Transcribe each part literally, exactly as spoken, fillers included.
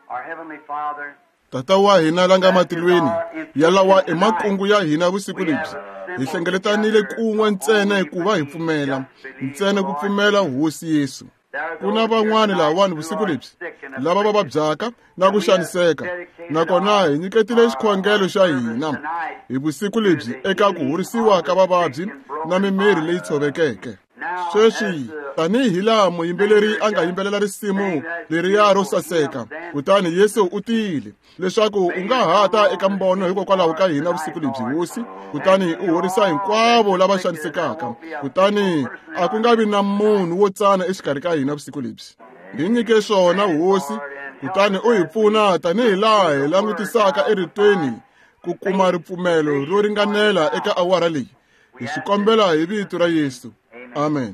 Tata wa hina langa matilweni yalawa emakungu ya hina vusiku lebyi hi hlengeletanile kun'we ntsena hikuva hi pfumela ntsena ku pfumela hosi Yesu. Kuna van'wana lavawani vusiku lebyi lava va vabyaka na ku xaniseka, nakona hi nyiketile xikhongelo xa hina hi vusiku lebyi eka ku horisiwa ka vavabyi na mimiri leyi tshovekeke. Sweswi tanihi laha muyimbeleri a nga yimbelela risimu leriya ro saseka, kutani Yesu u tiyile leswaku u nga hata eka mbono hikokwalaho ka hina vusiku lebyi hosi, kutani u horisa hinkwavo lava xanisekaka, kutani a ku nga vi na munhu wo tsana exikarhi ka hina vusiku lebyi. Hi nyike swona hosi, kutani u hi pfuna tanihi laha hi langutisaka eritweni ku kuma ripfumelo ro ringanela eka awara leyi. Hi xikombela hi vito ra Yesu. Amen.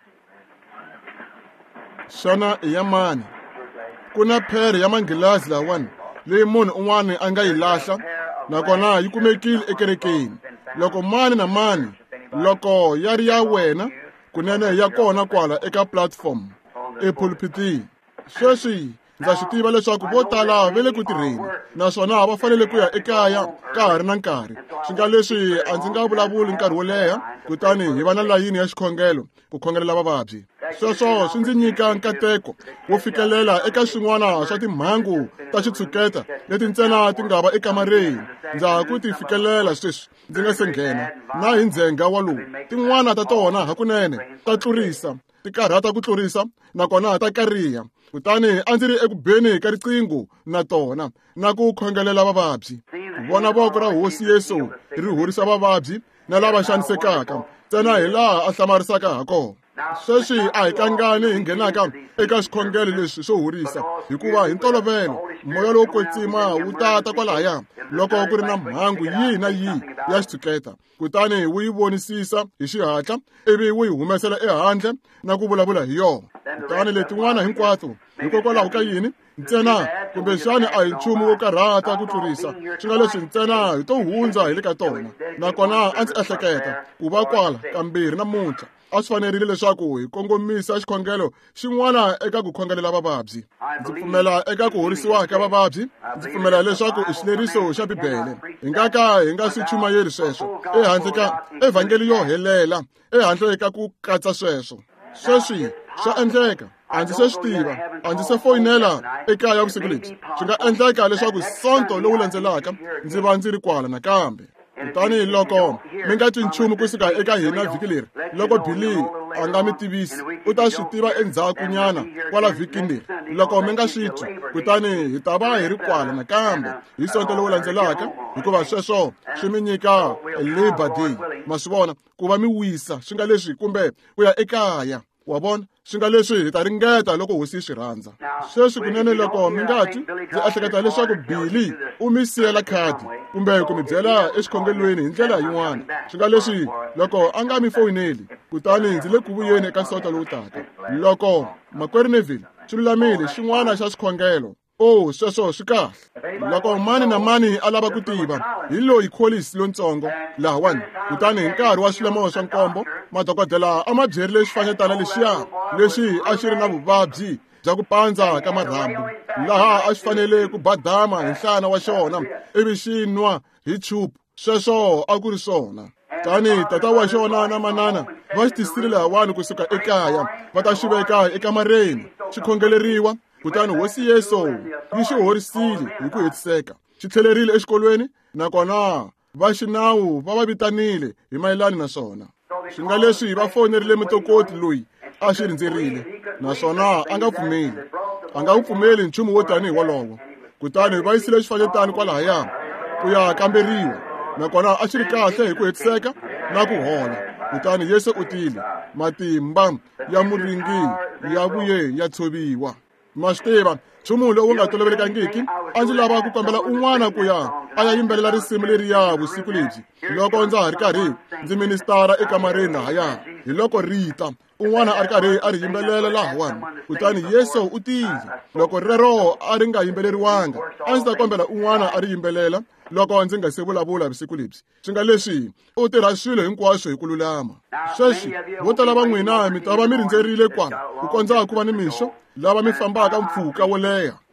Shana ya mani. Kuna phere ya manghilazi lawani leyi munhu un'wana a nga yi lahla, nakona yi kumekile ekerekeni. Loko mani na mani loko ya ri ya wena kunene ya kona kwala eka platform epulpiti. Sweswi ndza swi tiva leswaku vo tala va le ku tirheni, naswona va fanele ku ya ekaya ka ha ri na nkarhi. Swi nga leswi a ndzi nga vulavuli nkarhi wo leha, kutani hi va na layini ya xikhongelo ku khongelela vavabyi. Sweswo swi ndzi nyika nkateko wo fikelela eka swin'wana swa timhangu ta xitshuketa leti ntsena ti nga va ekamareni. Ndza ku ti fikelela sweswi ndzi nga se nghena na hi ndzhenga walowu. Tin'wana ta tona hakunene ta tlurisa, ti karhata ku tlurisa, nakona ta kariha. Kutani a ndzi ri eku beni ka riqingho na tona na ku khongelela vavabyi. Ku vona voko ra hosi Yesu ri horisa vavabyi na lava xanisekaka ntsena hi laha a hlamarisaka ha kona. Sweswi a hi kangani hi nghenaka eka xikhongelo leswi swo horisa, hikuva hi ntolovelo moya lowo kwetsima wu tata kwalaya loko ku ri na mhangu yihi na yihi ya xitshuketa. Kutani wu yi vonisisa hi xihatla ivi wu yi humesela ehandle na ku vulavula hi yona. Kutani letin'wana hinkwato hikokwalaho ka yini ntsena kumbe xana a hi nchumu wo karhata ku tlurisa, swi nga leswi ntsena hi to hundza hi le ka tona. Nakona a ndzi ehleketa ku va kwala kambirhi namuntlha a swi fanerile leswaku hi kongomisa xikhongelo xin'wana eka ku khongelela vavabyi. Ndzi pfumela eka ku horisiwa ka vavabyi. Ndzi pfumela leswaku i xileriso xa Bibele. Hi nga ka hi nga swi chumayeli sweswo ehandle ka evhangeli yo helela, ehandle ka ku katsa sweswo. Sweswi swa endleka, a ndzi se swi tiva, a ndzi se foyinela ekaya vusiku lebyi. Swi nga endleka leswaku sonto lowu landzelaka ndzi va ndzi ri kwala nakambe. Kutani loko mi nga twi nchumu kusuka eka hina vhiki leri, loko Billy a nga mi tivisi, u ta swi tiva endzhaku nyana kwala vhikini leri. Loko mi nga swi twi, kutani hi ta va hi ri kwala nakambe hi sonto lowu landzelaka, hikuva sweswo swi mi nyika Labor Day. Ma swi vona ku va mi wisa, swi nga leswi kumbe ku ya ekaya. Wa vona swi nga leswi hi ta ringeta loko hosi yi swi rhandza. Sweswi kunene loko mi nga twi, ndzi ehleketa leswaku Billy u mi siyela khadi kumbe ku mi byela exikhongelweni hi ndlela yin'wana. Swi nga leswi loko a nga mi foyineli, kutani ndzi le ku vuyeni eka sonto lowu taka. Loko makwerhu Neville swi lulamile xin'wana xa xikhongelo, oh sweswo swi kahle. Loko mani na mani a lava ku tiva hi loyi Collins lontsongo lahawani, kutani hi nkarhi wa swilemo swa nkombo madokodela a ma byerile xifanyetana lexiya lexi a xi ri na vuvabyi bya ku pandza ka marhambu, laha a xi fanele ku badama hi nhlana wa xona ivi xi nwa hi chupu. Sweswo a ku ri swona. Tani tata wa xona na manana va xi tisile lahawani kusuka ekaya, va ta xi veka ekamareni xi khongeleriwa. Kutani hosi Yesu yi xi horisile hi ku hetiseka. Xi tlhelerile exikolweni, nakona va xinawu va va vitanile hi mayelana na swona. Swi nga leswi va fonerile mutokoti loyi a xi rindzerile, naswona a nga pfumeli. A nga wu pfumeli nchumu wo tanihi wolowo. Kutani va yisile xifanyetana kwalahaya ku ya kamberiwa, nakona a xi ri kahle hi ku hetiseka na ku hola. Kutani Yesu u tile, matimba ya muringi ya vuye ya tshoviwa. Ma swi tiva nchumu lowu nga tolovelekangiki, a ndzi lava ku kombela un'wana ku ya a ya yimbelela risimu leriya vusiku lebyi loko ndza ha ri karhi ndzi ministara ekamareni lahaya. Hi loko Rita un'wana a ri karhi a ri yimbelela lahawani, kutani Yesu u tiyile. Loko rero a ri nga yimbeleriwanga, a ndzi ta kombela un'wana a ri yimbelela loko ndzi nga se vulavula vusiku lebyi. Swi nga leswi u tirha swilo hinkwaswo hi ku lulama. Sweswi vo tala va n'wina mi ta va mi rindzerile kwala ku kondza ku va ni mixo, lava mi fambaka mpfhuka wo leha.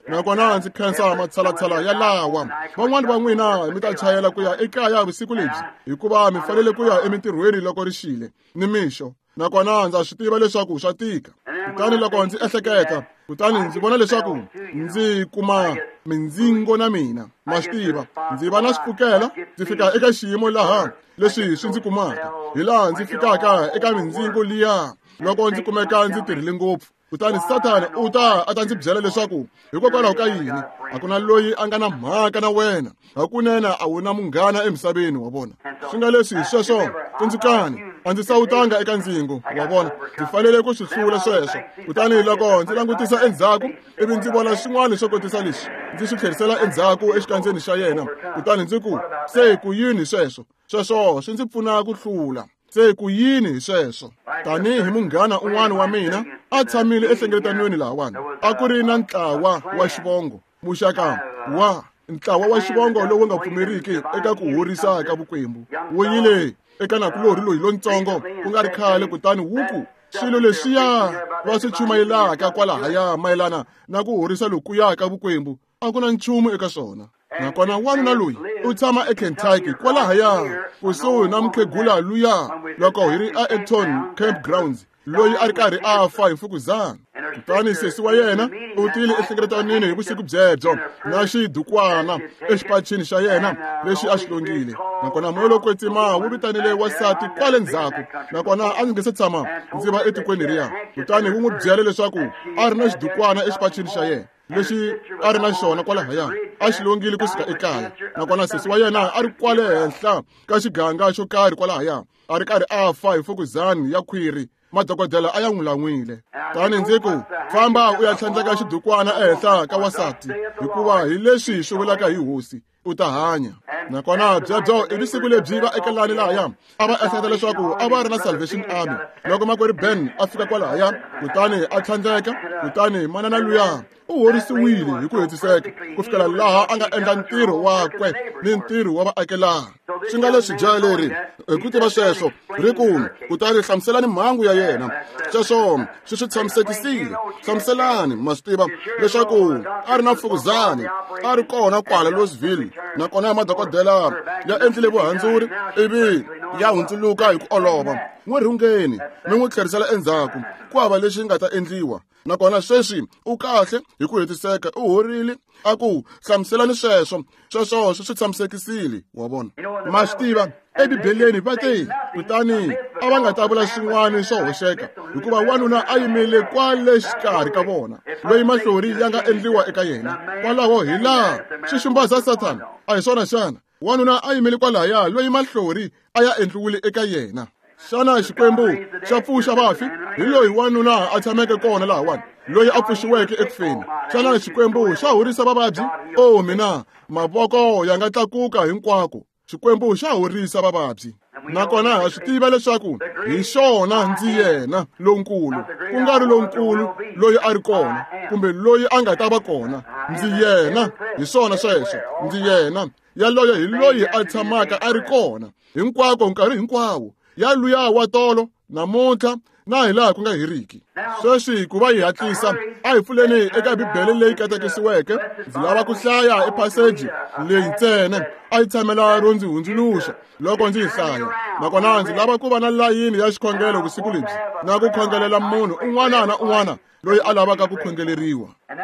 nakona ndzi khensa matshalatshala ya lawa. Van'wani va n'wina mi ta chayela ku ya ekaya vusiku lebyi hikuva mi fanele ku ya emitirhweni loko ri xile ni mixo, nakona ndza swi tiva leswaku swa tika. Kutani loko ndzi ehleketa, kutani ndzi vona leswaku ndzi kuma mindzingo na mina, ma swi tiva ndzi va na swipfukela, ndzi fika eka xiyimo laha leswi swi ndzi kumaka hi laha ndzi fikaka eka mindzingo liya loko ndzi kumeka ndzi tirhile ngopfu. Kutani Satani u ta a ta ndzi byela leswaku hikokwalaho ka yini a ku na loyi a nga na mhaka na wena, hakunene a wu na munghana emisaveni wa vona. Swi nga leswi sweswo tsundzukani, a ndzi sawutanga eka ndzingo wa vona, ndzi fanele ku swi hlula sweswo. Kutani loko ndzi langutisa endzhaku ivi ndzi vona swin'wana swo kotisa leswi, ndzi swi tlherisela endzhaku exikandzeni xa yena. Kutani ndzi ku se ku yini sweswo, sweswo swi ndzi pfuna ku hlula. Se ku yini sweswo? Tanihi munghana un'wana wa mina a tshamile ehlengeletanweni lawani, a ku ri na ntlawa wa xivongo, muxaka wa ntlawa wa xivongo lowu nga pfumeriki eka ku horisa ka vukwembu. Wu yile eka nakulori loyi lontsongo ku nga ri khale, kutani wuku swilo leswiya va swi chumayelaka kwalahaya mayelana na ku horisa lokuya ka vukwembu a ku na nchumu eka swona. Nakona wanuna loyi u tshama eKentucky kwalahaya kusuhi na mukhegula luya loko hi ri a Acton Campgrounds, loyi a ri karhi a fa hi mfukuzana. Kutani sesi wa yena u tile ehlekeletanini hi vusiku byebyo na xidukwana exipachini xa yena lexi a xi longile, nakona moya lo kwetsima wu vitanile wasati kwale ndzhaku, nakona a ndzi nge se tshama ndzi va etikweni riya. Kutani wu n'wi byele leswaku a ri na xidukwana exipachini xa yena lexi a ri na xona kwalahaya, a xi longile kusuka ekaya, nakona sesi wa yena a ri kwale henhla ka xiganga xo karhi kwalahaya a ri karhi a fa hi mfukuzani ya khwiri. Madokodela a ya n'wi lan'wile. Tani ndzi ku famba u ya tlhandleka xidukwana ehenhla ka wasati, hikuva hi leswi swi vulaka hi hosi u ta hanya. Nakona byebyo i vusiku lebyi va ekelani lahaya a va ehleketa leswaku a va ri na Salvation Army. Loko makwerhu Ben a fika kwalahaya kutani a tlhandleka, kutani manana luya u horisiwile hi ku hetiseka ku fikela laha a nga endla ntirho wakwe ni ntirho wa vaakelani. Swi nga leswi jaha leri hi ku tiva sweswo ri ku kutani hlamuselani mhangu ya yena. Sweswo swi swi tshamisekisile. Hlamuselani ma swi tiva leswaku a ri na mfukuzani, a ri kona kwala Louisville, nakona madokodela ya endlile vuhandzuri ivi ya hundzuluka hi ku olova. N'wi rhungeni mi n'wi tlherisela endzhaku ku hava lexi nga ta endliwa, nakona sweswi u kahle hi ku hetiseka, u horile. A ku hlamuselani sweswo, sweswo swi swi tshamisekisile wa vona. Ma swi tiva ebibeleni va te kutani a va nga ta vula swin'wana swo hoxeka, hikuva wanuna a yimile kwale xikarhi ka vona loyi mahlori ya nga endliwa eka yena. Kwalaho hi laha xixumba za Satani a hi swona xana, wanuna a yimile kwalahaya loyi mahlori a ya endliwile eka yena. Xana xikwembu xa pfuxa vafi hi loyi wanuna a tshameke kona lahawani, loyi a pfuxiweke ekufeni. Xana xikwembu xa horisa vavabyi? O mina mavoko ya nga tlakuka hinkwako. Xikwembu xa horisa vavabyi, nakona ha swi tiva leswaku hi xona ndzi yena lonkulu, ku nga ri lonkulu loyi a ri kona kumbe loyi a nga ta va kona. Ndzi yena hi swona sweswo, ndzi yena yaloye hi loyi a tshamaka a ri kona hinkwako nkarhi hinkwawo, ya luya wa tolo namuntlha na hi laha ku nga heriki. Sweswi ku va hi hatlisa a hi pfuleni eka bibele leyi katekisiweke. Ndzi lava ku hlaya ephaseji leyi ntsena a yi tshamela ro ndzi hundzuluxa loko ndzi yi hlaya, nakona ndzi lava ku va na layini ya xikhongelo vusiku lebyi na ku khongelela munhu un'wana na un'wana loyi a lavaka ku khongeleriwa.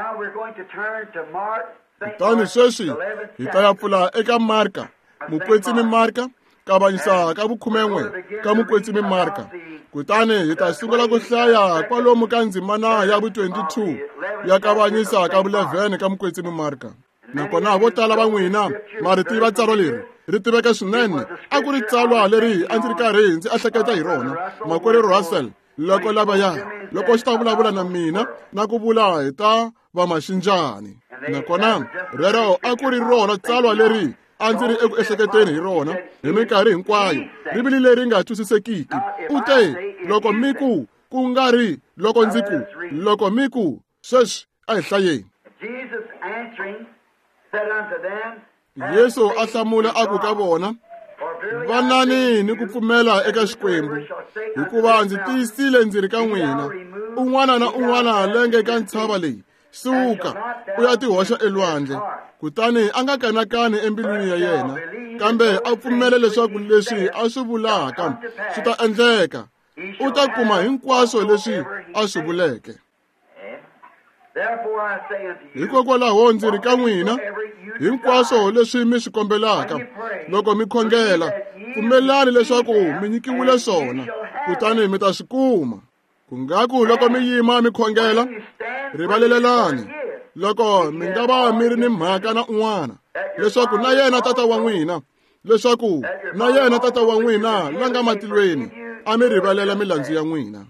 Kutani sweswi hi ta ya pfula eka Marka, mukwetsimi Marka, kavanyisa ka vukhumen'we ka mukwetsimi Marka. Kutani hi ta sungula ku hlaya kwalomu ka ndzimana ya vu twenty-two ya kavanyisa ka vu eleven ka mukwetsimi Marka. Nakona vo tala va n'wina ma ri tiva tsalwa leri, ri tiveka swinene. A ku ri tsalwa leri a ndzi ri karhi ndzi ehleketa hi rona, makwerhu Russell, loko lavaya loko xi ta vulavula na mina na ku vula hi ta vamaxinjani. Nakona rero a ku ri rona tsalwa leri a ndzi ri eku ehleketeni hi rona hi minkarhi hinkwayo, rivili leri nga twisisekiki. U te loko miku ku nga ri loko ndzi ku loko miku sweswi a hi hlayeni. Yesu a hlamula a ku ka vona, vanani ni ku pfumela eka Xikwembu, hikuva ndzi tiyisile ndzi ri ka n'wina un'wana na un'wana lenge ka ntshava leyi suka u ya ti hoxa elwandle kutani a nga kanakani embilwini ya yena kambe a pfumela leswaku leswi a swi vulaka swi ta endleka u ta kuma hinkwaswo leswi a swi vuleke. Hikokwalaho ndzi ri ka n'wina hinkwaswo leswi mi swi kombelaka loko mi khongela pfumelani leswaku mi nyikiwile swona kutani mi ta swi kuma. Ku nga ku loko mi yima mi khongela rivalelelani loko mi nga va mi ri ni mhaka na un'wana leswaku na yena tata wa n'wina leswaku na yena tata wa n'wina la nga matilweni a mi rivalela milandzu ya n'wina.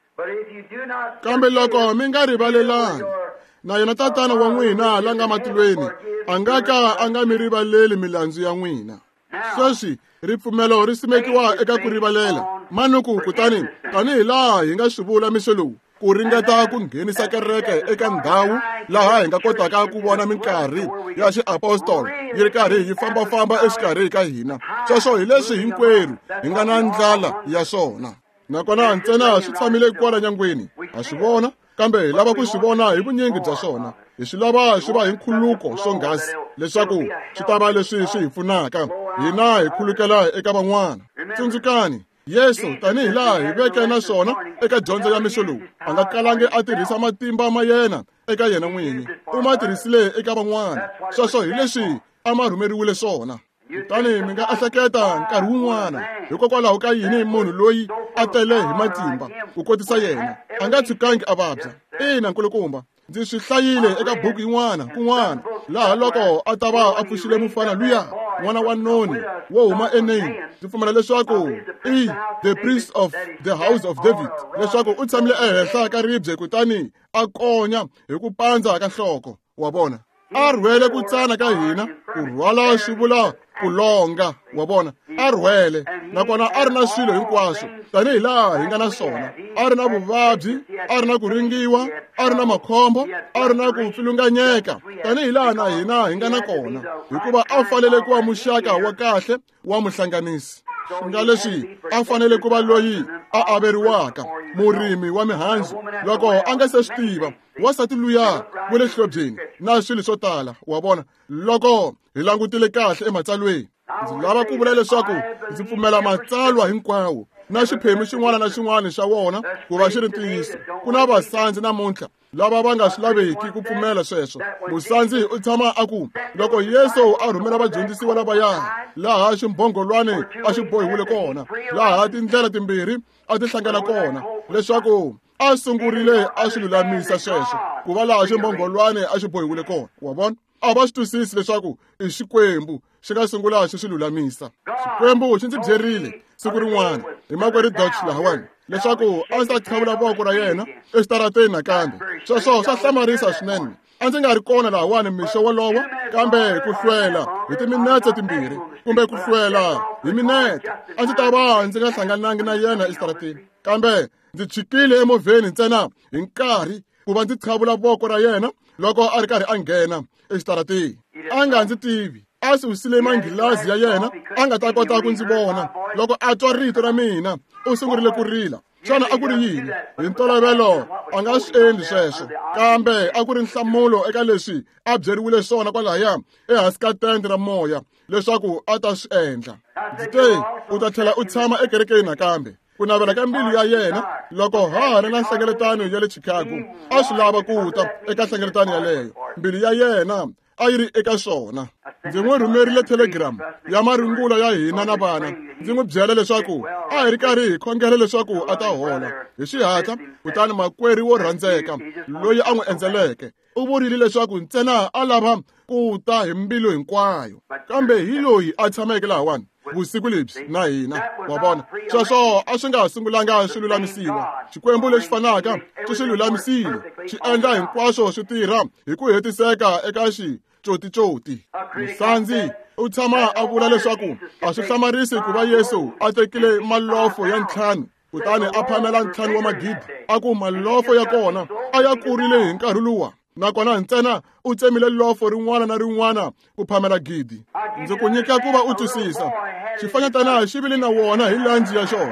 Kambe loko mi nga rivalelani na yena tatana wa n'wina la nga matilweni a nga ka a nga mi rivaleli milandzu ya n'wina. Sweswi ripfumelo ri simekiwa eka ku rivalela manuku kutani tanihi laha hi nga swi vula mixo lowu ku ringeta ku nghenisa kereke eka ndhawu laha hi nga kotaka ku vona minkarhi ya xiapostoli yi ri karhi yi fambafamba exikarhi ka hina. Sweswo hi leswi hinkwerhu hi nga na ndlala ya swona nakona ntsena swi tshamile kwala nyangweni ha swi vona kambe hi lava ku swi vona hi vunyingi bya swona. Hi swi lava swi va hi nkhuluko swonghasi leswaku swi ta va leswi swi hi pfunaka hina hi khulukela eka van'wana. Tsundzukani Yesu tanihi laha hi veke na swona eka dyondzo ya mixo lowu a nga kalangi a tirhisa matimba ma yena eka yena n'wini u ma tirhisile eka van'wana. Sweswo hi leswi a ma rhumeriwile swona. Kutani mi nga ehleketa nkarhi wun'wana hikokwalaho ka yini munhu loyi a tele hi matimba ku kotisa yena a nga tshukangi a vabya. Ina nkulukumba ndzi swi hlayile eka buku yin'wana kun'wana laha loko a ta va a pfuxile mufana luya n'wana wa noni wo huma eneni ndzi pfumela leswaku i the prince of the house of David leswaku u tshamile ehenhla ka ribye kutani a konya hi ku pandza ka nhloko wa vona. A rhwele ku tsana ka hina ku rhwala swi vula ku longa wa vona. A rhwele nakona a ri na swilo hinkwaswo tanihi laha hi nga na swona. A ri na vuvabyi, a ri na ku ringiwa, a ri na makhombo, a ri na ku pfilunganyeka tanihi laha na hina hi nga na kona hikuva a fanele ku va muxaka wa kahle wa muhlanganisi. Swi nga leswi a fanele ku va loyi a averiwaka murimi wa mihandzu loko a nga se swi tiva wasati luya wa le xilobyeni na swilo swo tala wa vona. Loko hi langutile kahle ematsalweni ndzi lava ku vula leswaku ndzi pfumela matsalwa hinkwawo na xiphemu xin'wana na xin'wana xa wona ku va xi ri ntiyiso. Ku na vasandzi namuntlha lava va nga swi laveki ku pfumela sweswo. Musandzi u tshama a ku loko Yesu a rhumela vadyondzisiwa lavaya laha ximbhongolwane a xi bohiwile kona laha tindlela timbirhi a ti hlangana kona leswaku a sungurile a swi lulamisa sweswo ku va laha ximbhongolwane a xi bohiwile kona wa vona. A va swi twisisi leswaku i xikwembu xi nga sungula xi swi lulamisa. Xikwembu xi ndzi byerile siku rin'wana hi makwerhu Dutch lahawani leswaku a ndzi ta tlhavula voko ra yena exitarateni nakambe. Sweswo swa hlamarisa swinene. A ndzi nga ri kona lahawani mixo wolowo kambe ku hlwela hi timinetse timbirhi kumbe ku hlwela hi minete a ndzi ta va ndzi nga hlanganangi na yena exitarateni kambe ndzi chikile emovheni ntsena hi nkarhi ku va ndzi tlhavula voko ra yena loko a ri karhi a nghena exitarateni. A nga ndzi tivi a swi wisile manghilazi ya yena a nga ta kota ku ndzi vona loko a twa rito ra mina u sungurile ku rila. Xana a ku ri yini? Hi ntolovelo a nga swi endli sweswo kambe a ku ri nhlamulo eka leswi a byeriwile swona kwalaya ehansi ka tende ra moya leswaku a ta swi endla. Ndzi te u ta tlhela u tshama ekerekeni nakambe. Ku navela ka mbilu ya yena loko ha ha ri na nhlengeletano ya le Chicago a swi lava ku ta eka nhlengeletano yaleyo mbilu ya yena a yi ri eka swona. Ndzi n'wi rhumerile telegram ya marungula ya hina na vana ndzi n'wi byela leswaku a hi ri karhi hi khongela leswaku a ta hola hi xihatla. Kutani makwerhu wo rhandzeka loyi a n'wi endzeleke u vurile leswaku ntsena a lava ku ta hi mbilu hinkwayo kambe hi loyi a tshameke lahawani vusiku lebyi na hina wa vona. Sweswo a swi nga sungulanga swi lulamisiwa. Xikwembu lexi fanaka xi swi lulamisile xi endla hinkwaswo swi tirha hi ku hetiseka eka xicoticoti. Musandzi u tshama a vula leswaku a swi hlamarisi ku va Yesu a tekile malofo ya ntlhanu kutani a phamela ntlhanu wa magidi a ku malofo ya kona a ya kurile hi nkarhi luwa nakona ntsena u tsemile lofo rin'wana na rin'wana ku phamela gidi. Ndzi ku nyika ku va u twisisa xifanyetana xi vile na wona hi landzi ya xona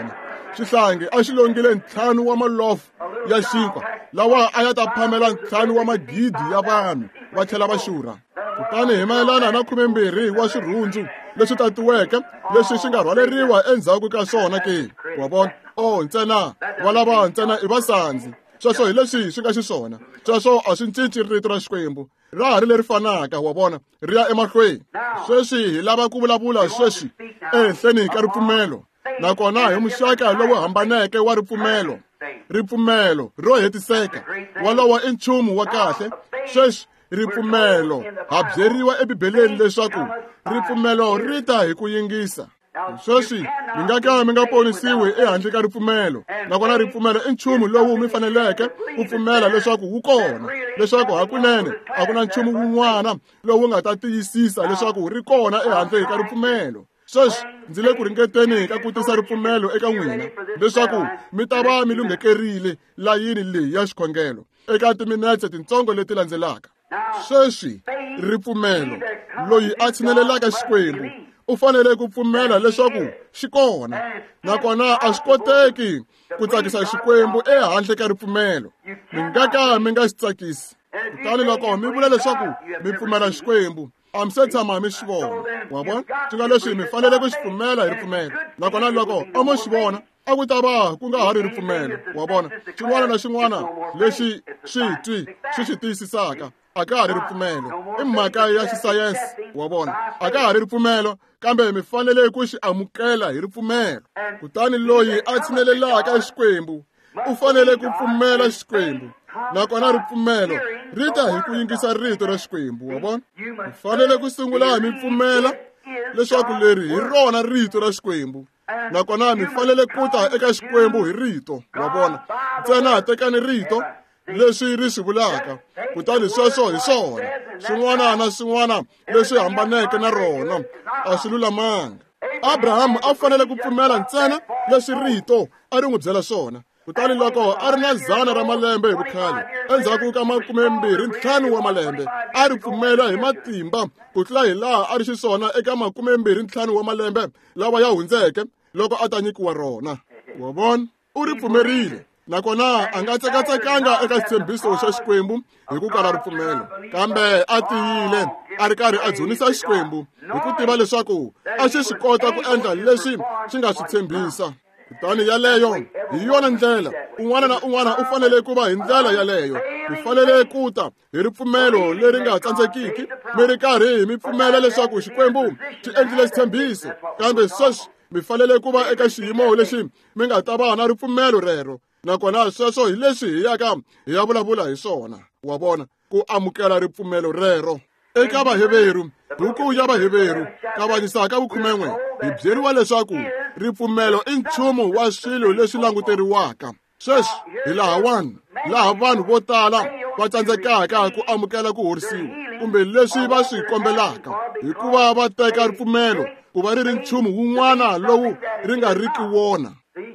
xihlangi a xi longile ntlhanu wa malofu ya xinkwa lawa a ya ta phamela ntlhanu wa magidi ya vanhu va tlhela va xurha. Kutani hi mayelana na khumembirhi wa swirhundzu leswi tatiweke leswi swi nga rhwaleriwa endzhaku ka swona ke, wa vona, o ntsena valava ntsena i vasandzi. Sweswo hi leswi swi nga xiswona. Sweswo a swi cinci rito ra Xikwembu, ra ha ri leri fanaka, wa vona, ri ya emahlweni. Sweswi hi lava ku vulavula sweswi ehenhleni ka ripfumelo, nakona hi muxaka lowu hambaneke wa ripfumelo. Ripfumelo ro hetiseka walowo i nchumu wa kahle. Sweswi ripfumelo ha byeriwa ebibeleni leswaku ripfumelo ri ta hi ku yingisa. Sweswi mi nga ka mi nga ponisiwi ehandle ka ripfumelo, nakona ripfumelo i nchumu lowu mi faneleke ku pfumela leswaku wu kona, leswaku hakunene a ku na nchumu wun'wana lowu nga ta tiyisisa leswaku ri kona ehandle ka ripfumelo. Sweswi ndzi le ku ringeteni ka ku tisa ripfumelo eka n'wina leswaku mi ta va mi lunghekerile layini leyi ya xikhongelo eka timinetse tintsongo leti landzelaka. Sweswi ripfumelo loyi a tshinelelaka Xikwembu u fanele ku pfumela leswaku xi kona, nakona a swi koteki ku tsakisa Xikwembu ehandle ka ripfumelo. Mi nga ka mi nga xi tsakisi. Kutani loko mi vula leswaku mi pfumela Xikwembu, a mi se tshama mi xi vona, wa vona, swi nga leswi mi fanele ku xi pfumela hi ripfumelo. Nakona loko a mo xi vona a ku ta va ku nga ha ri ripfumelo, wa vona. Xin'wana na xin'wana lexi swi twi swi xi tiyisisaka a ka ha ri ripfumelo, i mhaka ya xisayense, wa vona. A ka ha ri ripfumelo, kambe mi fanele ku xi amukela hi ripfumelo. Kutani loyi a tshinelelaka Xikwembu u fanele ku pfumela Xikwembu, nakona ripfumelo ri ta hi ku yingisa rito ra Xikwembu, wa vona. Mi fanele ku sungula mi pfumela leswaku leri hi rona rito ra Xikwembu, nakona mi fanele ku ta eka Xikwembu hi rito, wa vona. Ntsena tekani rito leswi ri swi vulaka, kutani sweswo hi swona. Swin'wana na swin'wana leswi hambaneke na rona a swi lulamanga. Abrahamu a fanele ku pfumela ntsena leswi rito a ri n'wi byela swona. Kutani loko a ri na dzana ra malembe hi vukhale, endzhaku ka makumembirhi ntlhanu wa malembe, a ri pfumela hi matimba ku tlula hi laha a ri xiswona eka makumembirhi ntlhanu wa malembe lawa ya hundzeke loko a ta nyikiwa rona. Wa vona, u ri pfumerile, nakona a nga tsekatsakanga eka xitshembiso xa Xikwembu hi ku kala ripfumelo, kambe a tiyile a ri karhi a dzunisa Xikwembu hi ku tiva leswaku a xi swi kota ku endla leswi xi nga swi tshembisa. Kutani yaleyo hi yona ndlela un'wana na un'wana u fanele ku va hi ndlela yaleyo. Mi fanele ku ta hi ripfumelo leri nga tsandzekiki, mi ri karhi mi pfumela leswaku Xikwembu xi endlile xitshembiso, kambe sweswi mi fanele ku va eka xiyimo lexi mi nga ta va na ripfumelo rero, nakona sweswo hi leswi hi yaka hi ya vulavula hi swona, wa vona, ku amukela ripfumelo rero. Eka Vaheveru, buku ya Vaheveru kavanyisa ka vukhume n'we, hi byeriwa leswaku ripfumelo i nchumu wa swilo leswi languteriwaka. Sweswi hi laha wani laha vanhu vo tala va tsandzekaka ku amukela ku horisiwa kumbe leswi va swi kombelaka, hikuva va teka ripfumelo ku va ri ri nchumu wun'wana lowu ri nga riki wona.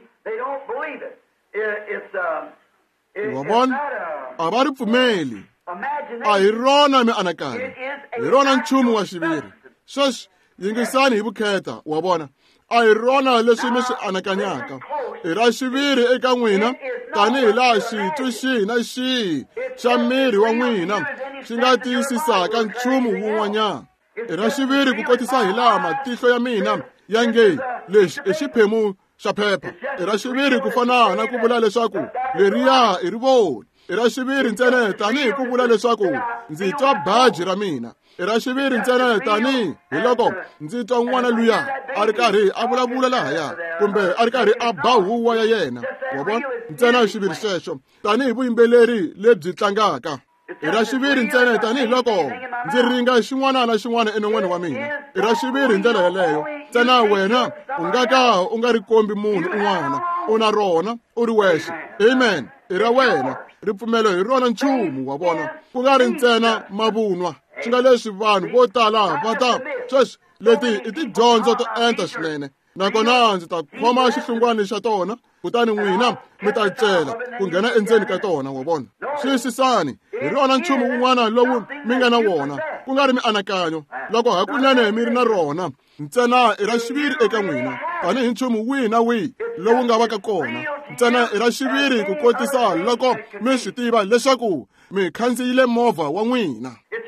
Wa vona, a va ri pfumeli. A hi rona mianakanyo, hi rona nchumu wa xiviri. Sweswi yingisani hi vukheta, wa vona, a hi rona leswi mi swi anakanyaka. I ra xiviri eka n'wina, tanihi laha xitwi xihi na xihi xa miri wa n'wina xi nga tiyisisaka nchumu wun'wanyana. I ra xiviri ku kotisa hi laha matihlo ya mina ya nge lexi i xiphemu xa phepha. I ra xiviri ku fana na ku vula leswaku leriya i ri voni. I ra xiviri ntsena tanihi ku vula leswaku ndzi twa baji ra mina. I ra xiviri ntsena tanihi hi loko ndzi twa n'wana luya a ri karhi a vulavula lahaya, kumbe a ri karhi a ba huwa ya yena, wa vona, ntsena xiviri xexo tanihi vuyimbeleri lebyi tlangaka. I ra xiviri ntsena tanihi loko ndzi ringa xin'wana na xin'wana enon'weni wa mina. I ra xiviri ndlela yaleyo ntsena wena u nga ka u nga ri kombi munhu un'wana, u na rona u ri wexe. Amen. I ra wena ripfumelo hi rona nchumu, wa vona, ku nga ri ntsena mavunwa. Swi nga leswi vanhu vo tala va ta sweswi leti i tidyondzo to enta swinene, nakona ndzi ta khoma xihlungwana xa tona, kutani n'wina mi ta cela ku nghena endzeni ka tona, wa vona. Xiyisisani hi rona nchumu wun'wana lowu mi nga na wona, ku nga ri mianakanyo. Loko hakunene mi ri na rona ntsena i ra xiviri eka n'wina, tanihi nchumu wihi na wihi lowu nga va ka kona ntsena i ra xiviri ku kotisa loko mi swi tiva leswaku mi khandziyile movha wa n'wina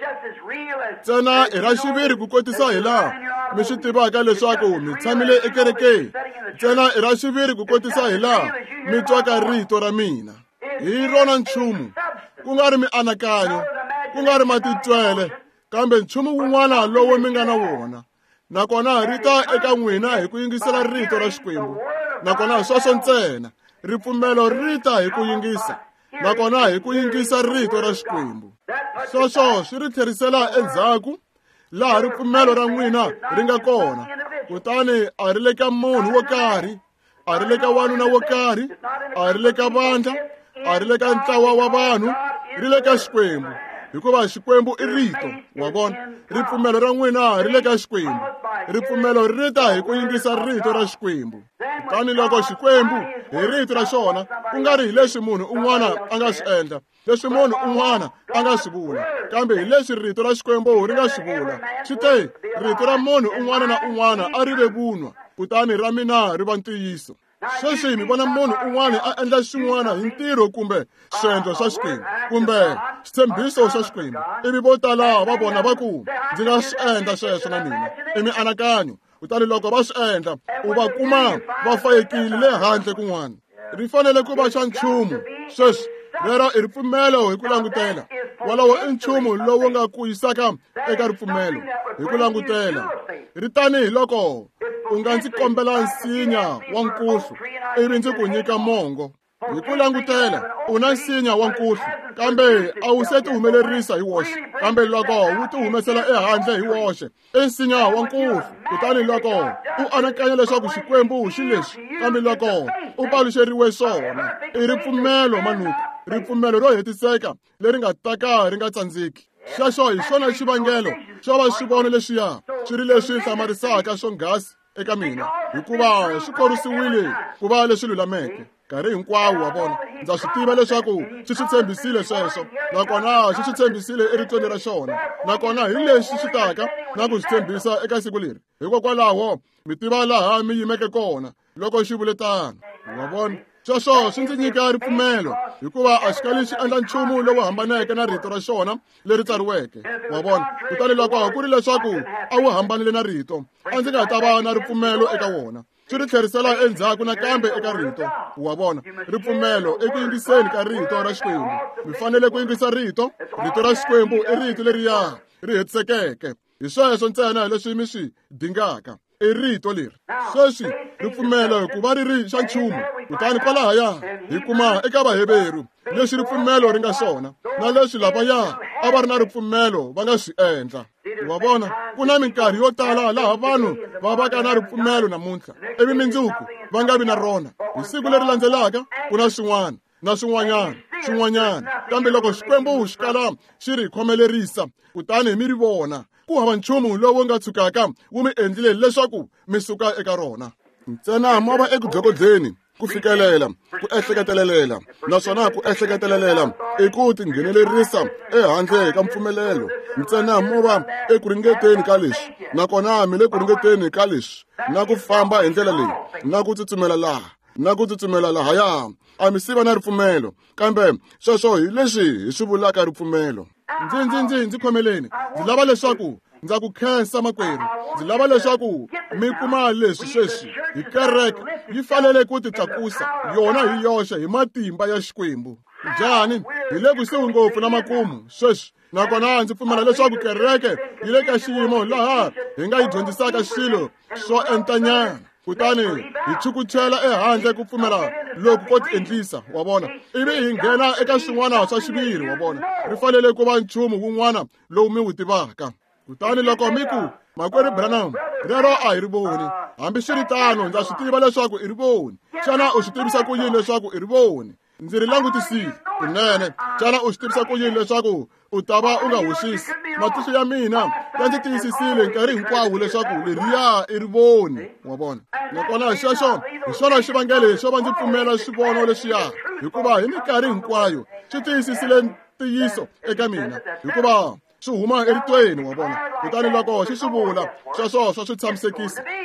ntsena i ra xiviri ku kotisa hi laha mi swi tivaka leswaku mi tshamile ekerekeni ntsena i ra xiviri ku kotisa hi laha mi twaka rito ra mina hi rona nchumu ku nga ri mianakanyo ku nga ri matitwele kambe nchumu wun'wana lowu mi nga na wona nakona ri ta eka n'wina hi ku yingisela rito ra Xikwembu nakona sweswo ntsena ripfumelo ri ta hi ku yingisa nakona hi ku yingisa rito ra Xikwembu sweswo swi ri tlherisela endzhaku laha ripfumelo ra n'wina ri nga kona kutani a ri le ka munhu wo karhi a ri le ka wanuna wo karhi a ri le ka vandla a ri le ka ntlawa wa vanhu ri le ka Xikwembu hikuva Xikwembu i rito wa vona ripfumelo ra n'wina ri le ka Xikwembu ripfumelo ri ta hi ku yingisa rito ra Xikwembu kutani loko Xikwembu hi rito ra xona ku nga ri hi leswi munhu un'wana a nga swi endla leswi munhu un'wana a nga swi vula kambe hi leswi rito ra Xikwembu ri nga swi vula swi te rito ra munhu un'wana na un'wana a ri vevunwa kutani ra mina ri va ntiyiso sweswi mi vona munhu un'wana a endla xin'wana hi ntirho kumbe swendlo swa Xikwembu kumbe xitshembiso xa Xikwembu ivi vo tala va vona va ku ndzi nga swi endla sweswo na mina i mianakanyo kutani loko va swi endla u va kuma va fayekile le handle kun'wana ri fanele ku va xa nchumu sweswi rero i ripfumelo hi ku langutela walawo i nchumu lowu nga ku yisaka eka ripfumelo hi ku langutela ri tani hi loko u nga ndzi kombela nsinya wa nkuhlu ivi ndzi ku nyika mongo hi ku langutela u na nsinya wa nkuhlu kambe a wu se ti humelerisa hi woxe kambe loko wu ti humesela ehandle hi woxe i nsinya wa nkuhlu kutani loko u anakanya leswaku Xikwembu xi lexi kambe loko u paluxeriwe swona i ripfumelo manuku ripfumelo ro hetiseka leri nga taka ri nga tsandzeki xexo hi xona xivangelo xo va swivono leswiya swi ri leswi hlamarisaka swonghasi eka mina hikuva swi khorwisiwile ku va leswi lulameke nkarhi hinkwawo wa vona ndza swi tiva leswaku xi swi tshembisile sweswo nakona xi swi tshembisile eritweni ra xona nakona hi lexi xi taka na ku swi tshembisa eka siku leri hikokwalaho mi tiva laha mi yimeke kona loko xi vule tano wa vona sweswo swi ndzi nyika ripfumelo hikuva a xi kali xi endla nchumu lowu hambaneke na rito ra xona leri tsariweke wa vona kutani loko ku ri leswaku a wu hambanile na rito a ndzi nga ta va na ripfumelo eka wona swi ri tlherisela endzhaku nakambe eka rito wa vona ripfumelo eku yingiseni ka rito ra Xikwembu mi fanele ku yingisa rito rito ra Xikwembu i rito leriya ri hetisekeke hi sweswo ntsena leswi mi swi dingaka i rito leri sweswi ripfumelo ku va ri ri xa nchumu kutani kwalahaya hi kuma eka vaheveru leswi ripfumelo ri nga swona na leswi lavaya a va ri na ripfumelo va nga swi endla wa vona ku na minkarhi yo tala laha vanhu va va ka na ripfumelo namuntlha ivi mindzuku va nga vi na rona hi siku leri landzelaka ku na swin'wana na swin'wanyana swin'wanyana kambe loko Xikwembu xi kala xi ri khomelerisa kutani mi ri vona ku hava nchumu lowu nga tshukaka wu mi endlile leswaku mi suka eka rona ntsena ma va eku byokodzeni ku fikelela ku ehleketelelela naswona ku ehleketelelela i ku tinghenelerisa ehandle ka mpfumelelo ntsena mo va eku ringeteni ka leswi nakona mi le ku ringeteni ka leswi na ku famba hi ndlela leyi na ku tsutsumela laha na ku tsutsumela lahaya a mi siva na ripfumelo kambe sweswo hi leswi hi swi vulaka ripfumelo ndzi ndzi ndzi ndzi khomeleni ndzi lava leswaku ndza ku khensa makwerhu ndzi lava leswaku mi kuma leswi sweswi hi kereke yi fanele ku titlakusa yona hi yoxe hi matimba ya Xikwembu njhani hi le kusuhi ngopfu na makumu sweswi nakona ndzi pfumela leswaku kereke yi le ka xiyimo laha hi nga yi dyondzisaka swilo swo entanyana kutani hi chukutela ehandle ku pfumela loku ko ti endlisa wa vona ivi hi nghena eka swin'wana swa xiviri wa vona ri fanele ku va nchumu wun'wana lowu mi wu tivaka kutani loko mi ku makwerhu Branham rero a hi ri voni hambi swi ri tano ndza swi tiva leswaku i ri voni xana u swi tivisa ku yini leswaku i ri voni ndzi ri langutisile kunene xana u swi tivisa ku yini leswaku u ta va u nga hoxisi matihlo ya mina ya ndzi tiyisisile nkarhi hinkwawo leswaku leriya i ri voni wa vona nakona xexo hi xona xivangelo xo va ndzi pfumela swivono leswiya hikuva hi minkarhi hinkwayo swi tiyisisile ntiyiso eka mina hikuva swi huma eritweni wa vona kutani loko xi swi vula sweswo swa swi tshamisekisa sweswi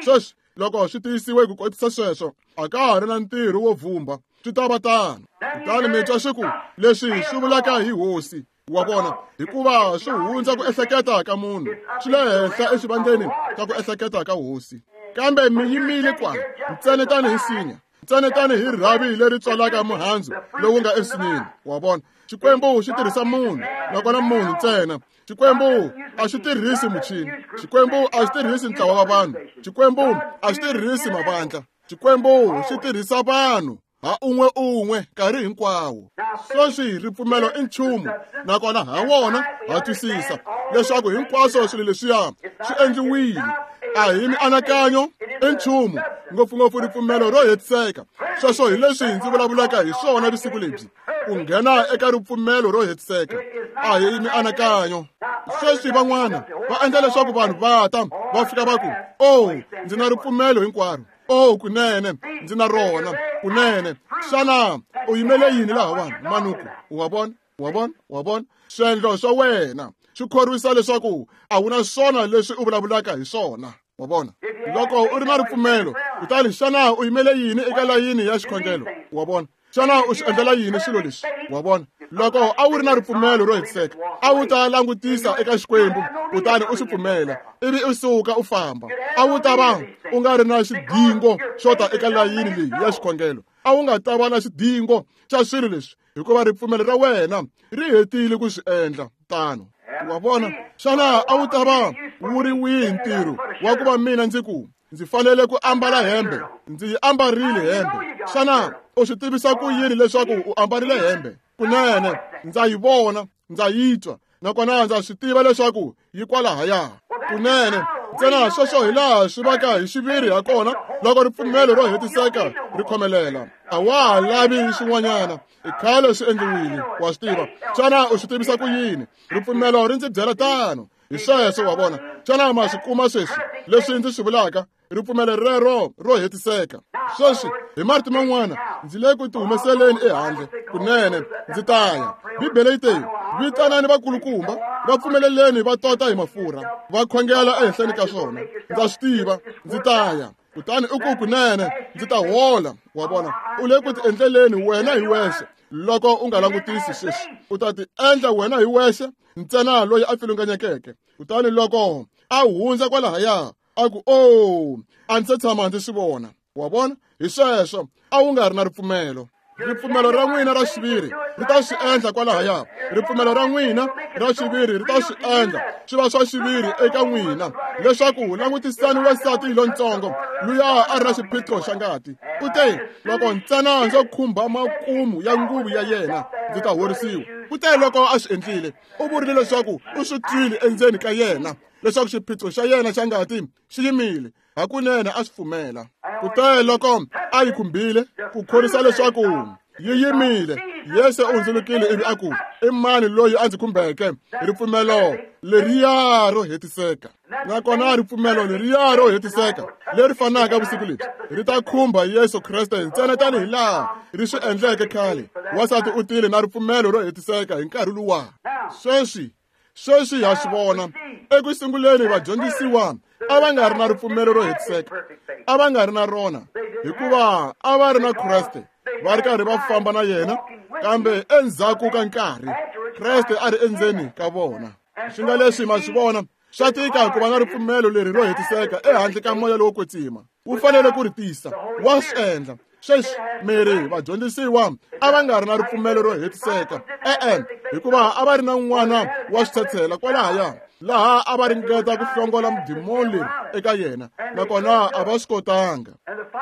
loko swi tiyisiwe ku kotisa sweswo a ka ha ri na ntirho wo vhumba swi ta va tano. Kutani mi twa swi ku leswi swi vulaka hi hosi wa vona hikuva swi hundza ku ehleketa ka munhu, swi le henhla exivandleni ka ku ehleketa ka hosi. Kambe mi yimile kwala ntsena tani hi nsinya, ntsena tani hi rhavi leri tswalaka muhandzu lowu nga ensinyeni wa vona. Xikwembu xi tirhisa munhu, nakona munhu ntsena. Xikwembu a xi tirhisi muchini, Xikwembu a xi tirhisi ntlawa wa vanhu, Xikwembu a xi tirhisi mavandla, Xikwembu xi tirhisa vanhu ha un'we un'we nkarhi hinkwawo. Sweswi ripfumelo i nchumu, nakona ha wona ha twisisa leswaku hinkwaswo swilo leswiya swi endliwile a hi mianakanyo, i nchumu, ngopfungopfu ripfumelo ro hetiseka. Sweswo hi leswi ndzi vulavulaka hi swona vusiku lebyi, ku nghena eka ripfumelo ro hetiseka a hi mianakanyo. Sweswi van'wana va endla leswaku vanhu va ta va fika va ku, oh ndzi na ripfumelo hinkwaro, oh kunene ndzi na rona kunene. Xana u yimele yini lahawani manuku? Wa vona wa vona wa vona swendlo swa wena swi khorwisa leswaku a wu na swona leswi u vulavulaka hi swona. Wa vona loko u ri na ripfumelo kutani xana u yimele yini eka layini ya xikhongelo? Wa vona xana u xi endlela yini xilo lexi? Wa vona loko a wu ri na ripfumelo ro hetiseka a wu ta langutisa eka Xikwembu kutani u swi pfumela ivi u suka u famba. A wu ta va u nga ri na xidingo xo ta eka layini leyi ya xikhongelo, a wu nga ta va na xidingo xa swilo leswi hikuva ripfumelo ra wena ri hetile ku swi endla tano. Wa vona xana a wu ta va wu ri wihi ntirho wa ku va mina ndzi ku ndzi fanele ku ambala hembe, ndzi yi ambarile hembe? Xana u swi tivisa ku yini leswaku u ambarile hembe? Kunene ndza yi vona, ndza yi twa, nakona ndza swi tiva leswaku yi kwalahaya. Kunene ntsena sweswo hi laha swi vaka hi xiviri ha kona loko ripfumelo ro hetiseka ri khomelela. A wa ha lavi xin'wanyana, i khale swi endliwile, wa swi tiva. Xana u swi tivisa ku yini? Ripfumelo ri ndzi byela tano hi sweswo wa vona. Xana ma swi kuma sweswi leswi ndzi swi vulaka? Ripfumelo rero ro hetiseka. Sweswi hi marito man'wana ndzi le ku ti humeseleni ehandle kunene ndzi ta ya. Bibele yi te vitanani vakulukumba, va pfumeleleni va tota hi mafurha, va khongela ehenhleni ka swona. Ndza swi tiva ndzi ta ya. Kutani u ku kunene ndzi ta hola. Wa vona u le ku ti endleleni wena hi wexe. Loko u nga langutisi sweswi u ta ti endla wena hi wexe ntsena loyi a pfilunganyekeke. Kutani loko a hundza kwalahaya a ku oh a ndzi se tshama ndzi swi vona. Wa vona hi sweswo a wu nga ri na ripfumelo. Ripfumelo ra n'wina ra xiviri ri ta swi endla kwalahaya. Ripfumelo ra n'wina ra xiviri ri ta swi endla swi va swa xiviri eka n'wina leswaku langutisani wasati hi lontsongo luya a ri na xiphiqo xa ngati. U te loko ntsena ndzo khumba makumu ya nguvu ya yena ndzi ta horisiwa. U te loko a swi endlile u vurile leswaku u swi twile endzeni ka yena leswaku xiphiqo xa yena xa ngati xi yimile. Hakunene a swi pfumela. Kutani loko a yi khumbile ku khorwisa leswaku yi yimile, Yesu u hundzulukile ivi a ku i mani loyi a ndzi khumbeke? Ripfumelo leriya ro hetiseka. Nakona ripfumelo leriya ro hetiseka leri fanaka vusiku lebyi ri ta khumba Yesu Kriste ntsena tanihi laha ri swi endleke khale. Wasati u tile na ripfumelo ro hetiseka hi nkarhi luwa. Sweswi sweswi ha swi vona eku sunguleni vadyondzisiwa a va nga ri na ripfumelo ro hetiseka, a va nga ri na rona hikuva a va ri na Kriste va ri karhi va famba na yena. Kambe endzhaku ka nkarhi Kriste a ri endzeni ka vona. Swi nga leswi ma swi vona swa tika ku va na ripfumelo leri ro hetiseka ehandle ka moya lowo kwetsima. Wu fanele ku ri tisa, wa swi endla. Sweswi miri vadyondzisiwa a va nga ri na ripfumelo ro hetiseka, e-e, hikuva a va ri na n'wana wa switshetshela kwalahaya laha a va ringeta ku hlongola mdimoni leri eka yena, nakona a va swi kotanga.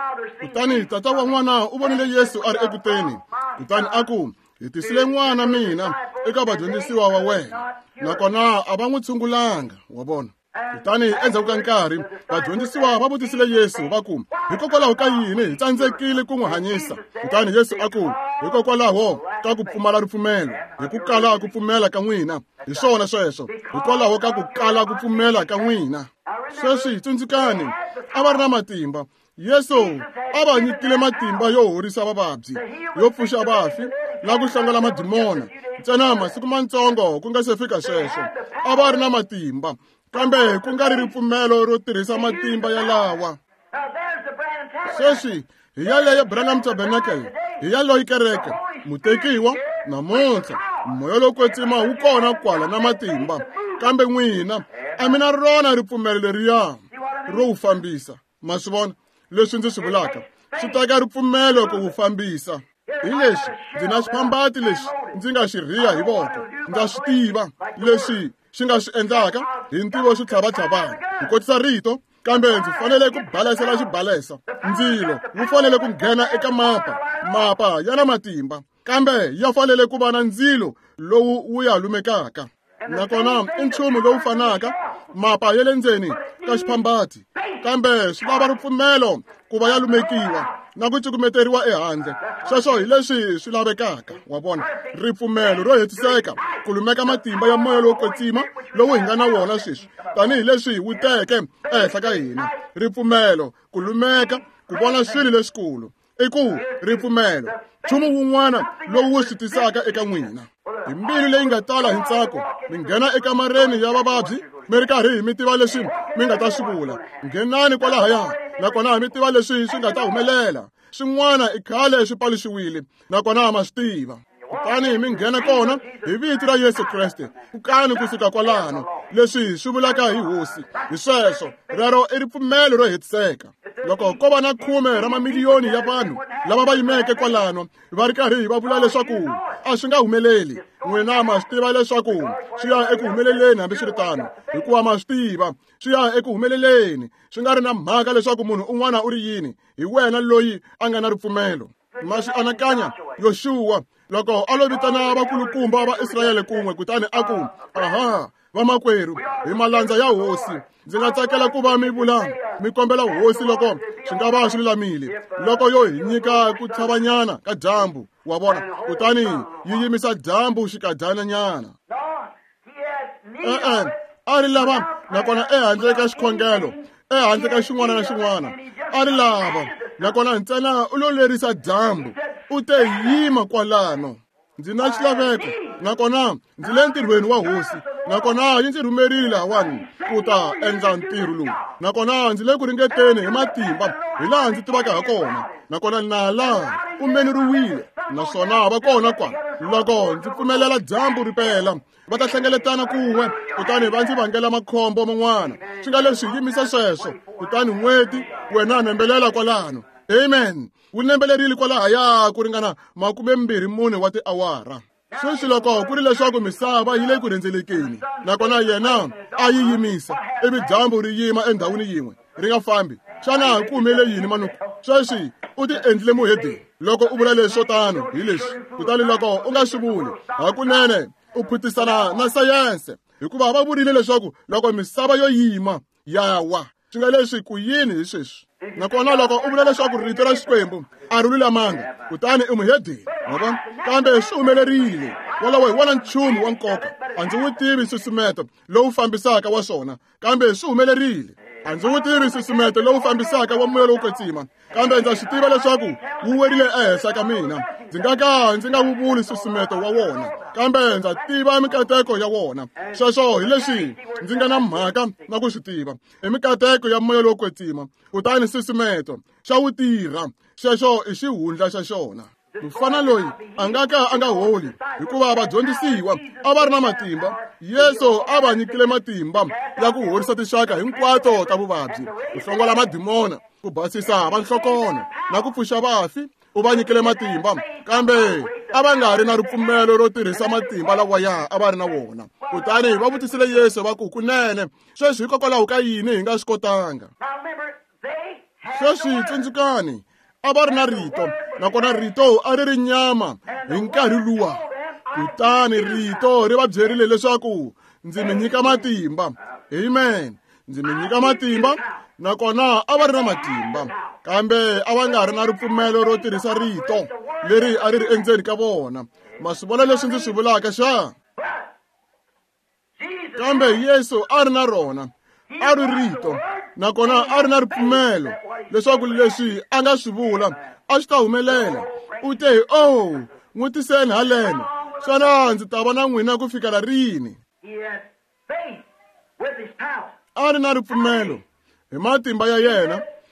Kutani tata wa n'wana u vonile Yesu a ri ekuteni, kutani a ku hi tisile n'wana mina eka vadyondzisiwa wa wena, nakona a va n'wi tshungulanga. Wa vona kutani endzhaku ka nkarhi vadyondzisiwa va vutisile Yesu va ku hikokwalaho ka yini hi tsandzekile ku n'wi hanyisa? Kutani Yesu a ku hikokwalaho ka ku pfumala ripfumelo, hi ku kala ku pfumela ka n'wina. Hi swona sweswo, hikwalaho ka ku kala ku pfumela ka n'wina. Sweswi tsundzukani a va ri na matimba. Yesu a va nyikile matimba yo horisa vavabyi, yo pfuxa vafi, la ku hlongola madimona. Ntsena masiku mantsongo ku nga se fika sweswo a va ri na matimba, kambe ku nga ri ripfumelo ro tirhisa matimba ya lawa. sweswi hi yaleyo Branham Tabernacle, hi yaloyi kereke, mutekiwa namuntlha moya lowo kwetsima wu kona kwala na matimba, kambe n'wina a mi na rona ripfumelo leriya ro wu fambisa. Ma swi vona leswi ndzi swi vulaka? Swi teka ripfumelo ku wu fambisa. Hi lexi ndzi na xiphambati lexi ndzi nga xi riha hi voko, ndza swi tiva leswi xi nga swi endlaka hi ntivo swi tlhavatlhavana hi kotisa rito, kambe ndzi fanele ku balesela xibalesa. Ndzilo wu fanele ku nghena eka mapa, mapa ya na matimba, kambe ya fanele ku va na ndzilo lowu wu ya lumekaka. Nakona i nchumu lowu fanaka mapa ya le ndzeni ka xiphambati, kambe swi lava ripfumelo ku va ya lumekiwa na ku cukumeteriwa ehandle. Sweswo hi leswi swi lavekaka, wa vona, ripfumelo ro hetiseka ku lumeka matimba ya moya lowo kwetsima lowu hi nga na wona sweswi, tanihi leswi wu teke ehenhla ka hina. Ripfumelo ku lumeka ku vona swilo leswikulu i ku ripfumelo nchumu wun'wana lowu wu swi tisaka eka n'wina. Hi mbilu leyi nga tala hi ntsako mi nghena ekamareni ya vavabyi mi ri karhi hi mi tiva leswi mi nga ta swi vula. Nghenani kwalahaya, nakona mi tiva leswi swi nga ta humelela. Swin'wana i khale swi paluxiwile, nakona ma swi tiva. Kutani mi nghena kona hi vito ra Yesu Kreste, kukani kusuka kwalano leswi swi vulaka hi hosi. Hi sweswo rero i ripfumelo ro hetiseka. Loko ko va na khume ra mamiliyoni ya vanhu lava va yimeke kwalano va ri karhi va vula leswaku a swi nga humeleli, n'wina ma swi tiva leswaku swi ya eku humeleleni hambi swi ri tano, hikuva ma swi tiva swi ya eku humeleleni. Swi nga ri na mhaka leswaku munhu un'wana u ri yini, hi wena loyi a nga na ripfumelo. Ma swi anakanya Yoshuwa loko a lo vitana vakulukumba va Israyele kun'we, kutani a ku, aha vamakwerhu, hi malandza ya hosi, ndzi nga tsakela ku va mi vula mi kombela hosi loko swi nga va swi lulamile, loko yo hi nyika ku tlhavanyana ka dyambu, wa vona, kutani yi yimisa dyambu xikadyana-nyana. E-e, a ri lava, nakona ehandle ka xikhongelo, ehandle ka xin'wana na xin'wana, a ri lava, nakona ntsena u lo lerisa dyambu, u te yima kwalano. Ndzi na xilaveko, nakona ndzi le ntirhweni wa hosi, nakona yi ndzi rhumerile lahawani ku ta endla ntirho lowu, nakona ndzi le ku ringeteni hi matimba hi laha ndzi tivaka ha kona, nakona nala u meneriwile, naswona va kona kwa loko ndzi pfumelela dyambu ripela va ta hlengeletana kun'we, kutani va ndzi vangela makhombo man'wana. Swi nga leswi yimisa sweswo, kutani n'weti wena nembelela kwalano. Amen. Wu nembelerile kwalahaya ku ringana makume mbirhi mune wa tiawara. Sweswi loko ku ri leswaku misava yi le ku rhendzelekeni, nakona yena a yi yimisa, ivi dyambu ri yima endhawini yin'we ri nga fambi, xana ku humele yini manuku? Sweswi u ti endlile muhedeni loko u vula leswo tano hi leswi, kutani loko u nga swi vuli hakunene u phutisana na sayense, hikuva va vurile leswaku loko misava yo yima ya wa. Swi nga leswi ku yini hi sweswi? Nakona loko u vula leswaku rito ra Xikwembu a ri lulamanga, kutani i muhedeni, vona, kambe swi humelerile. Walawo hi wona nchumu wa nkoka. A ndzi wu tivi nsusumeto lowu fambisaka wa swona, kambe swi humelerile. A ndzi wu tivi nsusumeto lowu fambisaka wa moya lowo kwetsima, kambe ndza swi tiva leswaku wu werile ehenhla ka mina. Ndzi nga ka ndzi nga wu vuli nsusumeto wa wona, kambe ndza tiva mikateko ya wona. Sweswo hi leswi ndzi nga na mhaka na ku swi tiva, i mikateko ya moya lowo kwetsima. Kutani nsusumeto xa wu tirha, xexo i xihundla xa xona. Mufana loyi a nga ka a nga holi, hikuva vadyondzisiwa a va ri na matimba. Yesu a va nyikile matimba ya ku horisa tinxaka hinkwato ta vuvabyi, ku hlongola madimona, ku basisa vanhlokona na ku pfuxa vafi. U va nyikile matimba, kambe a va nga ri na ripfumelo ro tirhisa matimba lawaya a va ri na wona. Kutani va vutisile Yesu va ku, kunene sweswi hikokwalaho ka yini hi nga swi kotanga? Sweswi tsundzukani, a va ri na rito, nakona rito a ri ri nyama hi nkarhi luwa. Kutani rito ri va byerile leswaku ndzi mi nyika matimba. Amen. Ndzi mi nyika matimba, nakona a va ri na matimba, kambe a va nga ri na ripfumelo ro tirhisa rito leri a ri ri endzeni ka vona. Ma swi vona leswi ndzi swi vulaka xa? Kambe Yesu a ri na rona, a ri rito, nakona a ri na ripfumelo leswaku leswi a nga swi vula a swi ta humelela. U te, oh, n'wi tiseni haleno, xana ndzi ta va na n'wina ku fikela rini? A ri na ripfumelo hi matimba ya yena,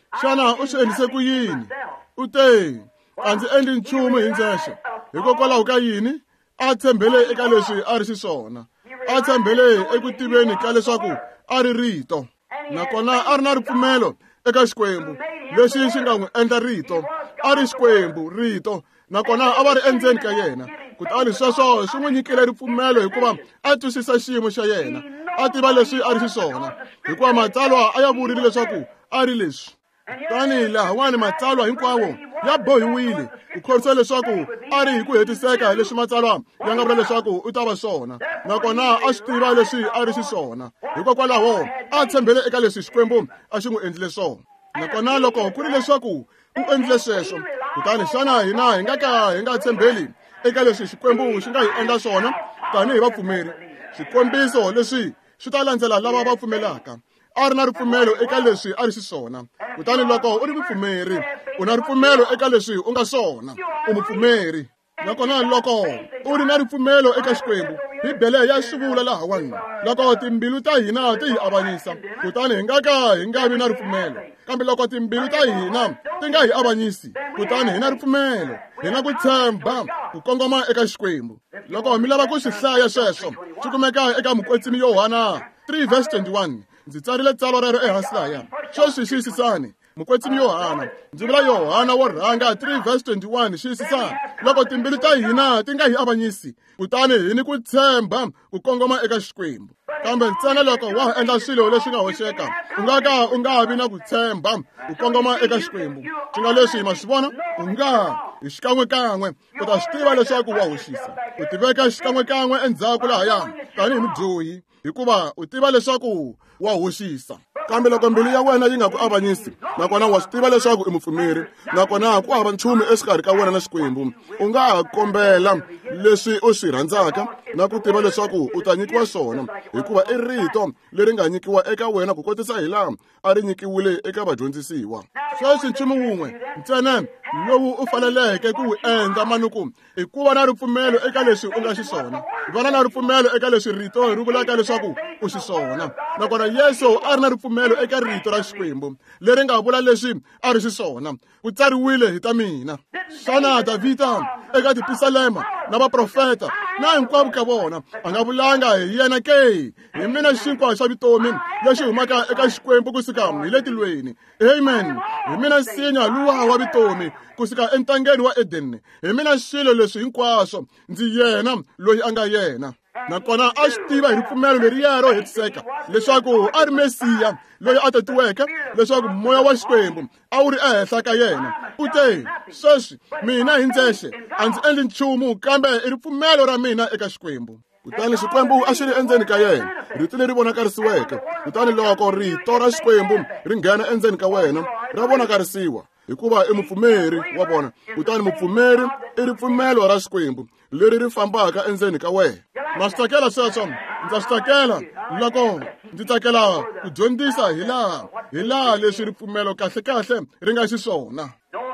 xana u swi endlise ku yini? U te, a ndzi endli nchumu hi ndzexe. Hikokwalaho ka yini? A tshembele eka leswi a ri xiswona. A tshembele eku tiveni ka leswaku a ri rito. Nakona a ri na ripfumelo eka Xikwembu lexi xi nga n'wi endla rito. A ri Xikwembu rito. Nakona a va ri endzeni ka yena. Kutani sweswo swi n'wi nyikile ripfumelo hikuva a twisisa xiyimo xa yena. A tiva leswi a ri xiswona. Hikuva matsalwa a ya vurile leswaku a ri leswi. Tanihi lahawani matsalwa hinkwawo ya bohiwile ku khorwisa leswaku a ri hi ku hetiseka leswi matsalwa ya nga vula leswaku u ta va swona. Nakona a swi tiva leswi a ri xiswona. Hikokwalaho a tshembele eka leswi Xikwembu a xi n'wi endlile swona. Nakona loko ku ri leswaku u endlile sweswo, kutani xana hina hi nga ka hi nga tshembeli eka leswi Xikwembu xi nga hi endla swona tanihi vapfumeri. Swikombiso leswi swi ta landzela lava va pfumelaka. A ri na ripfumelo eka leswi a ri xiswona. Kutani loko u ri mupfumeri, u na ripfumelo eka leswi u nga swona. U mupfumeri. Nakona loko u ri na ripfumelo eka Xikwembu, Bibele ya swi vula lahawani. Loko timbilu ta hina ti hi avanyisa, kutani hi nga ka hi nga vi na ripfumelo. Kambe loko timbilu ta hina ti nga hi avanyisi, kutani hi na ripfumelo. Hi na ku tshemba, ku kongoma eka Xikwembu. Loko mi lava ku swi hlaya sweswo, swi kumeka eka Mukwetsimi Yohana three verse twenty-one. Ndzi tsarile tsalwa rero ehansi laya. Xo swi xiyisisani. Mukwetsimi Yohana. Ndzi vula Yohana wo rhanga three verse twenty-one. Xiyisisani. Loko timbilu ta hina ti nga hi avanyisi, kutani hi ni ku tshemba, ku kongoma eka Xikwembu. Kambe ntsena loko wa endla swilo leswi nga hoxeka, u nga ka u nga vi na ku tshemba, ku kongoma eka Xikwembu. Swi nga leswi ma swi vona? U nga hi xikan'wekan'we u ta swi tiva leswaku wa hoxisa. U tiveka xikan'wekan'we endzhaku lahaya tanihi mudyohi, hikuva u tiva leswaku wa hoxisa. Kambe loko mbilu ya wena yi nga ku avanyisi, nakona wa swi tiva leswaku i mupfumeri, nakona ku hava nchumu exikarhi ka wena na Xikwembu, u nga ha kombela leswi u swi rhandzaka na ku tiva leswaku u ta nyikiwa swona, hikuva i rito leri nga nyikiwa eka wena ku kotisa hi laha a ri nyikiwile eka vadyondzisiwa. Sweswi nchumu wun'we ntsena lowu u faneleke ku wu endla manuku i ku va na ripfumelo eka leswi u nga xiswona. Va na ripfumelo eka leswi rito ri vulaka leswaku u xiswona. Nakona Yesu a ri na ripfumelo eka rito ra Xikwembu leri nga vula leswi a ri xiswona. Ku tsariwile hi ta mina. Xana Davida eka tipisalema na vaprofeta na hinkwavo ka vona a nga vulanga hi yena ke? Hi mina xinkwa xa vitomi lexi humaka eka Xikwembu kusuka hi le tilweni. Amen. Hi mina nsinya luwa wa vitomi kusuka entangeni wa Edeni. Hi mina xilo leswi hinkwaswo ndzi yena loyi a nga yena. Nakona a swi tiva hi ripfumelo leriyero hetiseka leswaku a ri Mesiya loyi a tatiweke, leswaku moya wa Xikwembu a wu ri ehenhla ka yena. U te, sweswi mina hi ndzexe a ndzi endli nchumu, kambe i ripfumelo ra mina eka Xikwembu. Kutani Xikwembu a xi ri endzeni ka yena, rito leri vonakarisiweke. Kutani loko rito ra Xikwembu ri nghena endzeni ka wena, ra vonakarisiwa hikuva i mupfumeri wa vona. Kutani mupfumeri i ripfumelo ra Xikwembu leri ri fambaka endzeni ka wena. Ma swi tsakela sweswo? Ndza swi tsakela loko ndzi tsakela ku dyondzisa hi laha hi laha leswi ripfumelo kahle kahle ri nga xiswona.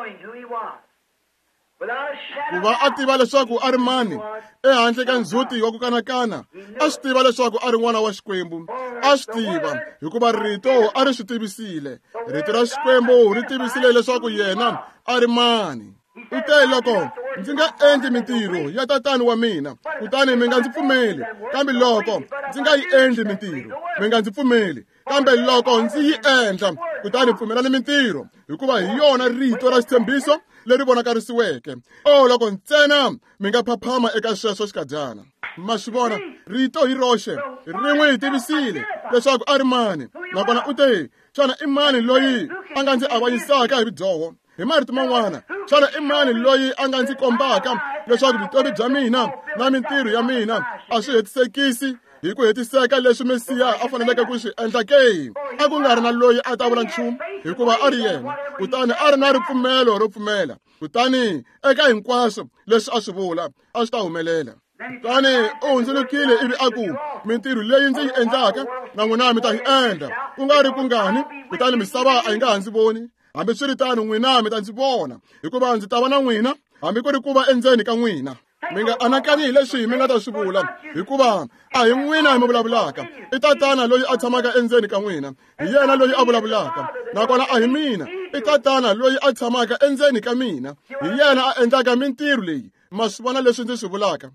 Ku va a tiva leswaku a ri mani ehandle ka ndzhuti wa ku kanakana, a swi tiva leswaku a ri n'wana wa Xikwembu. A swi tiva hikuva rito a ri swi tivisile. Rito ra Xikwembu ri tivisile leswaku yena a ri mani. U te, loko ndzi nga endli mintirho ya tatani wa mina, kutani mi nga ndzi pfumeli. Kambe loko ndzi nga yi endli mintirho, mi nga ndzi pfumeli. Kambe loko ndzi yi endla, kutani pfumelani mintirho, hikuva hi yona rito ra xitshembiso leri vonakarisiweke. O loko ntsena mi nga phaphama eka sweswo xikadyana. Ma swi vona, rito hi roxe ri n'wi tivisile leswaku a ri mani. Nakona u te, xana i mani loyi a nga ndzi avanyisaka hi vidyoho? Hi marito man'wana, xana i mani loyi a nga ndzi kombaka leswaku vutomi bya mina na mintirho ya mina a swi hetisekisi hi ku hetiseka leswi Mesiya a faneleke ku swi endla ke? A ku nga ri na loyi a ta vula nchumu hikuva a ri yena. Kutani a ri na ripfumelo ro pfumela. Kutani eka hinkwaswo leswi a swi vula a swi ta humelela. Kutani u hundzulukile ivi a ku, mintirho leyi ndzi yi endlaka na n'wina mi ta yi endla. Ku nga ri ku ngani? Kutani misava a yi nga ha ndzi voni. Hambi swi ri tano n'wina mi ta ndzi vona, hikuva ndzi ta va na n'wina hambi ku ri ku va endzeni ka n'wina. Mi nga anakanyi hi leswi mi nga ta swi vula, hikuva a hi n'wina hi mi vulavulaka. I tatana loyi a tshamaka endzeni ka n'wina, hi yena loyi a vulavulaka. Nakona a hi mina, i tatana loyi a tshamaka endzeni ka mina, hi yena a endlaka mintirho leyi. Ma swi vona leswi ndzi swi vulaka?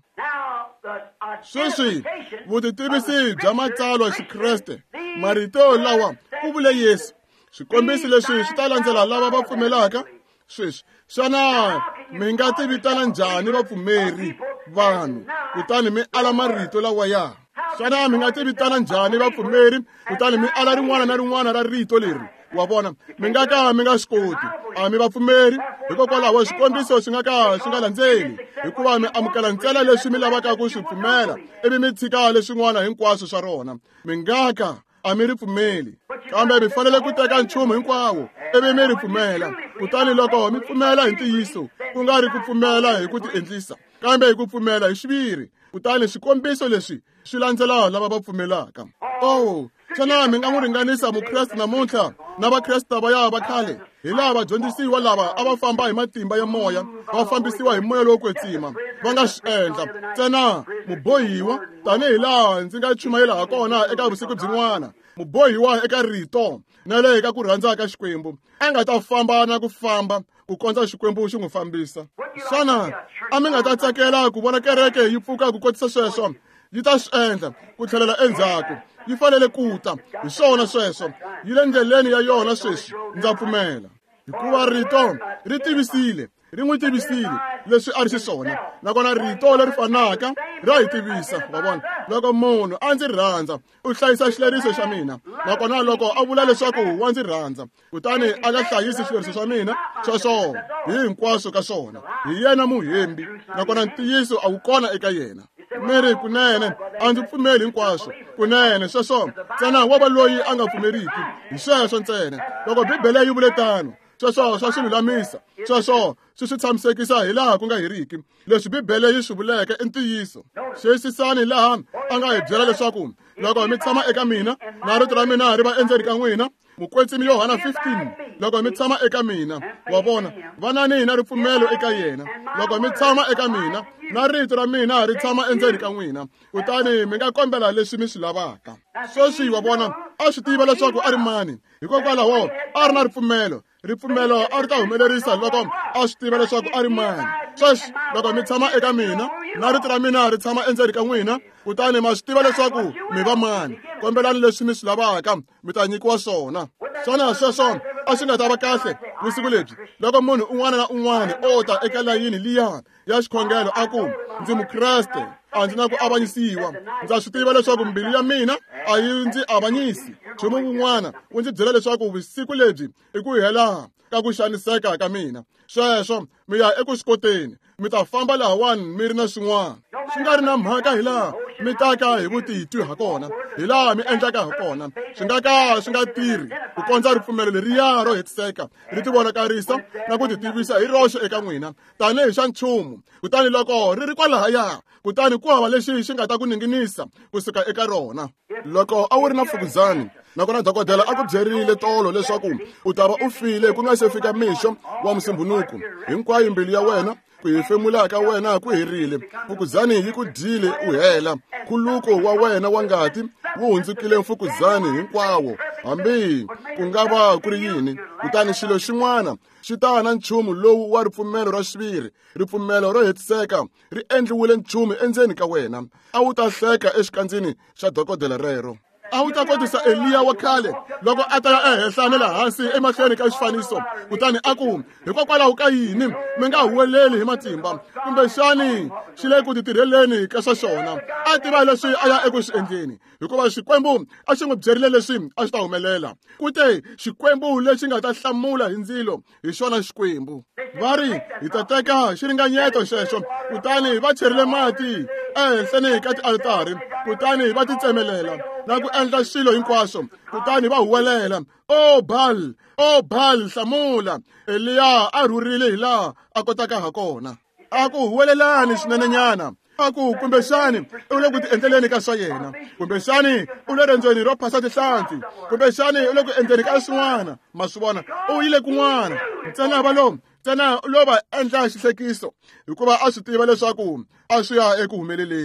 Sweswi vutitivisi bya matsalwa ya Xikreste, marito lawa ku vule Yesu, swikombiso leswi swi ta landzela lava va pfumelaka. Sweswi xana mi nga tivitana njhani vapfumeri vanhu kutani mi ala marito lawa ya? Xana mi nga tivitana njhani vapfumeri kutani mi ala rin'wana na rin'wana ra rito leri? Wa vona mi nga ka mi nga swi koti, a mi vapfumeri, hikokwalaho swikombiso swi nga ka swi nga landzeli, hikuva mi amukela ntsena leswi mi lavaka ku swi pfumela, ivi mi tshika leswin'wana hinkwaswo swa rona. Mi nga ka a mi ri pfumeli, kambe mi fanele ku teka nchumu hinkwawo ivi mi ri pfumela. Kutani loko mi pfumela hi ntiyiso, ku nga ri ku pfumela hi ku tiendlisa, kambe hi ku pfumela hi xiviri, kutani swikombiso leswi swi landzela lava va pfumelaka. Oh, xana mi nga n'wi ringanisa mukreste namuntlha na vakreste vaya va khale? Hi lava vadyondzisiwa lava a va famba hi matimba ya moya, va fambisiwa hi moya lowo kwetsima, va nga swi endla ntsena mubohiwa, tanihi laha ndzi nga chumayela ha kona eka vusiku byin'wana, mubohiwa eka rito na le ka ku rhandza ka Xikwembu, a nga ta famba na ku famba ku kondza Xikwembu xi n'wi fambisa. Xana a mi nga ta tsakela ku vona kereke yi pfuka ku kotisa sweswo? Yi ta swi endla ku tlhelela endzhaku, yi fanele ku ta hi swona sweswo, yi le ndleleni ya yona sweswi, ndza pfumela. Hikuva rito ri tivisile, ri n'wi tivisile leswi a ri xiswona, nakona rito leri fanaka ra hi tivisa. Va vona, loko munhu a ndzi rhandza u hlayisa xileriso xa mina, nakona loko a vula leswaku wa ndzi rhandza kutani a nga hlayisi xileriso xa mina xoswo hi hinkwaswo ka swona, hi yena muhembi, nakona ntiyiso a wu kona eka yena. Miri kunene a ndzi pfumeli hinkwaswo kunene sweswo, ntsena wa va loyi a nga pfumeriki hi sweswo ntsena. Loko Bibele yi vule tano, sweswo swa swi lulamisa, sweswo swi swi tshamisekisa hi laha ku nga heriki. Leswi Bibele yi swi vuleke i ntiyiso. Xiyisisani laha a nga hi byela leswaku loko mi tshama eka mina na rito ra mina ri va endzeni ka n'wina, Mukwetsimi Yohana fifteen, loko mi tshama eka mina, wa vona, vanani na ripfumelo eka yena. Loko mi tshama eka mina na rito ra mina ri tshama endzeni ka n'wina, kutani mi nga kombela leswi mi swi lavaka. Sweswi wa vona a swi tiva leswaku a ri mani, hikokwalaho a ri na ripfumelo. Ripfumelo a ri ta humelerisa loko a swi tiva leswaku a ri mani. Sweswi loko mi tshama eka mina na rito ra mina ri tshama endzeni ka n'wina, kutani ma swi tiva leswaku mi va mani. Kombelani leswi mi swi lavaka, mi ta nyikiwa swona. Swona sweswo a swi nga ta va kahle vusiku lebyi loko munhu un'wana na un'wana o ta eka layini liya ya xikhongelo a ku ndzi mukreste, a ndzi na ku avanyisiwa. Ndza swi tiva leswaku mbilu ya mina a yi ndzi avanyisi. Nchumu wun'wana wu ndzi byela leswaku vusiku lebyi i ku hela ka ku xaniseka ka mina. Sweswo mi ya eku swikoteni, mi ta famba lahawani mi ri na swin'wana. Swi nga ri na mhaka hi laha mi taka hi vutitwi ha kona, hi laha mi endlaka ha kona. Swi nga ka swi nga tirhi ku kondza ripfumelo leriya ro hetiseka ri tivonakarisa na ku titivisa hi roxe eka n'wina tanihi xa nchumu. Kutani loko ri ri kwalahaya, kutani ku hava lexi xi nga ta ku ninginisa kusuka eka rona. Loko a wu ri na mfukuzani, nakona dokodela a ku byerile tolo leswaku u ta va u file ku nga se fika mixo wa musumbhunuku, hinkwayo mbilu ya wena ku hefemula ka wena ku herile, mfukuzani yi ku dyile u hela, khuluko wa wena wa ngati wu hundzukile mfukuzani hinkwawo, hambi ku nga va ku ri yini. Kutani xilo xin'wana xi ta na nchumu lowu wa ripfumelo ra xiviri, ripfumelo ro hetiseka ri endliwile nchumu endzeni ka wena. A wu ta hleka exikandzini xa dokodela rero. A wu ta kotisa Eliya wa khale loko a ta ya ehenhla na le hansi emahlweni ka xifaniso, kutani a ku hikokwalaho ka yini mi nga huweleli hi matimba, kumbexani xi le ku titirheleni ka swa xona. A tiva leswi a ya eku swi endleni, hikuva Xikwembu a xi n'wi byerile leswi a swi ta humelela. Kute Xikwembu lexi nga ta hlamula hi ndzilo hi xona Xikwembu. Va ri hi ta teka xiringanyeto xexo, kutani va cherile mati ehenhleni ka tialitari, kutani va titsemelela na ku endla xilo hinkwaswo, kutani va huwelela, o Baal, o Baal hlamula. Eliya a rhurile hi laha a kotaka ha kona. A ku huwelelani swinenenyana. A ku kumbexani u le ku tiendleleni ka swa yena, kumbexani u le rendzweni ro phasa tihlampfi, kumbexani u le ku endleni ka swin'wana. Ma swi vona u yile kun'wana, ntsena va lo ntsena lo va endla xihlekiso, hikuva a swi tiva leswaku a swi ya eku humeleleni.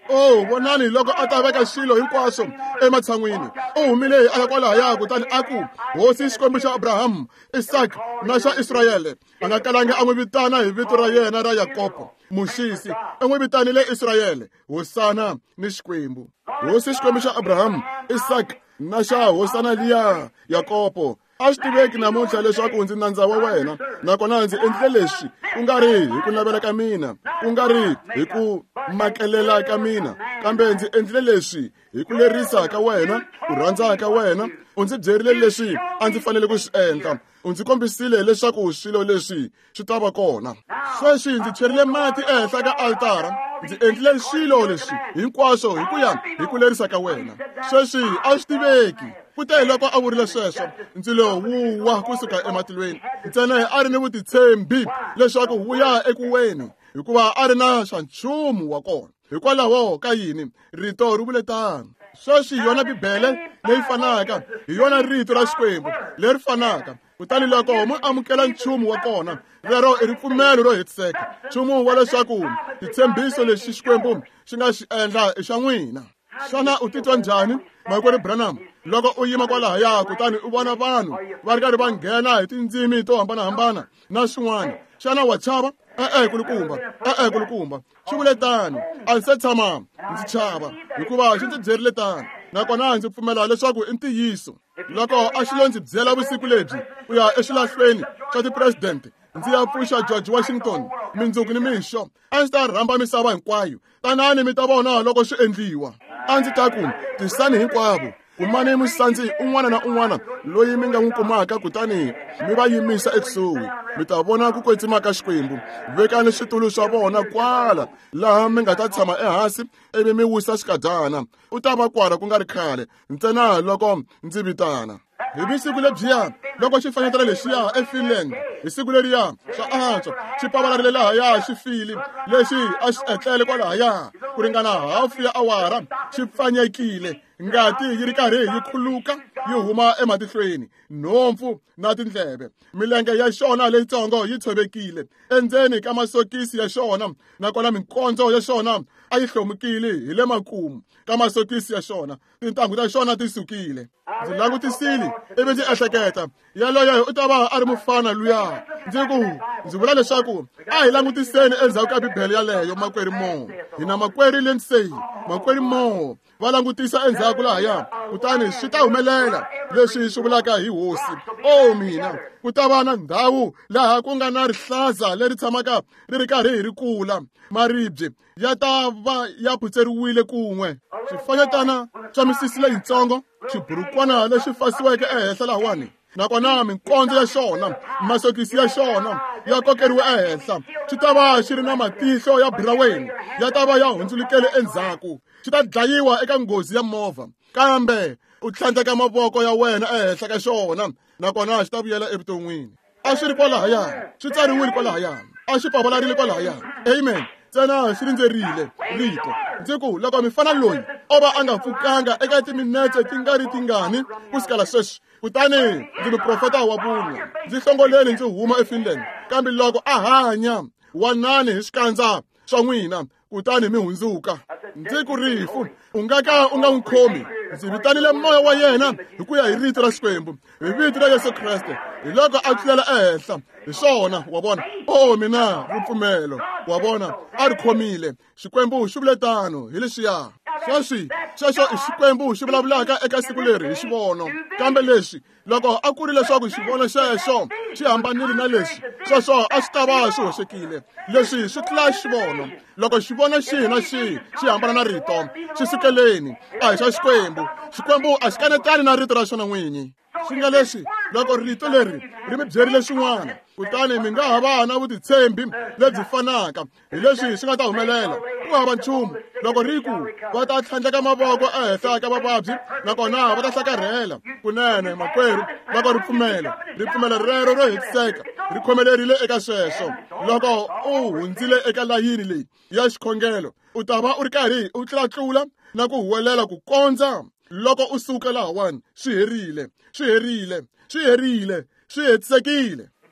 oh vonani loko a ta veka xilo hinkwaswo ematshan'wini u humile a ya kwalahaya kutani a ku hosi xikwembu xa Abrahamu, Isaka na xa Israyele a nga kalangi a n'wi vitana hi vito ra yena ra Yakobo muxisi, u n'wi vitanile Israyele hosana ni xikwembu. Hosi xikwembu xa Abrahamu, Isaka na xa hosana liya Yakobo. A swi tiveki namuntlha leswaku ndzi nandza wa wena, nakona ndzi endlile leswi ku nga ri hi ku navela ka mina, ku nga ri hi ku makelela ka mina, kambe ndzi endlile leswi hi ku lerisa ka wena, ku rhandza ka wena. U ndzi byerile leswi a ndzi fanele ku swi endla, u ndzi kombisile leswaku swilo leswi swi ta va kona. Sweswi ndzi cherile mati ehenhla ka altara, ndzi endlile swilo leswi hinkwaswo hi ku ya hi ku lerisa ka wena. Sweswi a swi tiveki, kute loko a vurile sweswo ndzilo wu wa kusuka ematilweni, ntsena a ri ni vutitshembi leswaku wu ya ekuweni hikuva a ri na swa nchumu wa kona. Hikwalaho ka yini rito ri vule tano. Sweswi yona Bibele leyi fanaka hi yona rito ra Xikwembu leri fanaka. Kutani loko mu amukela nchumu wa kona, rero i ripfumelo ro hetiseka, nchumu wa leswaku titshembiso lexi Xikwembu xi nga xi endla i xa n'wina. Xana u titwa njhani makwerhu Branham loko u yima kwalahaya kutani u vona vanhu va ri karhi va nghena hi tindzimi to hambanahambana na swin'wana? Xana wa chava? E-e kulukumba, e-e kulukumba. Xi vule tano, a ndzi se tshama ndzi chava hikuva xi ndzi byerile tano, nakona ndzi pfumela leswaku i ntiyiso. Loko a xi lo ndzi byela vusiku lebyi ku ya exilahlweni xa tipresidente ndzi ya pfuxa George Washington mindzuku ni mixo, a ndzi ta rhamba misava hinkwayo. Tanani mi ta vona loko swi endliwa. A ndzi ta ku tisani hinkwavo, kumani musandzi un'wana na un'wana loyi mi nga n'wi kumaka kutani mi va yimisa ekusuhi. Mi ta vona ku kwetsima ka Xikwembu. Vekani switulu swa vona kwala laha mi nga ta tshama ehansi ivi mi wisa xikadyana. U ta va kwala ku nga ri khale ntsena loko ndzi vitana. Hi siku lebyiya loko xi fanyetela lexiya eFinland, hi siku leriya swa antswa xi pavalarile lahaya xifili lexi a xi etlele kwalahaya ku ringana hafu ya awara xi pfanyekile, ngati yi ri karhi yi khuluka yi huma ematihlweni, nhompfu na tindleve. Milenge ya xona leyitsongo yi tshovekile endzeni ka masokisi ya xona, nakona minkondzo ya xona a yi hlomukile hi le makumu ka masokisi ya xona, tintangu ta xona ti sukile. Ndzi langutisile ivi ndzi ehleketa yaloyo u ta va a ri mufana luya. Ndzi ku ndzi vula leswaku a hi langutiseni endzhaku ka Bibele yaleyo makwerhu mo. Hina makwerhu Lindsay, makwerhu mo va langutisa endzhaku lahaya, kutani swi ta humelela leswi swi vulaka hi hosi. O mina ku ta va na ndhawu laha ku nga na rihlaza leri tshamaka ri ri karhi hi ri kula, maribye ya ta va ya phutseriwile kun'we, swifanyetana swa misisi leyitsongo, xiburukwana lexi fasiweke ehenhla lahawani, nakona minkondzo ya xona, masokisi ya xona ya kokeriwe ehenhla. Xi ta va xi ri na matihlo ya buraweni, ya ta va ya hundzulukele endzhaku. Xi ta dlayiwa eka nghozi ya movha, kambe u tlhandleka mavoko ya wena ehenhla ka xona, nakona xi ta vuyela evuton'wini. A swi ri kwalahaya, swi tsariwile kwalahaya, a xi papalarile kwalahaya. Amen. Ntsena xi rindzerile rito. Ndzi ku loko mifana loyi o va a nga pfukanga eka timinete ti nga ri tingani kusukela sweswi, kutani ndzi muprofeta wa vun'we, ndzi hlongoleni ndzi huma eFinland, kambe loko a hanya wanani hi swikandza swa n'wina kutani mi hundzuka. Ndzi ku rifu u nga ka u nga n'wi khomi. Ndzi vitanile moya wa yena hi ku ya hi rito ra Xikwembu, hi vito ra Yesu Kreste, hi loko a tlulela ehenhla. Hi swona wa vona, o mina ripfumelo wa vona a ri khomile. Xikwembu xi vule tano hi leswiya. Sweswi sweswo i Xikwembu xi vulavulaka eka siku leri hi xivono, kambe leswi loko a ku ri leswaku xivono xexo xi hambanile na leswi, sweswo a swi ta va swi hoxekile. Leswi swi tlula xivono. Loko xivono xihi na xihi xi hambana na rito, xi sukeleni a hi xa Xikwembu. Xikwembu a xi kanetani na rito ra xona n'winyi. Swi nga leswi loko rito leri ri mi byerile swin'wana, kutani mi nga ha va na vutitshembi lebyi fanaka hi leswi swi nga ta humelela. Ku hava nchumu loko ri ku va ta tlhandleka mavoko ehenhla ka vavabyi, nakona va ta hlakarhela kunene makwerhu loko ripfumelo ripfumelo rero ro hetiseka ri khomelerile eka sweswo. Loko u hundzile eka layini leyi ya xikhongelo, u ta va u ri karhi u tlulatlula na ku huwelela ku kondza loko u suka lahawani swi herile, swi herile, swi herile, swi hetisekile.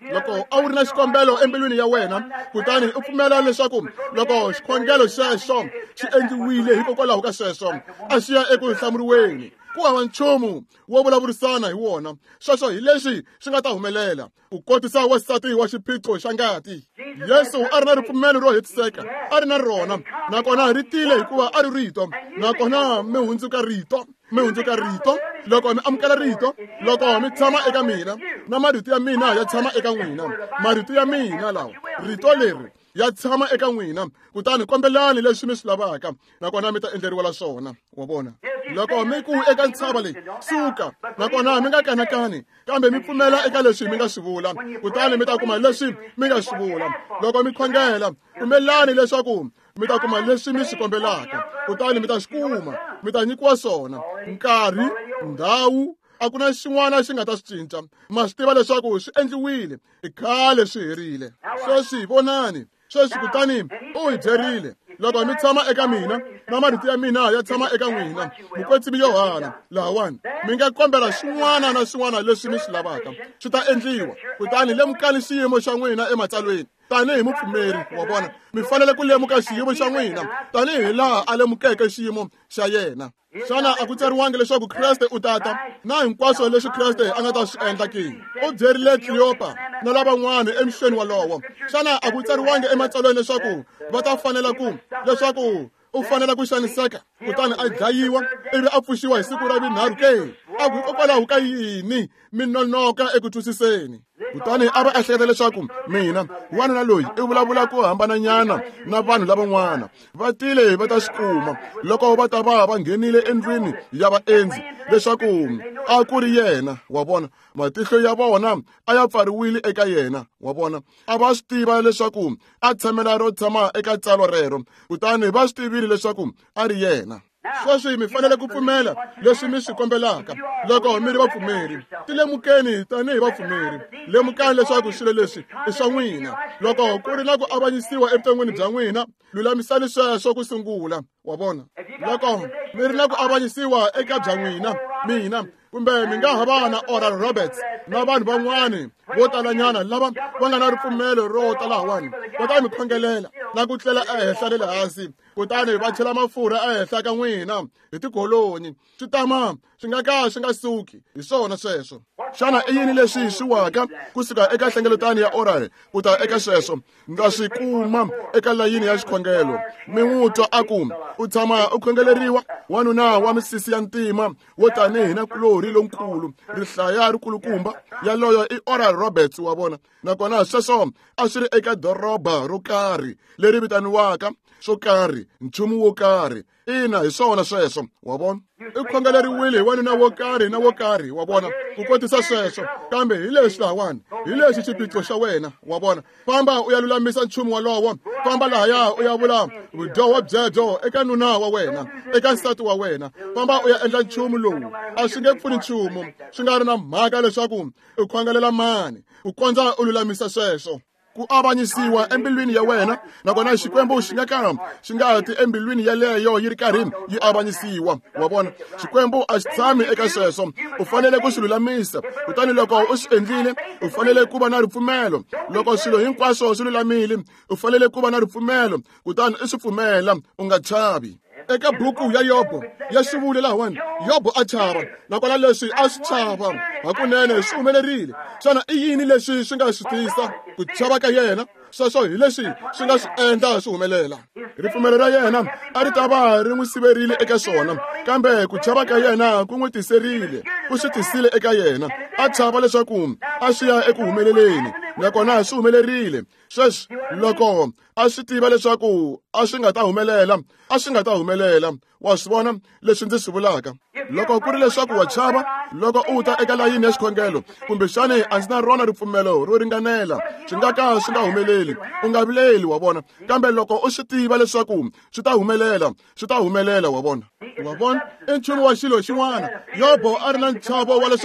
loko a wu ri na xikombelo embilwini ya wena kutani u pfumela leswaku loko xikhongelo xexo xi endliwile hikokwalaho ka sweswo a xi ya eku hlamuriweni ku hava nchumu wo vulavurisana hi wona sweswo hi leswi swi nga ta humelela ku kotisa wasati wa xiphiqo xa ngati Yesu a ri na ripfumelo ro hetiseka a ri na rona nakona ri tile hikuva a ri rito nakona mi hundzuka rito mi hundzuka rito loko mi amukela rito loko mi tshama eka mina na marito ya mina ya tshama eka n'wina marito ya mina lawa rito leri ya tshama eka n'wina kutani kombelani leswi mi swi lavaka nakona mi ta endleriwa swona wa vona loko mi ku eka ntshava leyi suka nakona mi nga kanakani kambe mi pfumela eka leswi mi nga swi vula kutani mi ta kuma leswi mi nga swi vula loko mi khongela pfumelani leswaku mi ta kuma leswi mi swi kombelaka kutani mi ta swi kuma mi ta nyikiwa swona nkarhi ndhawu a ku na xin'wana xi nga ta swi cinca ma swi tiva leswaku swi endliwile i khale swi herile sweswi vonani sweswi kutani u hi byerile loko mi tshama eka mina na marito ya mina ya tshama eka n'wina mukwetsi mi yohana lahawani mi nga kombela xin'wana na xin'wana leswi mi swi lavaka swi ta endliwa kutani lemukani xiyimo xa n'wina ematsalweni tanihi mupfumeri wa vona mi fanele ku lemuka xiyimo xa n'wina tanihi laha a lemukeke xiyimo xa yena xana a ku tsariwangi leswaku Kriste u tata na hinkwaswo leswi Kriste a nga ta swi endla ke u byerile Cleopa na lavan'wana emixweni walowo xana a ku tsariwangi ematsalweni leswaku va ta fanela ku leswaku u fanela ku xaniseka kutani a dlayiwa ivi a pfuxiwa hi siku ra vinharhu ke a ku hikokwalaho ka yini mi nonoka eku twisiseni kutani a va ehleketa leswaku mina wanuna loyi i vulavula ku hambananyana na vanhu lavan'wana va tile va ta swi kuma loko va ta va va nghenile endlwini ya vaendzi leswaku a ku ri yena wa vona matihlo ya vona a ya pfariwile eka yena wa vona a va swi tiva leswaku a tshamela ro tshama eka tsalwa rero kutani va swi tivile leswaku a ri yena sweswi mi fanele ku pfumela leswi mi swi kombelaka loko mi ri vapfumeri tilemukeni tanihi vapfumeri lemukani leswaku swilo leswi i swa n'wina loko ku ri na ku avanyisiwa evuton'wini bya n'wina lulamisani sweswo ku sungula wa vona loko mi ri na ku avanyisiwa eka bya n'wina mina kumbe mi nga ha va na Oral Roberts na vanhu van'wani vo talanyana lava va nga na ripfumelo ro talahawani va ta mi khongelela na ku tlela ehenhla le le hansi kutani va chela mafurha ehenhla ka n'wina hi tigolonyi swi tama swi nga ka swi nga suki hi swona sweswo xana i yini leswi swi waka kusuka eka nhlengeletano ya Oral ku ta eka sweswo nga swi kuma eka layini ya xikhongelo mi n'wi twa a ku u tshama u khongeleriwa wanuna wa misisi ya ntima wo tanihi na kulori lonkulu rihlaya rikulukumba yaloyo i Oral Roberts wa vona nakona sweswo a swi ri eka doroba ro karhi leri vitaniwaka swo karhi nchumu wo karhi ina hi swona sweswo wa vona i khongeleriwile hi wanuna wo karhi na wo karhi wa vona ku kotisa sweswo kambe hi leswi lahawani hi leswi xiphiqo xa wena wa vona famba u ya lulamisa nchumu walowo famba lahaya u ya vula vudyoho byebyo eka nuna wa wena eka nsati wa wena famba u ya endla nchumu lowu a swi nge pfuni nchumu swi nga ri na mhaka leswaku u khongelela mani ku kondza u lulamisa sweswo ku avanyisiwa embilwini ya wena nakona xikwembu xi nga ka xi nga ti embilwini yaleyo yi ri karhi yi avanyisiwa wa vona xikwembu a xi tshami eka sweswo u fanele ku swi lulamisa kutani loko u swi endlile u fanele ku va na ripfumelo loko swilo hinkwaswo swi lulamile u fanele ku va na ripfumelo kutani i swi pfumela u nga chavi eka buku ya Yobo ya xivule lahawani Yobo a chava nakona leswi a swi chava hakunene swi humelerile xana i yini leswi swi nga swi tisa ku chava ka yena sweswo hi leswi swi nga swi endla swi humelela ripfumelo ra yena a ri ta va ri n'wi siverile eka swona kambe ku chava ka yena ku n'wi tiserile ku swi tisile eka yena a chava leswaku a swi ya eku humeleleni nakona swi humelerile sweswi loko a swi tiva leswaku a swi nga ta humelela a swi nga ta humelela wa swi vona leswi ndzi swi vulaka loko ku ri leswaku wa chava loko u ta eka layini ya xikhongelo kumbe xani a ndzi na rona ripfumelo ro ringanela swi nga ka swi nga humeleli u nga vileli wa vona kambe loko u swi tiva leswaku swi ta humelela swi ta humelela wa vona wa vona i nchumu wa xilo xin'wana Yobo a ri na nchavo wa leswaku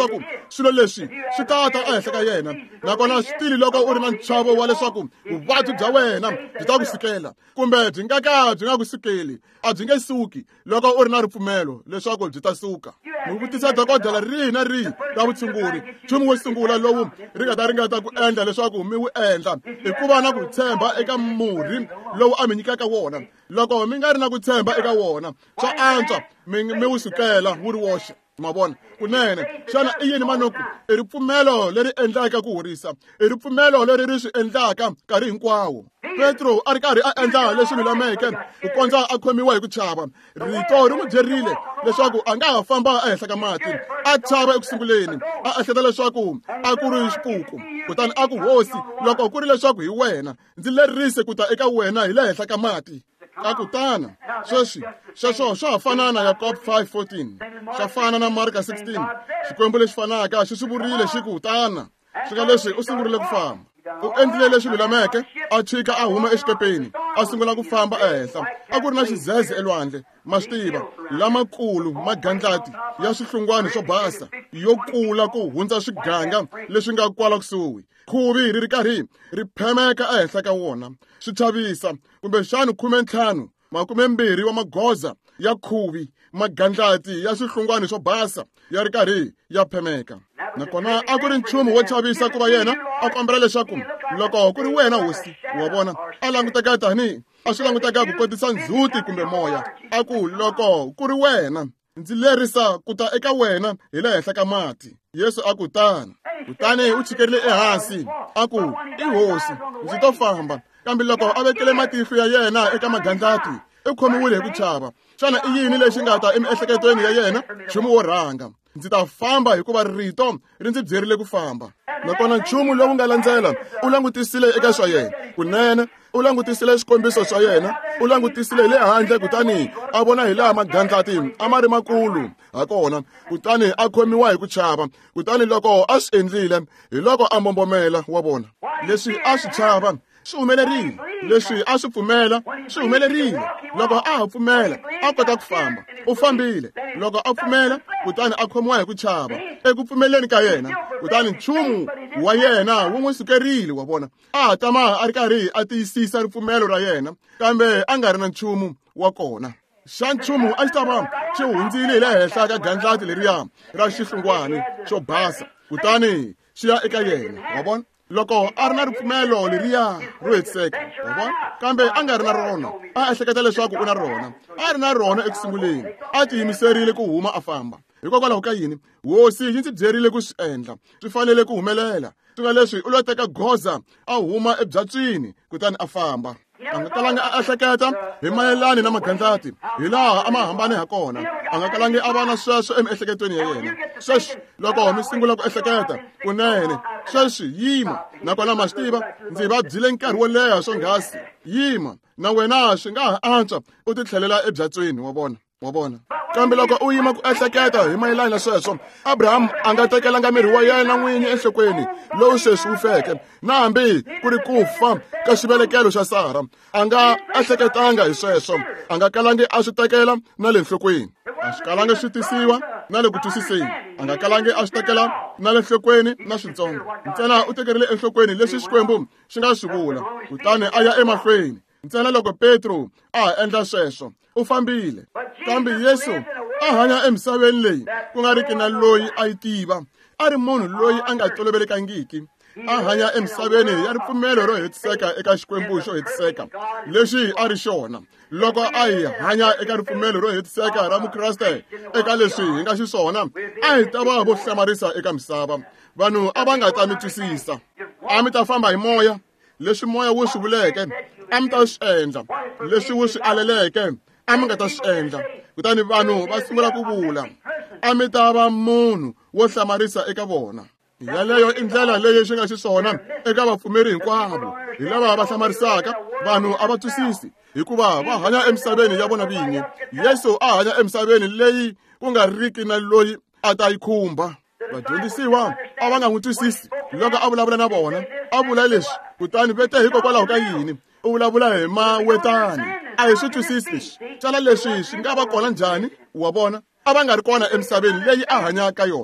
swilo leswi swi ta ta ehenhla ka yena nakona swi tili loko u ri na nchavo wa leswaku vuvabyi bya wena byi ta ku sikela kumbe byi nga ka byi nga ku sikeli a byi nge suki loko u ri na ripfumelo leswaku byi ta suka mi vutisa dokodela rihi na rihi ra vutshunguri nchumu wo sungula lowu ri nga ta ringeta ku endla leswaku mi wu endla hi ku va na ku tshemba eka murhi lowu a mi nyikaka wona loko mi nga ri na ku tshemba eka wona swa antswa mi mi wu sukela wu ri woxe mavona kunene xana i yini manoko i ripfumelo leri endlaka ku horisa i ripfumelo leri ri swi endlaka nkarhi hinkwawo Petro a ri karhi a endla leswi lulameke ku kondza a khomiwa hi ku chava rito ri n'wi byerile leswaku a nga ha famba ehenhla ka mati a chava ekusunguleni a ehleketa leswaku a ku ri xipuku kutani a ku hosi loko ku ri leswaku hi wena ndzi lerise ku ta eka wena hi le henhla ka mati a kutana sweswi sweswo swa ha fana na Yakobo five fourteen swa fana na Marka sixteen xikwembu lexi fanaka xi swi vurile xi ku tana swi nga leswi u sungurile ku famba u endlile leswi lulameke a chika a huma exikepeni a sungula ku famba ehenhla a ku ri na xizeze elwandle ma swi tiva lamakulu magandlati ya swihlungwana swo basa yo kula ku hundza swiganga leswi nga kwala kusuhi khuvi ri ri karhi ri phemeka ehenhla ka wona swi chavisa kumbe xani khume ntlhanu makume mbirhi wa magoza ya khuvi magandlati ya swihlungwana swo basa ya ri karhi ya phemeka nakona a ku ri nchumu wo chavisa ku va yena a kombela leswaku loko ku ri wena hosi wa vona a languteka tani a swi languteka ku kotisa ndzhuti kumbe moya a ku loko ku ri wena ndzi lerisa ku ta eka wena hi le henhla ka mati Yesu a ku tana kutani u chikerile ehansi a ku i hosi ndzi to famba kambe loko a vekele matihlo ya yena eka magandlati i khomiwile hi ku chava xana i yini lexi nga ta emiehleketweni ya yena nchumu wo rhanga ndzi ta famba hikuva rito ri ndzi byerile ku famba nakona nchumu lowu nga landzela u langutisile eka swa yena kunene u langutisile swikombiso swa yena u langutisile hi le handle kutani a vona hi laha magandlati a ma ri makulu ha kona kutani a khomiwa hi ku chava kutani loko a swi endlile hi loko a mombomela wa vona leswi a swi chava swi humelerile leswi a swi pfumela swi humelerile loko a ha pfumela a kota ku famba u fambile loko a pfumela kutani a khomiwa hi ku chava eku pfumeleni ka yena kutani nchumu wa yena wu n'wi sukerile wa vona a ha tama a ri karhi a tiyisisa ripfumelo ra yena kambe a nga ri na nchumu wa kona xa nchumu a xi ta va xi hundzile hi le henhla ka gandlati leriya ra xihlungwana xo basa kutani xi ya eka yena wa vona loko a ri na ripfumelo leriya ro hetiseka wa vona kambe a nga ri na rona a ehleketa leswaku u na rona a ri na rona ekusunguleni a tiyimiserile ku huma a famba hikokwalaho ka yini hosi yi ndzi byerile ku swi endla swi fanele ku humelela swi nga leswi u lo teka goza a huma ebyatswini kutani a famba a nga kalangi a ehleketa hi mayelani na magandlati hi laha a ma hambane ha kona a nga kalangi a va na sweswo emiehleketweni ya yena sweswi loko mi sungula ku ehleketa kunene sweswi yima nakona ma swi tiva ndzi va byile nkarhi wo leha swonghasi yima na wena swi nga ha antswa u titlhelela ebyatswini wa vona wa vona kambe loko u yima ku ehleketa hi mayelani na sweswo Abraham a nga tekelanga miri wa yena n'winyi enhlokweni lowu sweswi wu feke na hambi ku ri ku fa ka xivelekelo xa Sara a nga ehleketanga hi sweswo a nga kalangi a swi tekela na le nhlokweni a swi kalangi swi tisiwa na le ku twisiseni a nga kalangi a swi tekela na le nhlokweni na swintsongo ntsena u tekerile enhlokweni leswi xikwembu xi nga swi vula kutani a ya emahlweni ntsena loko Petro a ha endla sweswo u fambile kambe Yesu a hanya emisaveni leyi ku nga riki na loyi a yi tiva a ri munhu loyi a nga tolovelekangiki a hanya emisaveni ya ripfumelo ro hetiseka eka xikwembu xo hetiseka lexi a ri xona loko a hi hanya eka ripfumelo ro hetiseka ra mukreste eka leswi hi nga xiswona a hi ta va vo hlamarisa eka misava vanhu a va nga ta mi twisisa a mi ta famba hi moya leswi moya wu swi vuleke a mi ta swi endla leswi wu swi aleleke a mi nga ta swi endla kutani vanhu va sungula ku vula a mi ta va munhu wo hlamarisa eka vona yaleyo i ndlela leyi swi nga xiswona eka vapfumeri hinkwavo hi lava va hlamarisaka vanhu a va twisisi hikuva va hanya emisaveni ya vona vinyi Yesu a hanya emisaveni leyi ku nga riki na loyi a ta yi khumba vadyondzisiwa a va nga n'wi twisisi loko a vulavula na vona a vula leswi kutani vete hikokwalaho ka yini u vulavula hi mawetani a hi swi twisisi leswi xana leswi swi nga va kona njhani wa vona a va nga ri kona emisaveni leyi a hanyaka yona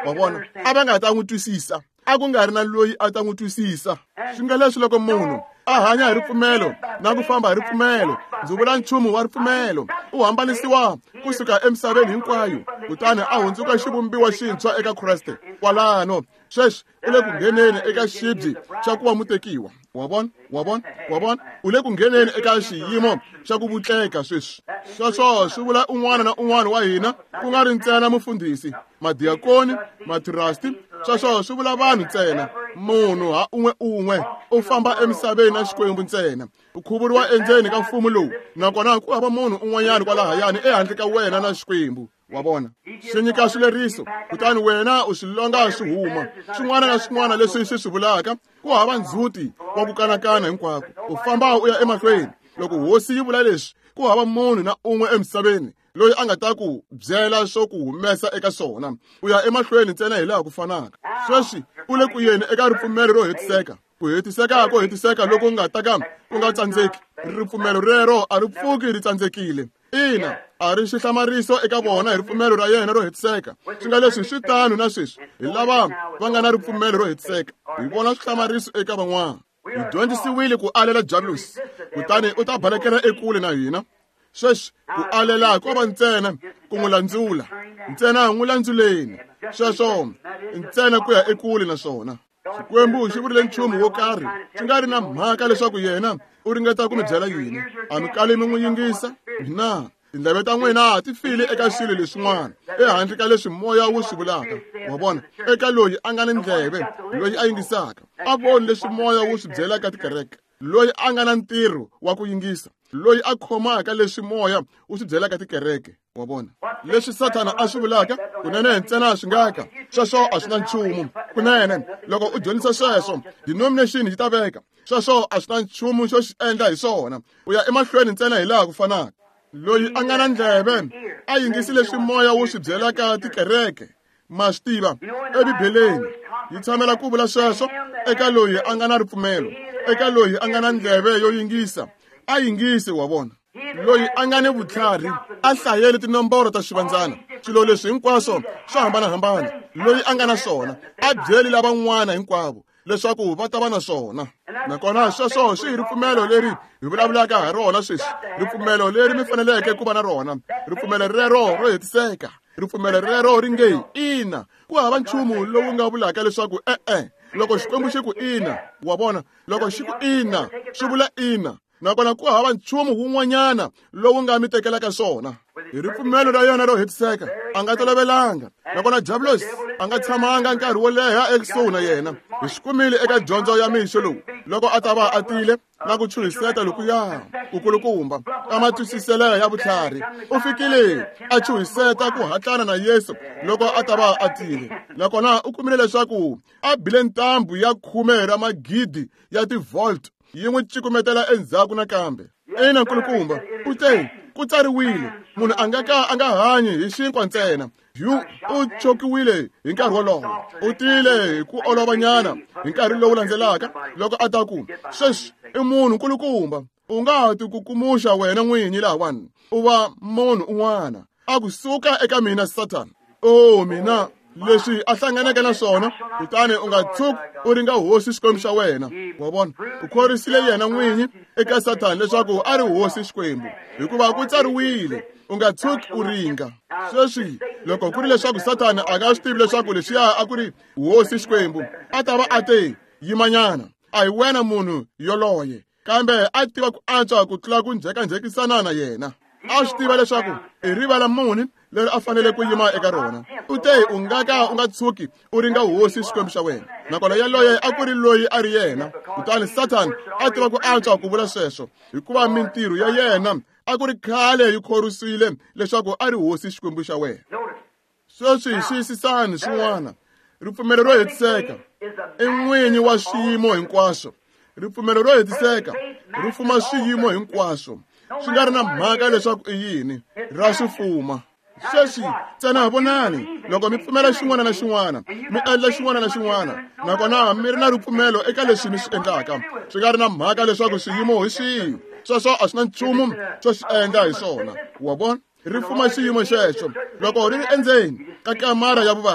wa vona a va nga ta n'wi twisisa a ku nga ri na loyi a ta n'wi twisisa swi nga leswi loko munhu a hanya hi ripfumelo na ku famba hi ripfumelo ndzi vula nchumu wa ripfumelo u hambanisiwa kusuka emisaveni hinkwayo kutani a hundzuka xivumbiwa xintshwa eka Kriste kwalano sweswi u le ku ngheneni eka xibye xa ku va mutekiwa wa vona wa vona wa vona u le ku ngheneni eka xiyimo xa ku vutleka sweswi sweswo swi vula un'wana na un'wana wa hina ku nga ri ntsena mufundhisi madiyakoni matrasti sweswo swi vula vanhu ntsena munhu ha un'we un'we u famba emisaveni na xikwembu ntsena u khuvuriwa endzeni ka mfumo lowu nakona ku hava munhu un'wanyana kwalahayani ehandle ka wena na xikwembu wa vona swi nyika swileriso kutani wena u swi longa swi huma swin'wana na swin'wana leswi swi swi vulaka ku hava ndzhuti wa ku kanakana hinkwako u famba u ya emahlweni loko hosi yi vula leswi ku hava munhu na un'we emisaveni loyi a nga ta ku byela swo ku humesa eka swona u ya emahlweni ntsena hi laha ku fanaka sweswi u le ku yeni eka ripfumelo ro hetiseka ku hetiseka ko hetiseka loko u nga ta ka u nga tsandzeki ripfumelo rero a ri pfuki ri tsandzekile ina a ri xihlamariso eka vona hi ripfumelo ra yena ro hetiseka swi nga leswi swi tano na sweswi hi lava va nga na ripfumelo ro hetiseka hi vona swihlamariso eka van'wana hi dyondzisiwile ku alela jalusi kutani u ta balekela ekule na hina sweswi ku alela ko va ntsena ku n'wi landzula ntsena n'wi landzuleni sweswo ntsena ku ya ekule na swona xikwembu xi vurile nchumu wo karhi swi nga ri na mhaka leswaku yena u ringeta ku mi byela yini a mi kali mi n'wi yingisa na tindleve ta n'wina ti file eka swilo leswin'wana ehandle ka leswi moya wu swi vulaka wa vona eka loyi a nga ni ndleve loyi a yingisaka a voni leswi moya wu swi byelaka tikereke loyi a nga na ntirho wa ku yingisa loyi a khomaka leswi moya wu swi byelaka tikereke wa vona leswi Satana a swi vulaka kunene ntsena swi ngaka sweswo a swi na nchumu kunene loko u dyondzisa sweswo denomination yi ta veka sweswo a swi na nchumu xo xi endla hi swona u ya emahlweni ntsena hi laha ku fanaka loyi a nga na ndleve a yingisi leswi moya wu swi byelaka tikereke ma swi tiva ebibeleni yi tshamela ku vula sweswo eka loyi a nga na ripfumelo eka loyi a nga na ndleve yo yingisa a yingisi wa vona loyi a nga ni vutlhari a hlayeli tinomboro ta swivandzana swilo leswi hinkwaswo swo hambanahambana loyi a nga na swona a byeli lavan'wana hinkwavo leswaku va ta va na swona nakona sweswo swi hi ripfumelo leri hi vulavulaka ha rona sweswi ripfumelo leri mi faneleke ku va na rona ripfumelo rero ro hetiseka ripfumelo rero ri nge ina ku hava nchumu lowu nga vulaka leswaku e-e loko xikwembu xi ku ina wa vona loko xi ku ina swi vula ina nakona ku hava nchumu wun'wanyana lowu nga mi tekelaka swona hi ripfumelo ra yona ro hetiseka a nga tolovelanga nakona jabulosi a nga tshamanga nkarhi wo leha ekusuhi na yena hi xikumile eka dyondzo ya mixo lowu loko a ta va a tile na ku chuhiseta lokuya ku kulukumba ka matwisiselo ya vutlhari u fikile a chuhiseta ku hatlana na Yesu loko a ta va a tile nakona u kumile leswaku a bile ntambu ya khume ra magidi ya tivolt yi n'wi cikumetela endzhaku nakambe ina nkulukumba u te ku tsariwile munhu a nga ka a nga hanyi hi xinkwa ntsena yu u chokiwile hi nkarhi wolowo u tile hi ku olovanyana hi nkarhi lowu landzelaka loko a ta ku sweswi i munhu nkulukumba u nga ti kukumuxa wena n'winyi lahawani u va munhu un'wana a kusuka eka mina Satana o mina leswi a hlanganeke na swona kutani u nga tshuki u ringa hosi xikwembu xa wena wa vona u khorisile yena n'winyi eka Satana leswaku a ri hosi xikwembu hikuva ku tsariwile u nga tshuki u ringa sweswi loko ku ri leswaku Satana a nga swi tivi leswaku leswiya a ku ri hosi xikwembu a ta va a te yimanyana a hi wena munhu yoloye kambe a tiva ku antswa ku tlula ku njhekanjhekisana na yena a swi tiva leswaku i rivala muni leri a fanele ku yima eka rona u te u nga ka u nga tshuki u ringa hosi xikwembu xa wena nakona yaloye a ku ri loyi a ri yena kutani Satana a tiva ku antswa ku vula sweswo hikuva mintirho ya yena a ku ri khale yi khorusile leswaku a ri hosi xikwembu xa wena sweswi xiyisisani swin'wana ripfumelo ro hetiseka i n'winyi wa swiyimo hinkwaswo ripfumelo ro hetiseka ri fuma swiyimo hinkwaswo swi nga ri na mhaka leswaku i yini ra swifuma sweswi ntsena vonani loko mi pfumela xin'wana na xin'wana mi endla xin'wana na xin'wana nakona mi ri na ripfumelo eka leswi mi swi endlaka swi nga ri na mhaka leswaku swiyimo hi swihi sweswo a swi na nchumu swo swi endla hi swona wa vona ri fuma xiyimo xexo loko ri ri endzeni ka kamara ya vuvabyi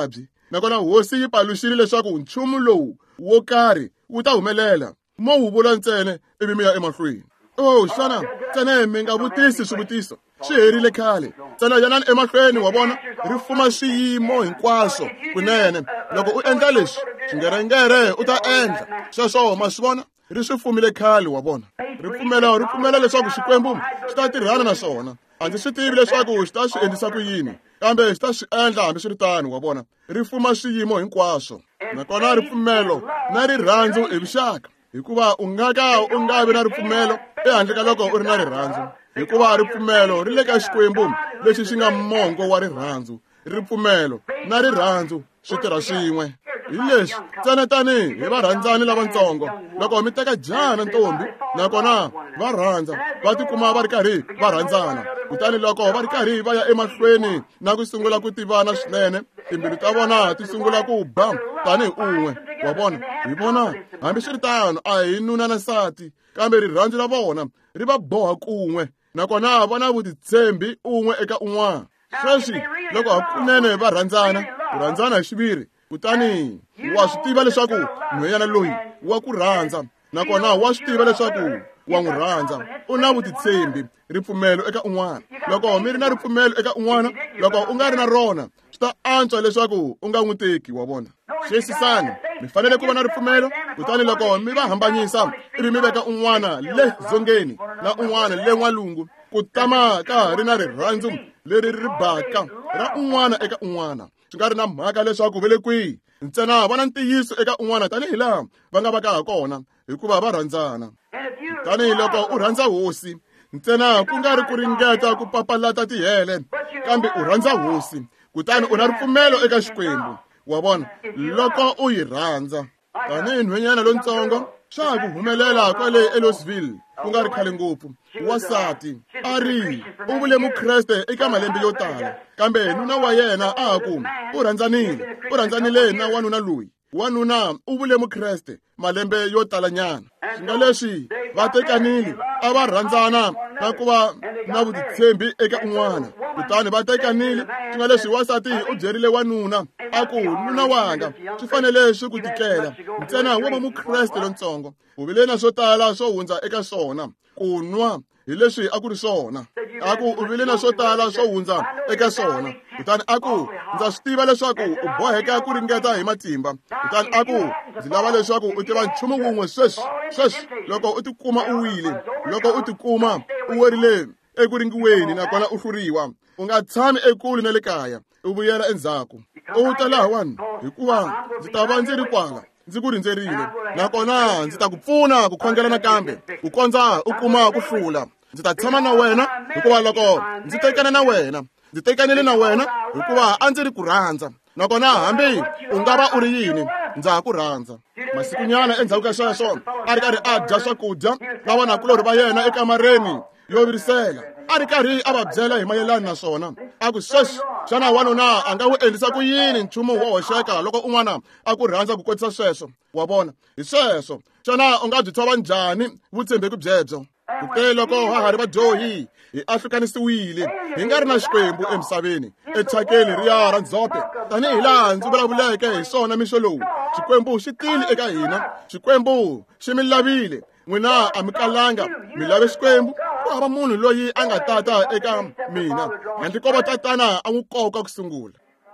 nakona hosi yi paluxile leswaku nchumu lowu wo karhi wu ta humelela mo wu vula ntsena ivi mi ya emahlweni. Oh xana ntsena mi nga vutisi swivutiso swi herile khale, ntsena yanani emahlweni wa vona ri fuma swiyimo hinkwaswo kunene. Loko u endla leswi xingerengere u ta endla sweswo, ma swi vona ri swi fumile khale wa vona. Ripfumelo ri pfumela leswaku Xikwembu xi ta tirhana na swona. A ndzi swi tivi leswaku xi ta swi endlisa ku yini, kambe xi ta swi endla hambi swi ri tano wa vona. Ri fuma swiyimo hinkwaswo, nakona ripfumelo na rirhandzu i vuxaka, hikuva u nga ka u nga vi na ripfumelo ehandle ka loko u ri na rirhandzu, hikuva ripfumelo ri le ka Xikwembu lexi xi nga mongo wa rirhandzu. Ripfumelo na rirhandzu swi tirha swin'we. Hi leswi ntsena tanihi hi varhandzani lavatsongo, loko mi teka jaha na ntombi nakona va rhandza, va tikuma va ri karhi va rhandzana, kutani loko va ri karhi va ya emahlweni na ku sungula ku tivana swinene, timbilu ta vona ti sungula ku ba tanihi un'we wa vona. Hi vona hambi swi ri tano a hi nuna na nsati, kambe rirhandzu ra vona ri va boha kun'we, nakona va na vutitshembi un'we eka un'wana. Sweswi loko hakunene va rhandzana, ku rhandzana hi xiviri, kutani wa swi tiva leswaku nhwanyana loyi wa ku rhandza, nakona wa swi tiva leswaku wa n'wi rhandza, u na vutitshembi, ripfumelo eka un'wana. Loko mi ri na ripfumelo eka un'wana, loko u nga ri na rona, swi ta antswa leswaku u nga n'wi teki wa vona. Xiyisisani, mi fanele ku va na ripfumelo, kutani loko mi va hambanyisa ivi mi veka un'wana le dzongeni na un'wana le n'walungu, ku tama ka ha ri na rirhandzu leri ri baka ra un'wana eka un'wana. Swi nga ri na mhaka leswaku ve le kwihi, ntsena va na ntiyiso eka un'wana tanihi laha va nga va ka ha kona, hikuva va rhandzana. Tanihi loko u rhandza hosi, ntsena ku nga ri ku ringeta ku papalata tihele, kambe u rhandza hosi, kutani u na ripfumelo eka Xikwembu wa vona. Loko u yi rhandza tanihi nhwanyana lontsongo, swa ku humelela kwale eLouisville ku nga ri khale ngopfu, wasati a ri u vule mukreste eka malembe yo tala, kambe nuna wa yena a ku u rhandzanile u rhandzanile na wanuna loyi. Wanuna u vule mukreste malembe yo tala nyana. Swi nga leswi va tekanile a va rhandzana na ku va na vutitshembi eka un'wana, kutani va tekanile. Swi nga leswi wasati u byerile wanuna a ku nuna wanga swi fanele swi ku tikela, ntsena wo va mukreste lontsongo. U vile na swo tala swo hundza eka swona, ku nwa hi leswi a ku ri swona. A ku u vile na swo tala swo hundza eka swona, kutani a ku ndza swi tiva leswaku u boheka ku ringeta hi matimba, kutani a ku ndzi lava leswaku u tiva nchumu wun'we sweswi sweswi. Loko u tikuma u wile, loko u tikuma u werile eku ringiweni nakona u hluriwa, u nga tshami ekule na le kaya, u vuyela endzhaku u ta lahawani, hikuva ndzi ta va ndzi ri kwala ndzi ku rindzerile, nakona ndzi ta ku pfuna ku khongela nakambe ku kondza u kuma ku hlula. Ndzi ta tshama na wena, hikuva loko ndzi tekana na wena ndzi tekanile na wena, hikuva a ndzi ri ku rhandza, nakona hambi u nga va u ri yini ndza ku rhandza. Masikunyana endzhaku ka sweswo a ri karhi a dya swakudya na vanakulori va yena ekamareni yo virisela, a ri karhi a va byela hi mayelana na swona. A ku sweswi xana wanuna a nga wu endlisa ku yini nchumu wo hoxeka loko un'wana a ku rhandza ku kotisa sweswo wa vona? Hi sweswo xana u nga byi tshova njhani vutshembeki byebyo? Kute loko ha ha ri vadyohi hi ahlukanisiwile, hi nga ri na Xikwembu emisaveni, ethakeni riya ra ndzhope, tanihi laha ndzi vulavuleke hi swona mixo lowu. Xikwembu xi tile eka hina, Xikwembu xi mi lavile, n'wina a mi kalanga mi lave Xikwembu. Ku hava munhu loyi a nga tata eka mina handle ko va tatana a n'wi koka ku sungula.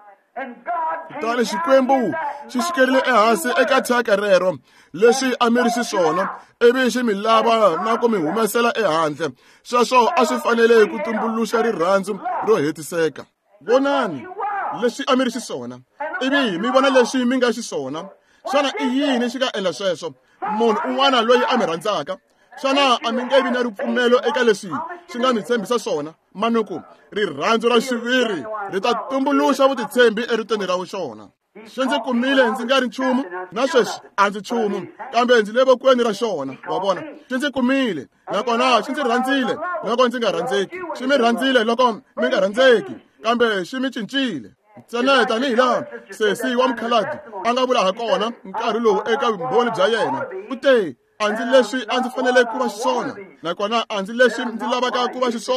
Kutani Xikwembu xi xikerile ehansi eka thyaka rero leswi a mi ri xiswona, ivi xi mi lava na ku mi humesela ehandle. Sweswo a swi fanele ku tumbuluxa rirhandzu ro hetiseka. Vonani leswi a mi ri xiswona, ivi mi vona leswi mi nga xiswona. Xana i yini xi nga endla sweswo? Munhu un'wana loyi a mi rhandzaka. Xana a mi nge vi na ripfumelo eka leswi swi nga mi tshembisa swona? Manuku rirhandzu ra xiviri ri ta tumbuluxa vutitshembi eritweni ra xona. Xi ndzi kumile ndzi nga ri nchumu, na sweswi a ndzi nchumu, kambe ndzi le vokweni ra xona wa vona. Xi ndzi kumile, nakona xi ndzi rhandzile loko ndzi nga rhandzeki. Xi mi rhandzile loko mi nga rhandzeki, kambe xi mi cincile. Ntsena tanihi laha sesi wa mukhaladi a nga vula ha kona nkarhi lowu eka vumbhoni bya yena, u te a ndzi leswi a ndzi fanele ku va xiswona, nakona a ndzi leswi ndzi lavaka ku va xiswona,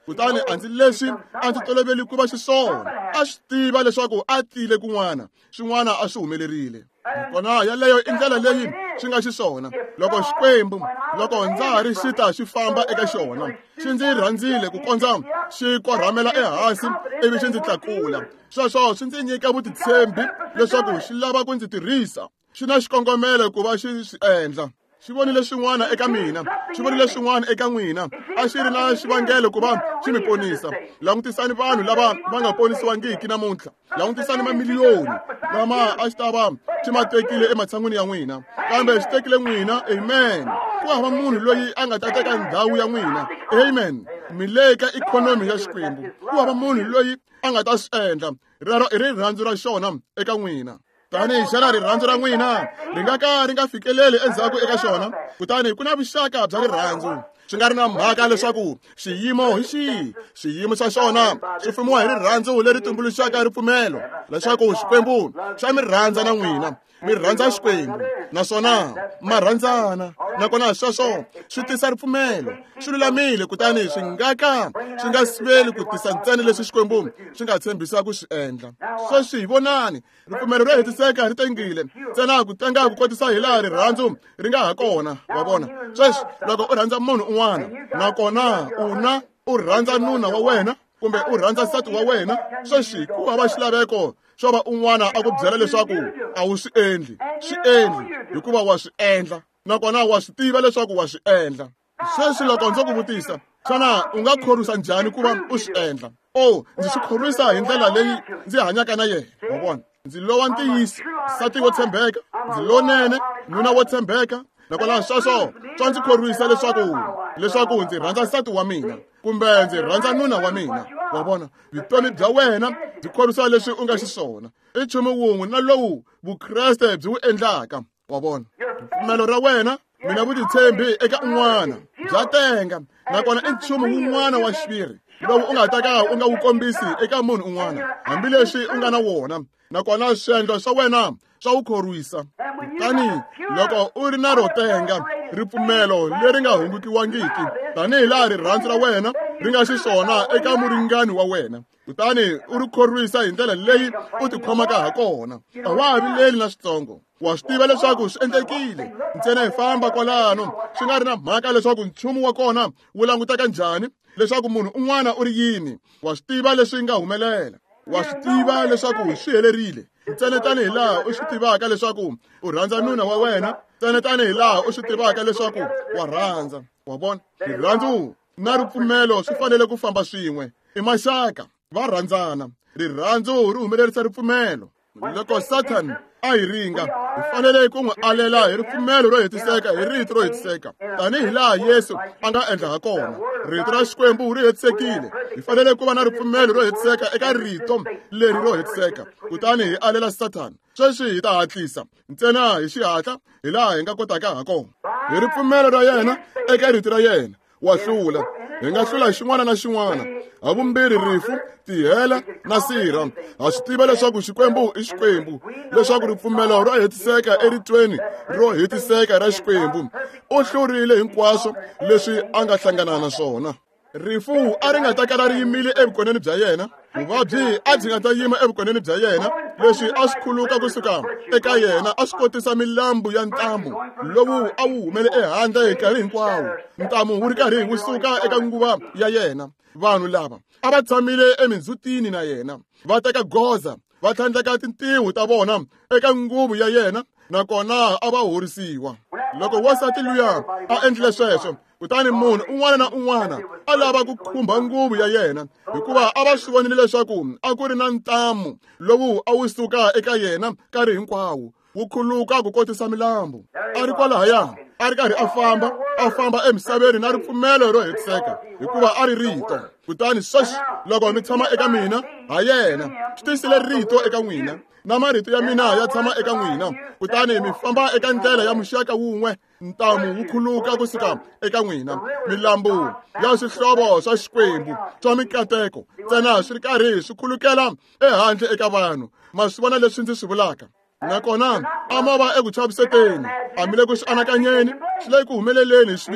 kutani a ndzi leswi a ndzi toloveli ku va xiswona. A swi tiva leswaku a tile kun'wana swin'wana a swi humelerile. Kona yaleyo i ndlela leyi swi nga xiswona. Loko Xikwembu loko ndza ha ri xita xi famba eka xona xi ndzi rhandzile ku kondza xi korhamela ehansi ivi xi ndzi tlakula, sweswo swi ndzi nyika vutitshembi leswaku xi lava ku ndzi tirhisa. Xi na xikongomelo ku va xi swi endla. Xi vonile swin'wana eka mina, xi vonile swin'wana eka n'wina. A xi ri na xivangelo ku va xi mi ponisa. Langutisani vanhu lava va nga ponisiwangiki namuntlha. Langutisani mamiliyoni lama a xi ta va xi ma tekile ematshan'wini ya n'wina, kambe xi tekile n'wina. Amen. Ku hava munhu loyi a nga ta teka ndhawu ya n'wina. Amen. Mi le ka ikhonomi ya Xikwembu. Ku hava munhu loyi a nga ta swi endla. Rero i rirhandzu ra xona eka n'wina. Tani xana rirhandzu ra n'wina ri nga ka ri nga fikeleli endzhaku eka xona. Kutani ku na vuxaka bya rirhandzu. Swi nga ri na mhaka leswaku xiyimo hi xihi. Xiyimo xa xona xi fumiwa hi rirhandzu leri tumbuluxaka ripfumelo leswaku Xikwembu xa mi rhandza na n'wina. Mi rhandza Xikwembu naswona ma rhandzana, nakona sweswo swi tisa ripfumelo. Swi lulamile kutani swi nga ka swi nga siveli ku tisa ntsena leswi Xikwembu swi nga tshembisa ku swi endla. Sweswi hi vonani ripfumelo ro hetiseka ri tengile ntsena ku tenga ku kotisa hi laha rirhandzu ri nga ha kona. Wa vona sweswi loko u rhandza munhu un'wana nakona una u rhandza nuna wa wena kumbe u rhandza nsati wa wena, sweswi ku hava xilaveko xo va un'wana a ku byela leswaku a wu swi endli. Swi endli hikuva wa swi endla, nakona wa swi tiva leswaku wa swi endla. Sweswi loko ndzo ku vutisa, xana u nga khorwisa njhani ku va u swi endla? Oh, ndzi swi khorwisa hi ndlela leyi ndzi hanyaka na yena. Wa vona ndzi lowa ntiyiso, nsati wo tshembeka, ndzi lonene, nuna wo tshembeka, nakona sweswo swa ndzi khorwisa leswaku leswaku ndzi rhandza nsati wa mina kumbe ndzi rhandza nuna wa mina. Wa vona vutomi bya wena byi khorwisa leswi u nga xiswona. I nchumu wun'we na lowu Vukreste byi wu endlaka. Wa vona ripfumelo ra wena mina vutitshembi eka un'wana bya tenga, nakona i nchumu wun'wana wa xiviri lowu u nga ta ka u nga wu kombisi eka munhu un'wana hambileswi u nga na wona, nakona swiendlo swa wena swa wu khorwisa. Tani loko u ri na ro tenga ripfumelo leri nga hungukiwangiki, tanihi laha rirhandzu ra wena ri nga xiswona eka muringani wa wena, kutani u ri khorwisa hi ndlela leyi u tikhomaka ha kona. A wa ha vileli na switsongo. Wa swi tiva leswaku swi endlekile ntsena hi famba kwalano, swi nga ri na mhaka leswaku nchumu wa kona wu languteka njhani, leswaku munhu un'wana u ri yini. Wa swi tiva leswi nga humelela. Wa swi tiva leswaku swi helerile ntsena tanihi laha u swi tivaka leswaku u rhandza nuna wa wena, ntsena tanihi laha u swi tivaka leswaku wa rhandza. Wa vona rirhandzu na ripfumelo swi fanele ku famba swin'we. I maxaka, va rhandzana. Rirhandzu ri humelerisa ripfumelo. Loko Satan a hi ringa, hi fanele ku n'wi alela hi ripfumelo ro hetiseka, hi rito ro hetiseka, tanihi laha Yesu a nga endla ha kona. Rito ra Xikwembu ri hetisekile. Hi fanele ku va na ripfumelo ro hetiseka eka rito leri ro hetiseka, kutani hi alela Satan. Sweswi hi ta hatlisa ntsena hi xihatla hi laha hi nga kotaka ha kona. Hi ripfumelo ra yena eka rito ra yena wa hlula. Hi nga hlula xin'wana na xin'wana. Havumbirhi rifu, tihela na sirha. Ha swi tiva leswaku Xikwembu i Xikwembu, leswaku ripfumelo ro hetiseka eritweni ro hetiseka ra Xikwembu. U hlurile hinkwaswo leswi a nga hlangana na swona. Rifu a ri nga ta kala ri yimile evukoneni bya yena. Vuvabyi a byi nga ta yima evukoneni bya yena. Leswi a swi khuluka kusuka eka yena a swi kotisa milambu ya ntamu lowu a wu humele ehandle hi nkarhi hinkwawo. Ntamu wu ri karhi wu suka eka nguva ya yena. Vanhu lava a va tshamile emindzhutini na yena, va teka goza, va tlhandleka tintiho ta vona eka nguvu ya yena, nakona a va horisiwa. Loko wasati luya a endlile sweswo, kutani munhu un'wana na un'wana a lava ku khumba nguvu ya yena, hikuva a va swi vonile leswaku a ku ri na ntamu lowu a wu suka eka yena nkarhi hinkwawo, wu khuluka ku kotisa milambu. A ri kwalahaya a ri karhi a famba a famba emisaveni na ripfumelo ro hetiseka, hikuva a ri rito. Kutani sweswi loko mi tshama eka mina ha yena, swi tisile rito eka n'wina, na marito ya mina ya tshama eka n'wina. Kutani mi famba eka ndlela ya muxaka wun'we, ntamu wu khuluka kusuka eka n'wina. Milambu ya swihlovo swa Xikwembu swa mikateko ntsena swi ri karhi swi khulukela ehandle eka vanhu. Ma swi vona leswi ndzi swi vulaka. Nakona a ma va eku chaviseteni, a mi le ku swi anakanyeni, swi le ku humeleleni hi xiviri.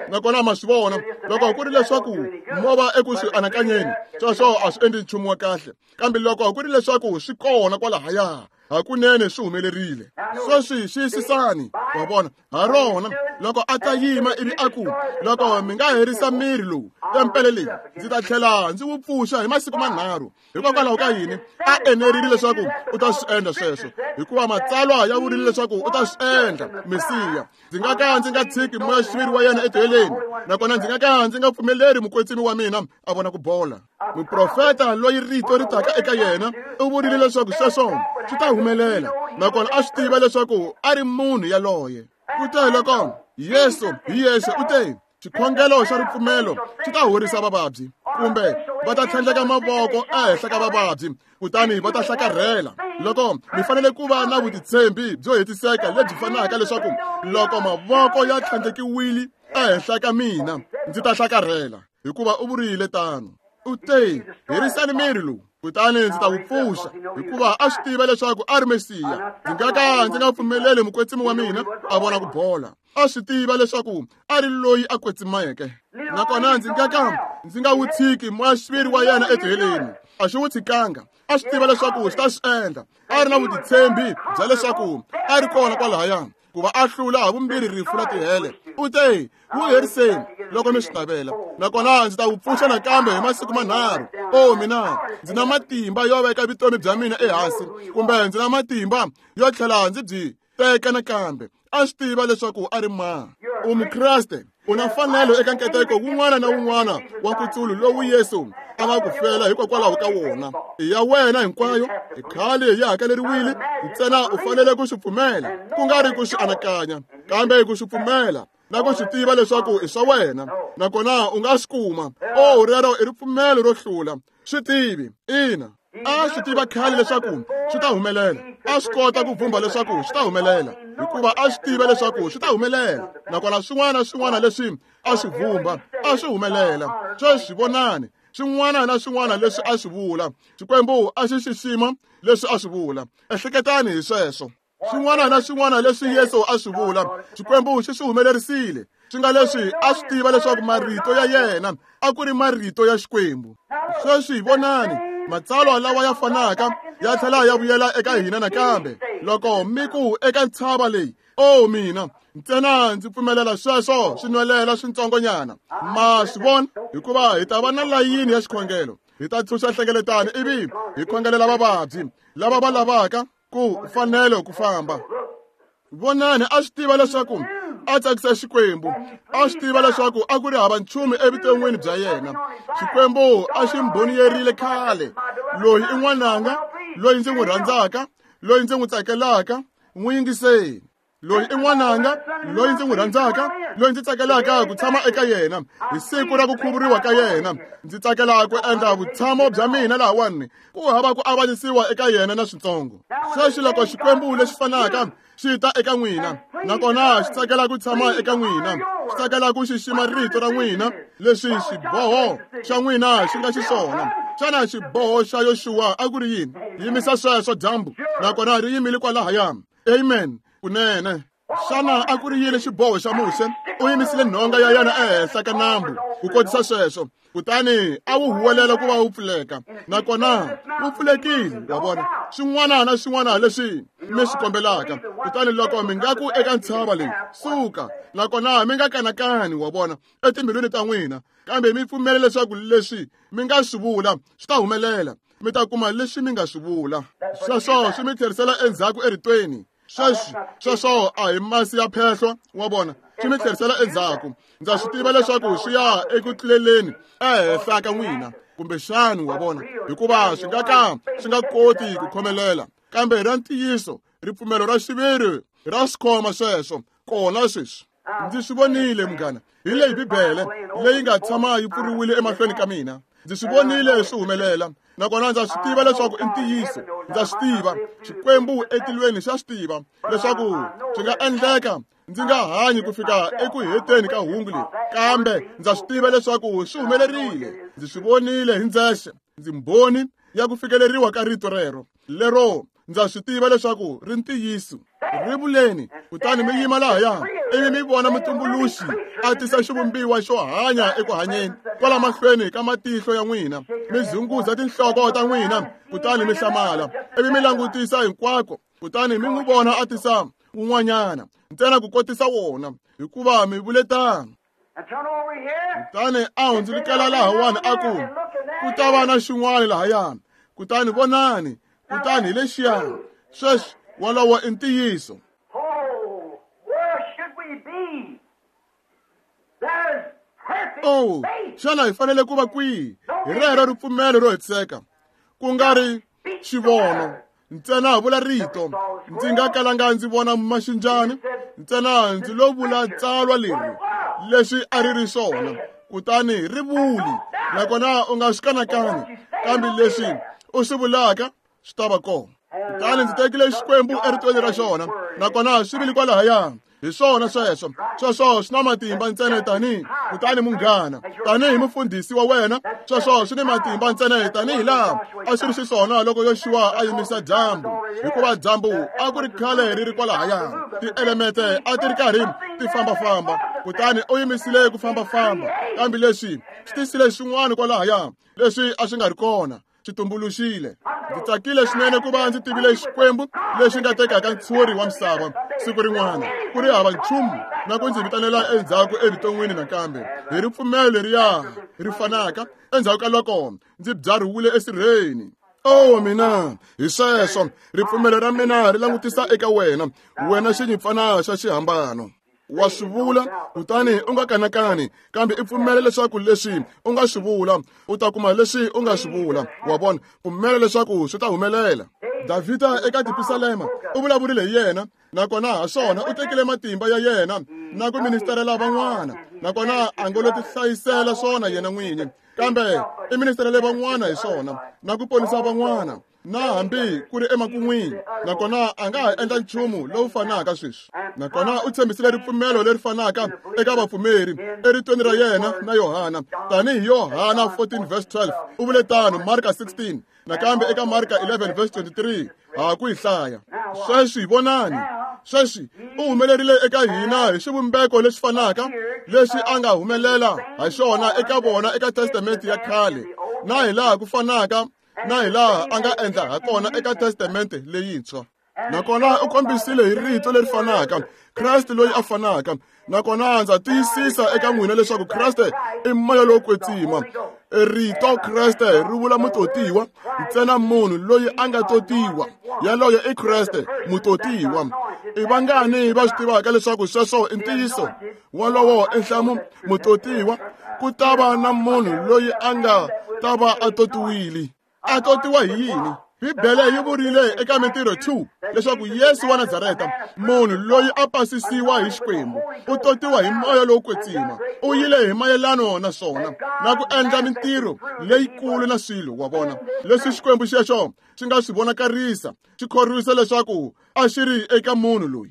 nakona ma swi vona loko ku ri leswaku mova eku swi anakanyeni sweswo a swi endli nchumu wa kahle kambe loko ku ri leswaku swi kona kwalahaya hakunene swi humelerile sweswi xiyisisani wa vona ha rona loko a ta yima ivi aku loko mi nga herisa miri lowu tempele leyi ndzi ta tlhela ndzi wu pfuxa hi masiku manharhu hikokwalaho ka yini a enerile leswaku u ta swi endla sweswo hikuva matsalwa ya vurile leswaku u ta swi endla mesiya ndzi nga ka ndzi nga tshiki muyaxiviri wa yena edeleni nakona ndzi nga ka ndzi nga pfumeleri mukwetsimi wa mina a vona ku bola muprofeta loyi rito ri taka eka yena u vurile leswaku sweswo swi ta humelela nakona a swi tiva leswaku a ri munhu yaloye kute loko yesu hi yexe u te xikhongelo xa ripfumelo xi ta horisa vavabyi kumbe va ta tlhandleka mavoko ehenhla ka vavabyi kutani va ta hlakarhela loko mi fanele ku va na vutitshembi byo hetiseka lebyi fanaka leswaku loko mavoko ya tlhandlekiwile ehenhla ka mina ndzi ta hlakarhela hikuva u vurile tano u te herisani miri lowu kutani ndzi ta wu pfuxa hikuva a swi tiva leswaku a ri mesiya ndzi nga ka ndzi nga pfumeleli mukwetsimi wa mina a vona ku bola a swi tiva leswaku a ri loyi a kwetsimeke nakona ndzi nga ka ndzi nga wu tshiki muyaxiviri wa yena edeleni a xi wu tshikanga a swi tiva leswaku swi ta swi endla a ri na vutitshembi bya leswaku a ri kona kwalahaya ku va a hlula ha vumbirhi rifu na tihele u te wu heriseni loko mi swi navela nakona ndzi ta wu pfuxa nakambe hi masiku manharhu o mina ndzi na matimba yo veka vutomi bya mina ehansi kumbe ndzi na matimba yo tlhela ndzi byi teka nakambe a swi tiva leswaku a ri ma u mukreste u na mfanelo eka nkateko wun'wana na wun'wana wa nkutsulo lowu yesu a nga ku fela hikokwalaho ka wona i ya wena hinkwayo i khale yi hakeleriwile ntsena u fanele ku swi pfumela ku nga ri ku swi anakanya kambe ku swi pfumela na ku swi tiva leswaku i swa wena nakona u nga swi kuma o rero i ripfumelo ro hlula swi tivi ina a swi tiva khale leswaku swi ta humelela a swi kota ku vhumba leswaku swi ta humelela hikuva a swi tiva leswaku swi ta humelela nakona swin'wana na swin'wana leswi a swi vhumba a swi humelela sweswi vonani swin'wana na swin'wana leswi a swi vula xikwembu a xi xixima leswi a swi vula ehleketani hi sweswo swin'wana na swin'wana leswi yesu a swi vula xikwembu xi swi humelerisile swi nga leswi a swi tiva leswaku marito ya yena a ku ri marito ya xikwembu sweswi vonani matsalwa lawa ya fanaka ya tlhela ya vuyela eka hina nakambe loko mi ku eka ntshava leyi o mina ntsena ndzi pfumelela sweswo swi nwelela swintsongonyana ma swi vona hikuva hi ta va na layini ya xikhongelo hi ta tshunxa nhlengeletano ivi hi khongelela vavabyi lava va lavaka ku fanele ku famba vonani a swi tiva leswaku a tsakisa xikwembu a swi tiva leswaku a ku ri hava nchumu evuton'wini bya yena xikwembu a xi mbhoniyerile khale loyi i n'wananga loyi ndzi n'wi rhandzaka loyi ndzi n'wi tsakelaka n'wi yingiseni loyi i n'wananga loyi ndzi n'wi rhandzaka loyi ndzi tsakelaka ku tshama eka yena hi siku ra ku khuvuriwa ka yena ndzi tsakela ku endla vutshamo bya mina lahawani ku hava ku avanyisiwa eka yena na swintsongo sweswi loko xikwembu lexi fanaka xi ta eka n'wina nakona xi tsakela ku tshama eka n'wina xi tsakela ku xixima rito ra n'wina leswi xiboho xa n'wina xi nga xiswona xana xiboho xa yoshuwa a ku ri yini yimisa sweswo dyambu nakona ri yimile kwalahaya amen kunene xana a ku ri yini xiboho xa muse u yimisile nhonga ya yena ehenhla ka nambu ku kotisa sweswo kutani a wu huwelela ku va wu pfuleka nakona wu pfulekile wa vona swin'wana na swin'wana leswi mi swi kombelaka kutani loko mi nga ku eka ntshava leyi suka nakona mi nga kanakani wa vona etimbilwini ta n'wina kambe mi pfumele leswaku leswi mi nga swi vula swi ta humelela mi ta kuma leswi mi nga swi vula sweswo swi mi tlherisela endzhaku eritweni sweswi sweswo a hi masi ya phehlo wa vona swi mi tlherisela endzhaku ndza swi tiva leswaku swi ya eku tluleleni ehenhla ka n'wina kumbe xani wa vona hikuva swi nga ka swi nga koti ku khomelela kambe ra ntiyiso ripfumelo ra xiviri ra swi khoma sweswo kona sweswi ndzi swi vonile munghana hi leyi bibele leyi nga tshama yi pfuriwile emahlweni ka mina ndzi swi vonile swi humelela nakona ndza swi tiva leswaku i ntiyiso ndza swi tiva xikwembu etilweni xa swi tiva leswaku swi nga endleka ndzi nga hanyi ku fika eku heteni ka hungu leyi kambe ndza swi tiva leswaku swi humelerile ndzi swi vonile hi ndzexe ndzi mbhoni ya ku fikeleriwa ka rito rero lero ndza swi tiva leswaku ri ntiyiso rivuleni kutani mi yima lahaya ivi mi vona mutumbuluxi a tisa xivumbiwa xo hanya eku hanyeni kwala mahlweni ka matihlo ya n'wina. Mi zunguza tinhloko ta n'wina kutani mi hlamala ivi mi langutisa hinkwako kutani mi n'wi vona a tisa wun'wanyana ntsena ku kotisa wona hikuva mi vule tano. Kutani a hundzulukela lahawani a ku ku ta va na xin'wana lahayani kutani vonani kutani hi lexiyani sweswi wolowo i ntiyiso. Oh, xana hi fanele ku va kwihi? Hi rero ripfumelo ro hetiseka ku nga ri xivono ntsena vula rito. Ndzi nga kalanga ndzi vona maxinjani ntsena ndzi lo vula tsalwa leri leswi a ri ri swona kutani ri vuli nakona u nga swi kanakanyi kambe leswi u swi vulaka swi ta va kona. Kutani ndzi tekile xikwembu eritweni ra xona nakona swi vili kwalahaya hi swona sweswo sweswo swi na matimba ntsena tanihi kutani munghana tanihi mufundhisi wa wena sweswo swi ni matimba ntsena tanihi laha a swi ri xiswona loko Yoxuwa a yimisa dyambu hikuva dyambu a ku ri khale ri ri kwalahaya tielemente a ti ri karhi ti fambafamba kutani u yimisile ku fambafamba kambe leswi swi tisile swin'wana kwalahaya leswi a swi nga ri kona xitumbuluxile. Ndzi tsakile swinene ku va ndzi tivile xikwembu lexi nga tekaka ntshuri wa misava siku rin'wana ku ri hava nchumu na ku ndzi vitanela endzhaku evuton'wini nakambe hi ripfumelo leriya ri fanaka endzhaku ka loko ndzi byariwile esirheni. Oh mina hi sweswo ripfumelo ra mina ri langutisa eka wena wena xinyipfana xa xihambano. Wa swi vula kutani u nga kanakani kambe i pfumela leswaku leswi u nga swi vula u ta kuma leswi u nga swi vula. Wa vona pfumela leswaku swi ta humelela. Davhida eka Jerusalema u vulavurile hi yena nakona ha swona u tekile matimba ya yena na ku ministerela van'wana nakona a ngo lo ti hlayisela swona yena n'winyi kambe i ministerele van'wana hi swona na ku ponisa van'wana na hambi ku ri emakun'wini nakona a nga ha endla nchumu lowu fanaka sweswi nakona u tshembisile ripfumelo leri fanaka eka vapfumeri eritweni ra yena na Yohana tanihi Yohana fourteen verse twelve u vule tano Marka sixteen nakambe eka Marka eleven verse twenty-three ha ku hi hlaya. Sweswi vonani sweswi u humelerile eka hina hi xivumbeko leswi fanaka leswi a nga humelela ha xona eka vona eka testamenti ya khale na hi laha ku fanaka na hi laha a nga endla ha kona eka testamente leyintshwa. Nakona u kombisile hi rito leri fanaka Kreste loyi a fanaka nakona ndza tiyisisa eka n'wina leswaku Kreste i moya lowo kwetsima. Rito Kreste ri vula mutotiwa ntsena munhu loyi a nga totiwa yaloye i Kreste mutotiwa. I vangani va swi tivaka leswaku sweswo i ntiyiso walowo enhlamu mutotiwa ku ta va na munhu loyi a nga ta va a totiwile. A totiwa hi yini? Bibele yi vurile eka Mintirho two leswaku Yesu wa Nazareta munhu loyi a pasisiwa hi Xikwembu u totiwa hi moya lowo kwetsima u yile hi mayelano na swona na ku endla mintirho leyikulu na swilo. Wa vona leswi Xikwembu xexo xi nga swi vonakarisa xi khorwisa leswaku a xi ri eka munhu loyi.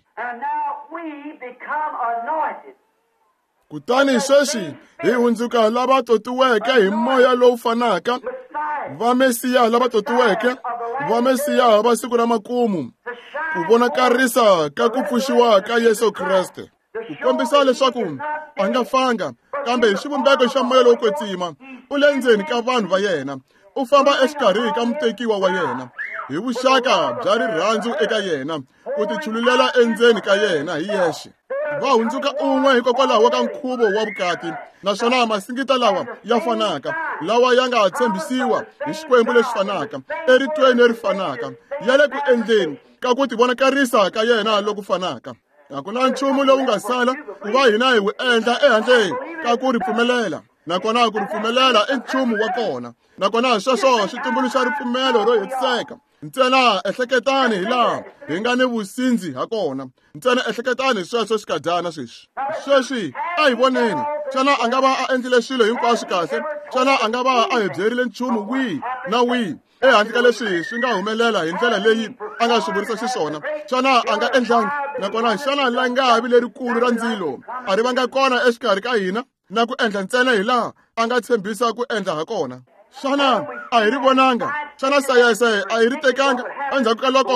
Kutani sweswi hi hundzuka lava totiweke hi moya lowu fanaka vamesiya lava totiweke vamesiya va siku ra makumu ku vonakarisa ka ku pfuxiwa ka Yesu Kreste ku kombisa leswaku a nga fanga kambe hi xivumbeko xa moya lowo kwetsima u le ndzeni ka vanhu va yena u famba exikarhi ka mutekiwa wa yena hi vuxaka bya rirhandzu eka yena ku tichululela endzeni ka yena hi yexe. Va hundzuka un'we hikokwalaho ka nkhuvo wa vukati naswona masingita lawa ya fanaka lawa ya nga tshembisiwa hi Xikwembu lexi fanaka eritweni leri fanaka ya le ku endleni ka ku tivonakarisa ka yena loku fanaka. A ku na nchumu lowu nga sala ku va hina hi wu endla ehandle ka ku ripfumelela nakona ku ripfumelela i nchumu wa kona nakona sweswo swi tumbuluxa ripfumelo ro hetiseka. Ntsena ehleketani hi laha hi nga ni vusinzi ha kona ntsena ehleketani sweswo xikadyana sweswi sweswi a hi voneni xana a nga va a endlile swilo hinkwaswo kahle xana a nga va a hi byerile nchumu wihi na wihi ehandle ka leswi swi nga humelela hi ndlela leyi a nga swi vurisa xiswona xana a nga endlangi nakona xana langavi lerikulu ra ndzilo a ri va nga kona exikarhi ka hina na ku endla ntsena hi laha a nga tshembisa ku endla ha kona xana a hi ri vonanga xana sayense a hi ri tekanga endzhaku ka loko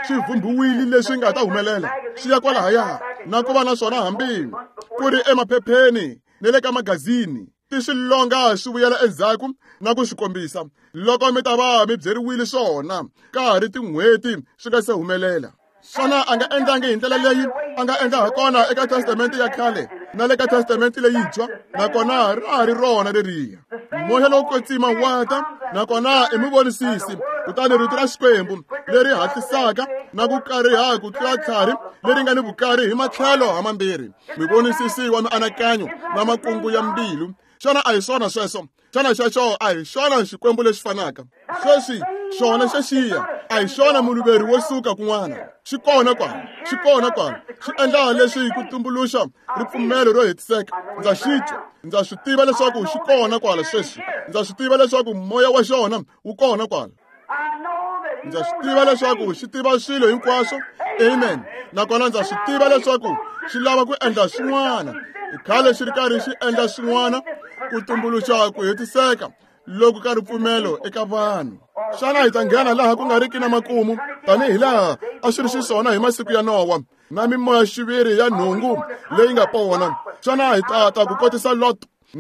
swi vumbiwile leswi nga ta humelela swi ya kwalahaya na ku va na swona hambi ku ri emaphepheni ni le ka magazini ti swi longa swi vuyela endzhaku na ku swi kombisa loko mi ta va mi byeriwile swona ka ha ri tin'hweti swi nga se humelela. Swona a nga endlangi hi ndlela leyi a nga endla hakona eka testamente ya khale na le ka testamente leyintshwa, nakona ra ha ri rona leriya. Moya lowo kwetsima wata, nakona i muvonisisi, kutani rito ra Xikwembu leri hatlisaka na ku kariha ku tlula tlhari leri nga ni vukarhi hi matlhelo hamambirhi, muvonisisi wa mianakanyo na makungu ya mbilu. Xana a hi swona sweswo? Xana xexo a hi xona Xikwembu lexi fanaka? Sweswi xona xexiya a hi xona muluveri wo suka kun'wana. Xi kona kwala, xi kona kwala, xi endla leswi hi ku tumbuluxa ripfumelo ro hetiseka. Ndza xi twa, ndza swi tiva leswaku xi kona kwala sweswi. Ndza swi tiva leswaku moya wa xona wu kona kwala. Ndza swi tiva leswaku xi tiva swilo hinkwaswo. Amen. Nakona ndza swi tiva leswaku xi lava ku endla swin'wana. I khale xi ri karhi xi endla swin'wana ku tumbuluxa ku hetiseka loku ka ripfumelo eka vanhu. Xana hi ta nghena laha ku nga riki na makumu tanihi laha a swi ri xiswona hi masiku ya Nowa na mimoya xiviri ya nhungu leyi nga pona? Xana hi tata ku kotisa Lot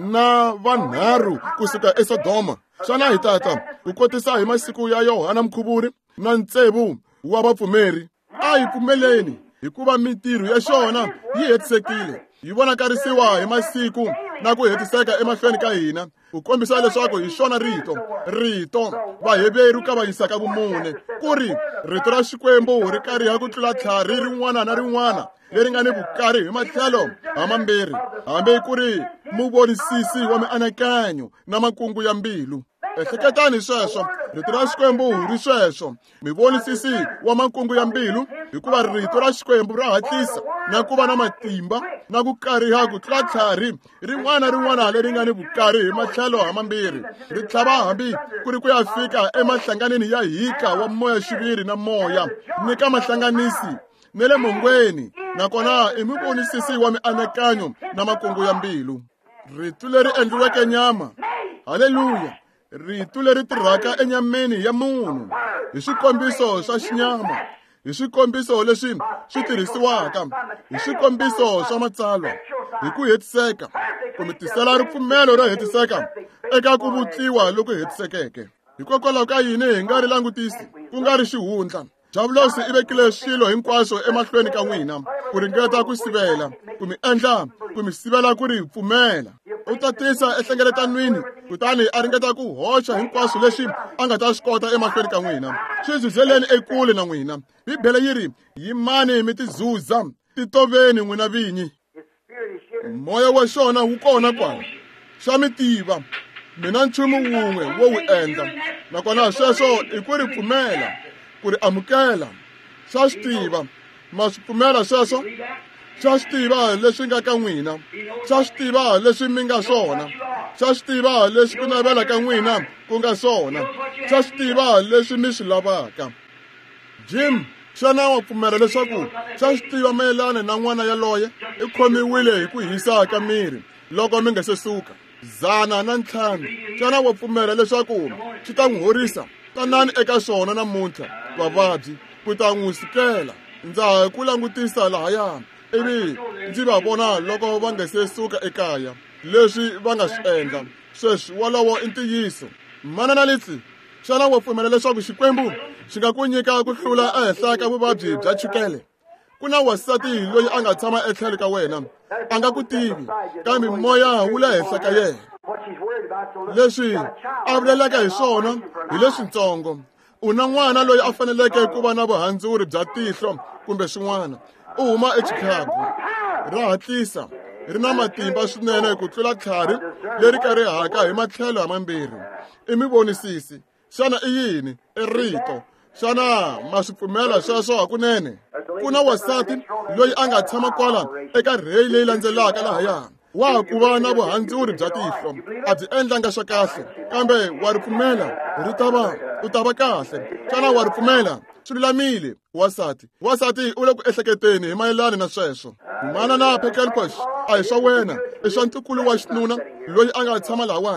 na vanharhu kusuka eSodoma? Xana hi tata ku kotisa hi masiku ya Yohana Mkhuvuri na ntsevu wa vapfumeri? A hi pfumeleni hikuva mitirho ya xona yi hetisekile, yi vonakarisiwa hi masiku na ku hetiseka emahlweni ka hina, ku kombisa leswaku hi xona rito rito vaheveri ka vanyisaka vumune, ku ri rito ra Xikwembu ri kariha ku tlula tlhari rin'wana na rin'wana leri nga ni vukarhi hi matlhelo hamambirhi, hambi ku ri muvonisisi wa mianakanyo na makungu ya mbilu. Ehleketani sweswo, rito ra Xikwembu ri sweswo, mivonisisi wa makungu ya mbilu, hikuva rito ra Xikwembu ra hatlisa na ku va na matimba na ku kariha ku tlula tlhari rin'wana rin'wana leri nga ni vukarhi hi matlhelo hamambirhi, ri tlhava hambi ku ri ku ya fika emahlanganeni ya hika wa moya xiviri na moya ni ka mahlanganisi ne le mongweni, nakona i muvonisisi wa mianakanyo na makungu ya mbilu. Rito leri endliweke nyama, haleluya, rito leri tirhaka enyameni ya munhu hi swikombiso swa xinyama, hi swikombiso leswi swi tirhisiwaka, hi swikombiso swa matsalwa, hi ku hetiseka, ku mi tisela ripfumelo ro hetiseka eka ku vutliwa loku hetisekeke. Hikokwalaho ka yini hi nga ri langutisi ku nga ri xihundla? Javulosi i vekile swilo hinkwaswo emahlweni ka n'wina ku ringeta ku sivela, ku mi endla, ku mi sivela ku ri pfumela. U ta tisa ehlengeletanwini kutani a ringeta ku hoxa hinkwaswo leswi a nga ta swi kota emahlweni ka n'wina. Swi zhuzeleni ekule na n'wina. Bibele yi ri, yimani mi tizuza, titoveni n'wina vinyi. Moya wa xona wu kona kwala. Xa mi tiva, mina nchumu wun'we wo wu endla, nakona sweswo i ku ri pfumela, ku ri amukela. Xa swi tiva, ma swi pfumela sweswo? Xa swi tiva leswi nga ka n'wina, xa swi tiva leswi mi nga swona, xa swi tiva leswi ku navela ka n'wina ku nga swona, xa swi tiva leswi mi swi lavaka. Jim, xana wa pfumela leswaku xa swi tiva mayelana na n'wana yaloye i khomiwile hi ku hisa ka miri loko mi nga se suka? Zana na ntlhanu. Xana wa pfumela leswaku xi ta n'wi horisa? Tanani eka swona namuntlha, vavabyi, ku ta n'wi sukela. Ndza ku langutisa lahaya ivi ndzi va vona loko va nga se suka ekaya leswi va nga swi endla. Sweswi walowo i ntiyiso. Manana Litsi, xana wa pfumela leswaku Xikwembu xi nga ku nyika ku hlula ehenhla ka vuvabyi bya chukele? Ku na wasati loyi a nga tshama etlhelo ka wena, a nga ku tivi, kambe moya wu le henhla ka yena. Leswi a vulelaka hi swona hi leswintsongo. U na n'wana loyi a faneleke ku va na vuhandzuri bya tihlo kumbe swin'wana. U huma eChicago. Ra hatlisa, ri na matimba swinene ku tlula tlhari leri karihaka hi matlhelo hamambirhi. I mivonisisi. Xana i yini? I rito. Xana ma swi pfumela sweswo hakunene? Ku na wasati loyi a nga tshama kwala eka rheyi leyi landzelaka lahaya. Wa ku va na vuhandzuri bya tihlo, a byi endlanga swa kahle, kambe wa ri pfumela, ri ta va, u ta va kahle. Xana wa ri pfumela? Swi lulamile. Wasati, wasati u le ku ehleketeni hi mayelana na sweswo. Manana Pekelposh, a hi swa wena, i swa ntukulu wa xinuna loyi a nga tshama lahawani.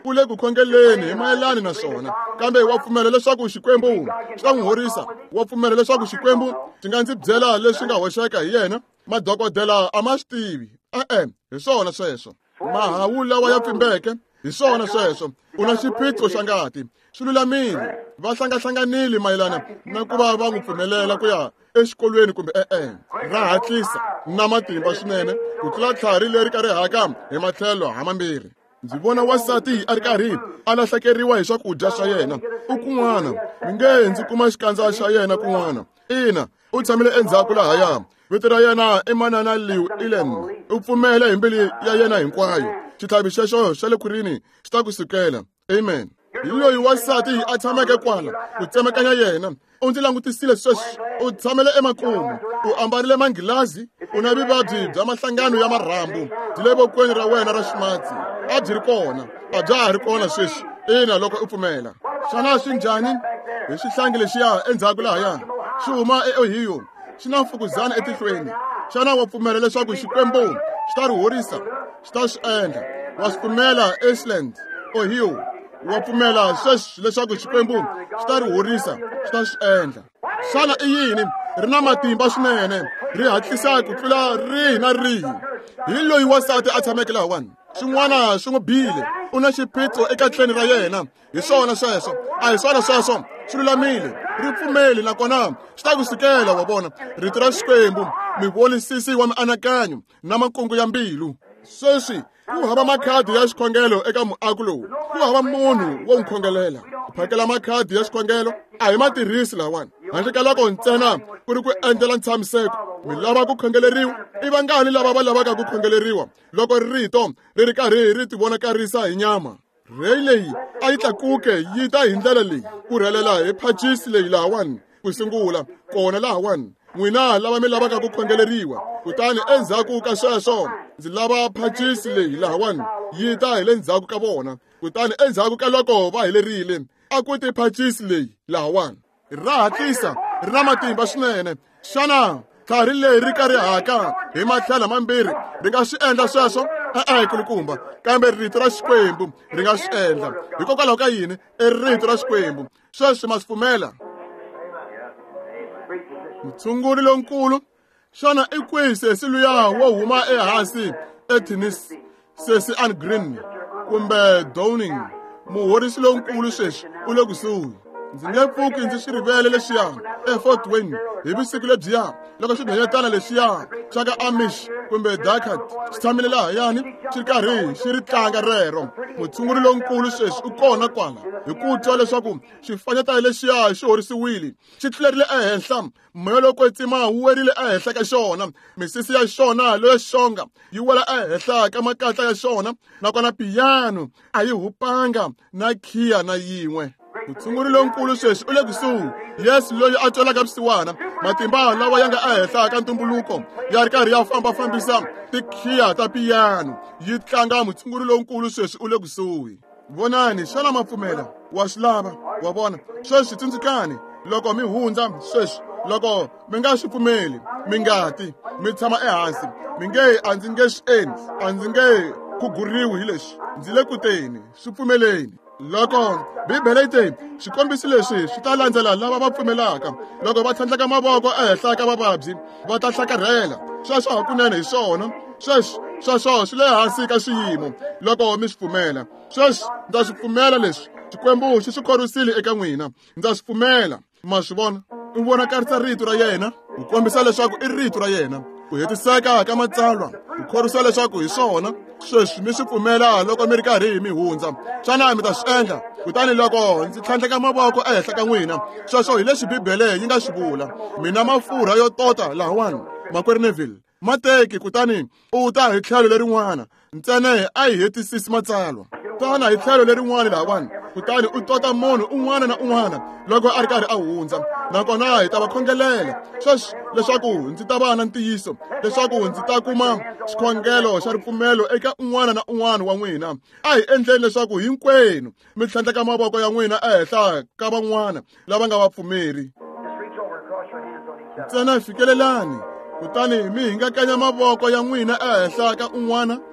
u le ku khongeleni hi mayelani na swona, kambe wa pfumela leswaku Xikwembu xi ta n'wi horisa. Wa pfumela leswaku Xikwembu xi nga ndzi byela leswi nga hoxeka hi yena. Madokodela a ma swi tivi. E-e, hi swona sweswo. Mahawu lawa ya pfimbeke, hi swona sweswo. U na xiphiqo xa ngati. Swi lulamile. Va hlangahlanganile mayelana na ku va va n'wi pfumelela ku ya exikolweni kumbe e-e. Ra hatlisa na matimba swinene ku tlula tlhari leri ka ri haka hi matlhelo hamambirhi. Ndzi vona wasati a ri karhi a lahlekeriwa hi swakudya swa yena. U kun'wana, mi nge ndzi kuma xikandza xa yena kun'wana. Ina, u tshamile endzhaku lahaya. Vito ra yena i manana Liu Ilen. U pfumela hi mbilu ya yena hinkwayo. Xitlhavi xexo xa le khurini xi ta ku sukela. Amen. Hi loyi wasati a tshameke kwala ku tsemakanya yena. U ndzi langutisile sweswi. U tshamele emakumu. U ambarile mangilazi. U na vuvabyi bya mahlangano ya marhambu. Byi le vokweni ra wena ra ximatsi. A byi ri kona. A bya ha ri kona sweswi. Ina loko u pfumela. Xana swi njhani? Hi xihlangi lexiya endzhaku lahaya. Xi huma eOhio. Xi na mfukuzana etihlweni. Xana wa pfumela leswaku Xikwembu xi ta ri horisa? Xi ta swi endla. Wa swi pfumela Ashland, Ohio. Wa pfumela sweswi leswaku Xikwembu xi ta ri horisa? Xi ta swi endla. Xana i yini ri na matimba swinene, ri hatlisa ku tlula rihi na rihi? Hi loyi wasati a tshameke lahawani. Swin'wana swi n'wi bile. U na xiphiqo eka tlhweni ra yena. Hi swona sweswo. A hi swona sweswo. Swi lulamile. Ri pfumeli nakona swi ta ku sukela wa vona. Rito ra Xikwembu, mivonisisi wa mianakanyo na makungu ya mbilu. Sweswi ku hava makhadi ya xikhongelo eka muako lowu. Ku hava munhu wo n'wi khongelela. Ku phakela makhadi ya xikhongelo a hi matirhisi lawani. Handle ka loko ntsena ku ri ku endlela ntshamiseko. Mi lava ku khongeleriwa? I vangani lava va lavaka ku khongeleriwa loko rito ri ri karhi ri tivonakarisa hi nyama? Reyi leyi a yi tlakuke yi ta hi ndlela leyi. Ku rhelela hi phachisi leyi lahawani ku sungula kona lahawani. N'wina lava mi lavaka ku khongeleriwa. Kutani endzhaku ka sweswo ndzi lava phachisi leyi lahawani yi ta hi le ndzhaku ka vona. Kutani endzhaku ka loko va helerile a ku ti phachisi leyi lahawani. Ra hatlisa, ri na matimba swinene. Xana tlhari leri ri ka ri haka hi matlhelo mambirhi ri nga swi endla sweswo? E-e kulukumba, kambe rito ra Xikwembu ri nga swi endla. Hikokwalaho ka yini? I rito ra Xikwembu. Sweswi ma swi pfumela. Mutshunguri lonkulu, xana i kwihi sesi luya wo huma ehansi eTennessee, sesi Ann Green kumbe Downing? Muhorisi lonkulu sweswi u le kusuhi. Ndzi nge pfuki ndzi swi rivele lexiya eFort Wayne hi vusiku lebyiya loko xibhenyetana lexiya xa ka Amish kumbe Dakhat xi tshamile lahayani xi ri karhi xi ri tlanga rero. Mutshunguri lonkulu sweswi u kona kwala. Hi ku twa leswaku xifanyetana lexiya xi horisiwile, xi tlulerile ehenhla, moya loko kwetsima wu werile ehenhla ka xona, misisi ya xona leyo xonga yi wela ehenhla ka makatla ya xona, nakona piyano a yi hupanga na khiya na yin'we. Mutshunguri lonkulu sweswi u le kusuhi. Yesu loyi a twelaka vusiwana, matimba lawa ya nga ehenhla ka ntumbuluko ya ri karhi ya fambafambisa tikhiya ta piyano yi tlanga. Mutshunguri lonkulu sweswi u le kusuhi. Vonani, xana ma pfumela? Wa swi lava? Wa vona? Sweswi tsundzukani loko mi hundza sweswi. Loko mi nga swi pfumeli, mi ngati, mi tshama ehansi, mi nge a ndzi nge swi endli, a ndzi nge khuguriwi hi leswi. Ndzi le kuteni, swi pfumeleni. Loko Bibele yi te xikombiso leswi swi ta landzela lava va pfumelaka. Loko va tlhandleka mavoko ehenhla ka vavabyi va ta hlakarhela. Sweswo hakunene hi swona. Sweswi sweswo swi le hansi ka swiyimo loko mi swi pfumela. Sweswi ndza swi pfumela leswi Xikwembu xi swi khorisile eka n'wina. Ndza swi pfumela. Ma swi vona? U vonakarisa rito ra yena. U kombisa leswaku i rito ra yena. Ku hetiseka ka matsalwa u khorwisa leswaku hi swona. Sweswi mi swi pfumela loko mi ri karhi mi hundza. Xana mi ta swi endla? Kutani loko ndzi tlhandleka mavoko ehenhla ka n'wina, sweswo hi leswi Bibele yi nga swi vula. Mina mafurha yo tota lahawani Makwerneville ma teki, kutani u ta hi tlhelo lerin'wana. Ntsena a hi hetisisi matsalwa. Tana hi tlhelo lerin'wana lahawani. Kutani u tota munhu un'wana na un'wana loko a ri karhi a hundza. Nakona hi ta va khongelela sweswi leswaku ndzi ta va na ntiyiso, leswaku ndzi ta kuma xikhongelo xa ripfumelo eka un'wana na un'wana wa n'wina. A hi endleni leswaku hinkwenu mi tlhandleka mavoko ya n'wina ehenhla ka van'wana lava nga vapfumeri. Ntsena fikelelani, kutani mi hingakanya mavoko ya n'wina ehenhla ka un'wana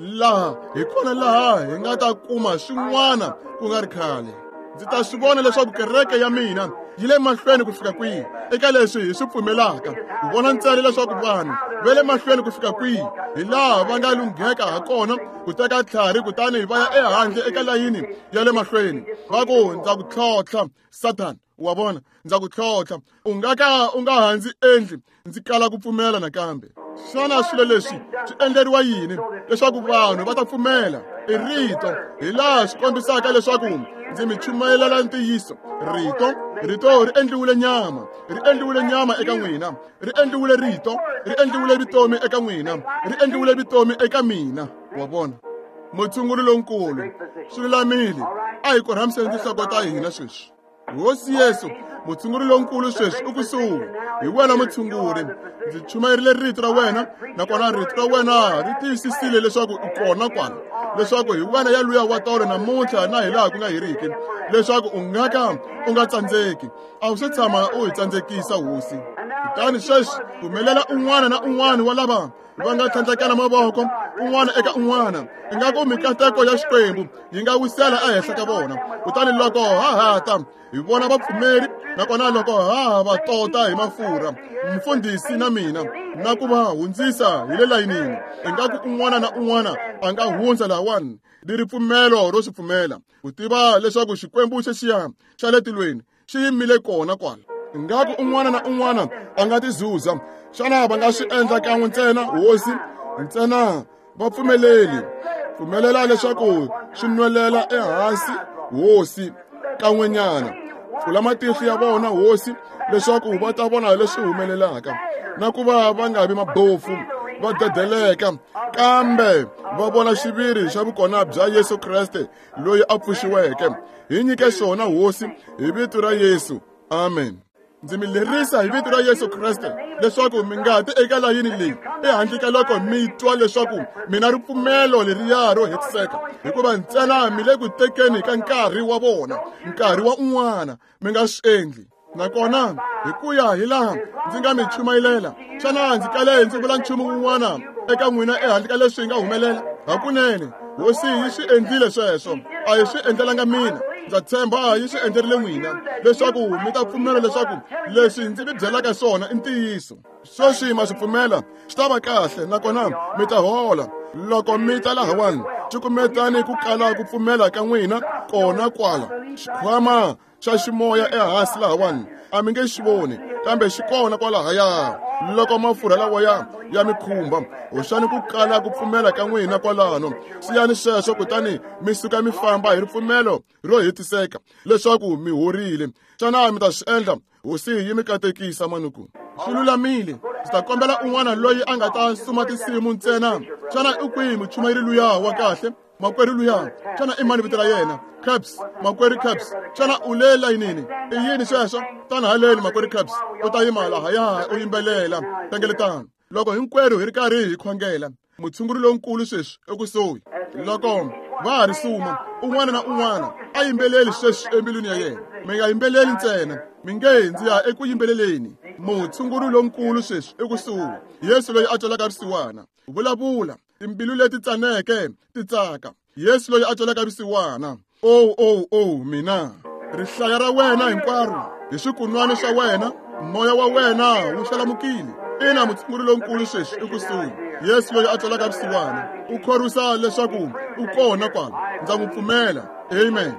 laha hi kona laha hi nga ta kuma swin'wana ku nga ri khale. Ndzi ta swi vona leswaku kereke ya mina yi le mahlweni ku fika kwihi eka leswi hi swi pfumelaka. Hi vona ntsena leswaku vanhu va le mahlweni ku fika kwihi hi laha va nga lungheka ha kona ku teka tlhari kutani va ya ehandle eka layini ya le mahlweni. Va ku ndza ku tlhontlha Satan, wa vona, ndza ku tlhontlha. U nga ka u nga ha ndzi endli ndzi kala ku pfumela nakambe. Xana swilo leswi swi endleriwa yini leswaku vanhu va ta pfumela? I rito, hi laha swi kombisaka leswaku ndzi mi chumayela ntiyiso. Rito, rito ri endliwile nyama, ri endliwile nyama eka n'wina, ri endliwile rito, ri endliwile vutomi eka n'wina, ri endliwile vutomi eka mina, wa vona. Mutshunguri lonkulu, swi lulamile, a hi kurhamiseni tinhloko ta hina sweswi. Hosi Yesu, mutshunguri lonkulu sweswi u kusuhi. Hi wena mutshunguri, ndzi chumayerile rito ra wena, nakona rito ra wena ri tiyisisile leswaku u kona kwala, leswaku hi wena yaluya wa tolo namuntlha na hi laha ku nga heriki, leswaku u nga ka u nga tsandzeki. A wu se tshama u hi tsandzekisa hosi. Kutani sweswi pfumelela un'wana na un'wana wa lava va nga tlhandlekana mavoko un'wana eka un'wana, ingaku mikateko ya Xikwembu yi nga wisela ehenhla ka vona. Kutani loko ha hata hi vona vapfumeri, nakona loko ha va tota hi mafurha, mfundhisi na mina, na ku va hundzisa hi le layinini, ingaku un'wana na un'wana a nga hundza lawani ni ripfumelo ro swi pfumela, ku tiva leswaku Xikwembu xexiya xa le tilweni xi yimile kona kwala. Ingaku un'wana na un'wana a nga tizuza. Xana va nga swi endla kan'we ntsena hosi? Ntsena va pfumeleli. Pfumelela leswaku swi nwelela ehansi hosi kan'wenyana. Pfula matihlo ya vona hosi leswaku va ta vona leswi humelelaka, na ku va va nga vi mabofu, va dedeleka, kambe va vona xiviri xa vukona bya Yesu Kreste loyi a pfuxiweke. Hi nyike swona hosi hi vito ra Yesu, amen. Ndzi mi lerisa hi vito ra Yesu Kreste leswaku mi nga ti eka layini leyi ehandle ka loko mi twa leswaku mina ripfumelo leriya ro hetiseka, hikuva ntsena mi le ku tekeni ka nkarhi wa vona, nkarhi wa un'wana mi nga swi endli. Nakona hi ku ya hi laha ndzi nga mi chumayelela, xana ndzi kale ndzi vula nchumu wun'wana eka n'wina ehandle ka leswi nga humelela? Hakunene hosi yi swi endlile sweswo, a hi swi endlelanga mina. Ndza tshemba yi swi endlerile n'wina leswaku mi ta pfumela leswaku leswi ndzi mi byelaka swona i ntiyiso. Sweswi ma swi pfumela swi ta va kahle, nakona mi ta hola. Loko mi ta lahawani, cukumetani ku kala ku pfumela ka n'wina kona kwala. Xikhwama xa ximoya ehansi lahawani a mi nge xi voni, kambe xi kona kwalahaya. Loko mafurha lawaya ya mi khumba, hoxani ku kala ku pfumela ka n'wina kwalano. Siyani sweswo kutani mi suka mi famba hi ripfumelo ro hetiseka leswaku mi horile. Xana mi ta swi endla? Hosi yi mi katekisa manuku. Swi lulamile. Ndzi ta kombela un'wana loyi a nga ta suma tinsimu ntsena. Xana i kwihi muchumayeri luya wa kahle? Makwerhu luya, xana i mani vito ra yena? Caps, makwerhu Caps. Xana u le layinini? I yini sweswo? Tani haleni makwerhu Caps. U ta yima lahaya u yimbelela. Tengeletani. Loko hinkwerhu hi ri karhi hi khongela, mutshunguri lonkulu sweswi ekusuhi. Loko va ha ri suma, un'wana na un'wana a yimbeleli sweswi embilwini ya yena. Mi nga yimbeleli ntsena, mi nge ndzi ya eku yimbeleleni. Mutshunguri lonkulu sweswi ekusuhi, Yesu loyi a twalaka vusiwana. Vulavula, timbilu leti tsaneke ti tsaka. Yesu loyi a twalaka vusiwana. Oh, oh, oh, mina. Rihlaya ra wena hinkwaro, hi swikun'wana swa wena, moya wa wena wu xalamukile. Ina mutshunguri lonkulu sweswi ekusuhi, Yesu loyi a twalaka vusiwana. U khorwisa leswaku u kona kwala. Ndza n'wi pfumela. Amen.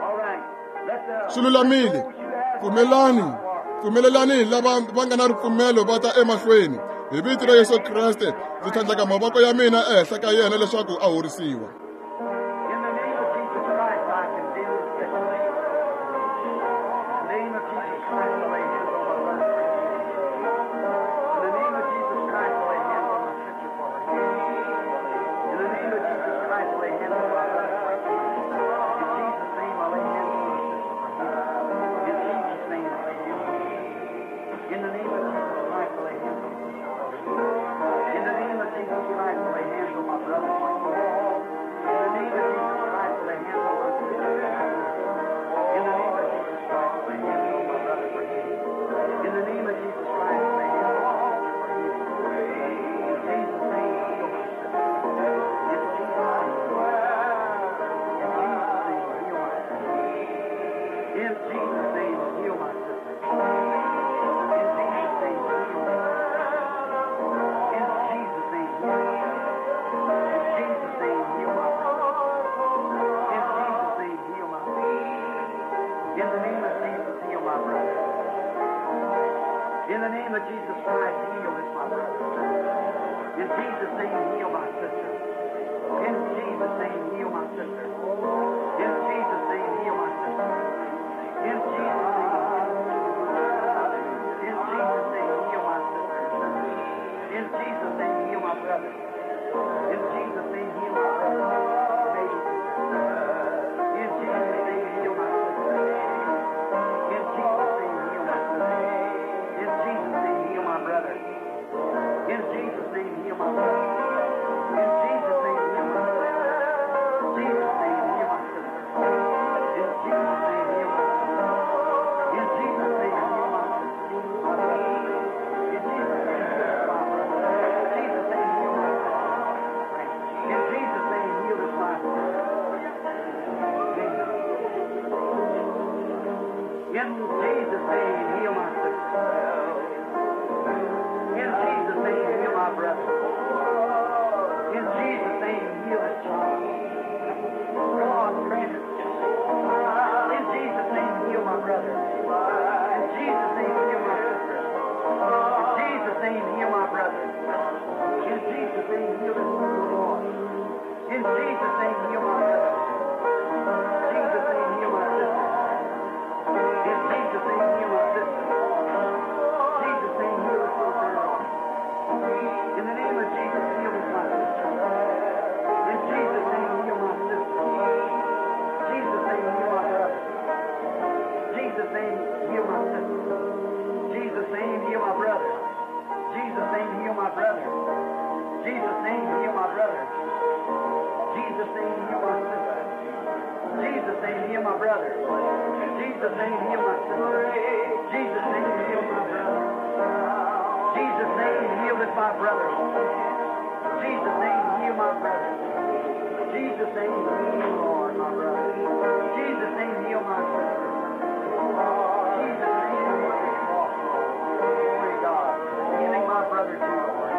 Swi lulamile. Pfumelani. Pfumelelani lava va nga na ripfumelo va ta emahlweni. Hi vito ra Yesu Kreste ndzi tlhandleka mavoko ya mina ehenhla ka yena leswaku a horisiwa. heal this, my brother. In Jesus' name, heal my sister. In Jesus' name, heal my sister. In Jesus' name, heal my sister. In Jesus' name, in Jesus' name, heal my sister. In Jesus' name, heal my brother. In Jesus' name, heal my brother. Baby sister. In Jesus' name, heal my sister. In Jesus' name, heal my sister. In Jesus' name, heal my brother. In Jesus' name, heal my brother. In Jesus' name, heal my sister. Jesus' name, heal my sister. In Jesus' name, heal my sister. In Jesus' name, heal my sister. My brother. In Jesus' name, heal my brother. Jesus' name, heal my sister. In Jesus' name, heal this my sister. In Jesus' name, heal my sister. In Jesus' name, heal my brother. In Jesus' name, heal his child. God, grant it. In Jesus' name, heal my brother. In Jesus' name, heal my sister. In Jesus' name, heal my brother. In Jesus' name, heal his Lord. In Jesus' name, heal my brother. In Jesus' name, heal my sister. In Jesus' name, heal my sister. In Jesus' name, heal this little girl. In the name of Jesus, heal this my sister. In Jesus' name, heal my sister. Jesus' name, heal my brother. Jesus' name, heal my sister. Jesus' name, heal my brother. Jesus' name, heal my brother. Jesus' name, heal my brother. Jesus' name, heal my sister. Jesus' name, heal my brother. Jesus' name, heal my sister. Jesus' name, heal my brother. Jesus' name, heal this my brother. Jesus' name, heal my brother. Jesus' name, heal, Lord, my brother. Jesus' name, heal my sister. Jesus' name, heal my sister. Glory to God. Healing my brother too, Lord.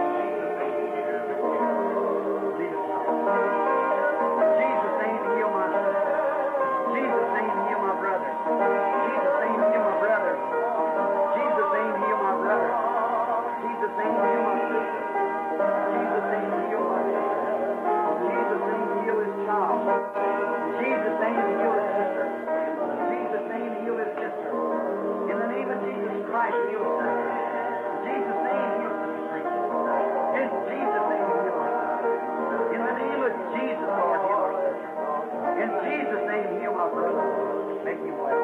Lead us now. Jesus' name, heal my sister. Jesus' name, heal my brother. Jesus' name, heal my brother. Jesus' name, heal my brother. Jesus' name, heal my sister. Jesus' name, heal my sister. Jesus' name, heal his child. Jesus' name, heal his sister. Jesus' name, heal his sister. In the name of Jesus Christ, heal his sister. Jesus' name, heal Sister Teresa. In Jesus' name, heal our sister. In the name of Jesus, Lord, heal our sister. In Jesus' name, heal my brother. Make him well.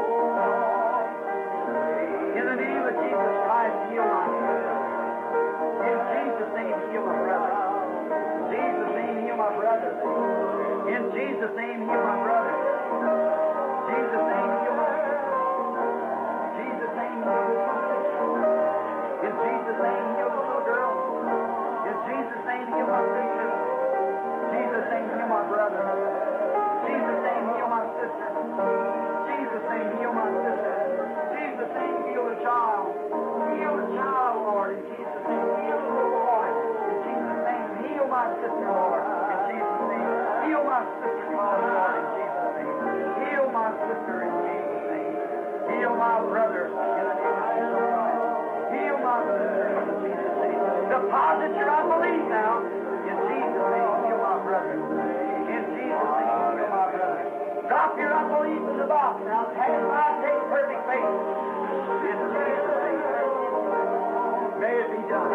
In the name of Jesus Christ, heal my sister. In Jesus' name, heal my brother. Jesus' name, heal my brother. In Jesus' name, heal my brother. Jesus' name, heal my sister. Jesus' name, heal this my sister. In Jesus' name, heal this little girl. In Jesus' name, heal my sister. Jesus' name, heal my brother. Jesus' name, heal my sister. Jesus' name, heal my sister. Jesus' name, heal the child. Heal the child, Lord. In Jesus' name, heal the little boy. In Jesus' name, heal my sister, Lord. In Jesus' name, heal my sister, Lord. In Jesus' name, heal my sister. In Jesus' name, heal my brother. In the name of Jesus Christ, heal my sister. In Jesus' name, deposit your unbelief now. In Jesus' name, heal my brother. In Jesus' name, heal my brother. Drop your unbelief in the box now. Have my take perfect faith. In Jesus' name. May it be done.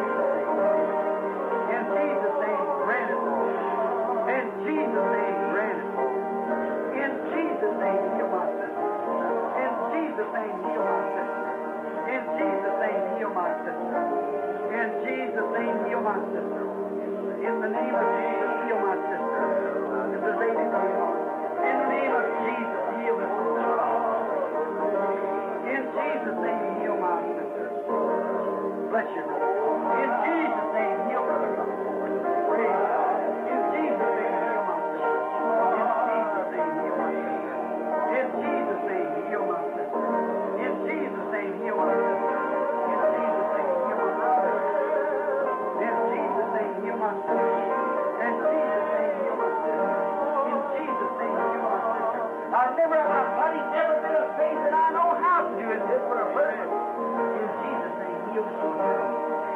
In Jesus' name, grant it. In Jesus' name, grant it. In Jesus' name, heal my sister. In Jesus' name, heal my sister. In Jesus' name, heal my sister. In Jesus' name, heal my sister. In the name of Jesus, heal my sister. It's a lady girl. In the name of Jesus, heal this little child. In Jesus' name, heal my sister. Bless you. In Jesus' name, heal her. Praise God. In Jesus' name, heal my sister. In Jesus' name, heal my sister. In Jesus' name, heal my sister. In Jesus' name, heal my sister. In Jesus' name, heal my brother. In Jesus' name, heal my sister. In Jesus' name, heal my sister. In Jesus' name, heal my sister. I remember my body's never been of faith, and I know how to do it just for a purpose. In Jesus' name, heal this little girl.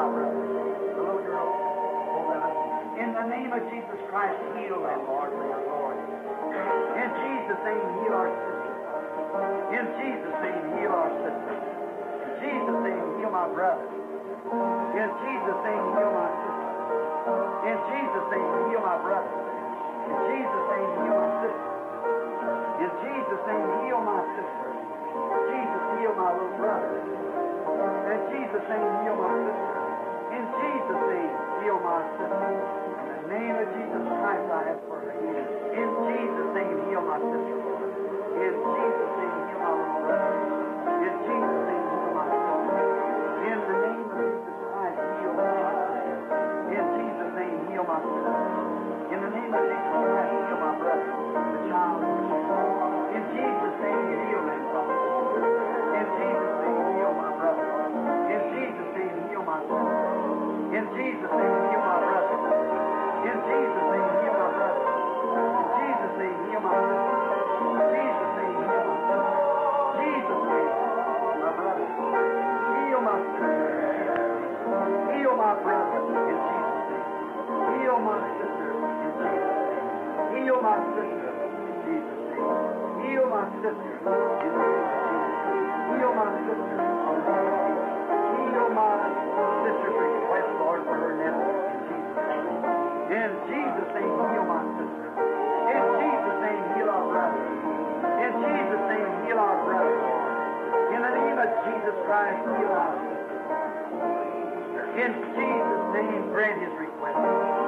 my brother. The little girl. In the name of Jesus Christ, heal them, Lord, for your glory. In Jesus' name, heal our sister. In Jesus' name, heal our sister. In Jesus' name, heal my brother. In Jesus' name, heal my sister. In Jesus' name, heal my brother. In Jesus' name, heal my sister. In Jesus' name, heal my sister. Jesus, heal my little brother. In Jesus' name, heal my sister. In Jesus' name, heal my sister. In the name of Jesus Christ, I ask for her healing. In Jesus' name, heal my sister, Lord. In Jesus' name, heal my little brother. In Jesus' name, heal my sister. In the name of Jesus Christ, heal my sister. In Jesus' name, heal my sister. In the name of Jesus Christ, heal my brother, the child. In Jesus' name, heal them, Father. In Jesus' name, heal my brother. In Jesus' name, heal my sister. In Jesus' name, heal my brother. In Jesus' name, heal my brother. In Jesus' name, heal my sister. In Jesus' name, heal my sister. Jesus' name, my brother. Heal my sister. Heal my brother. In Jesus' name. Heal my sister. In Jesus' name. Heal my sister. In Jesus' name. Heal my sister. In the name of Jesus. Heal my sister. Heal my sister's request, Lord, for her nephew. In Jesus' name, heal my sister. In Jesus' name, heal our brother. In Jesus' name, heal our brother. In the name of Jesus Christ, heal our sister. In Jesus' name, grant his request.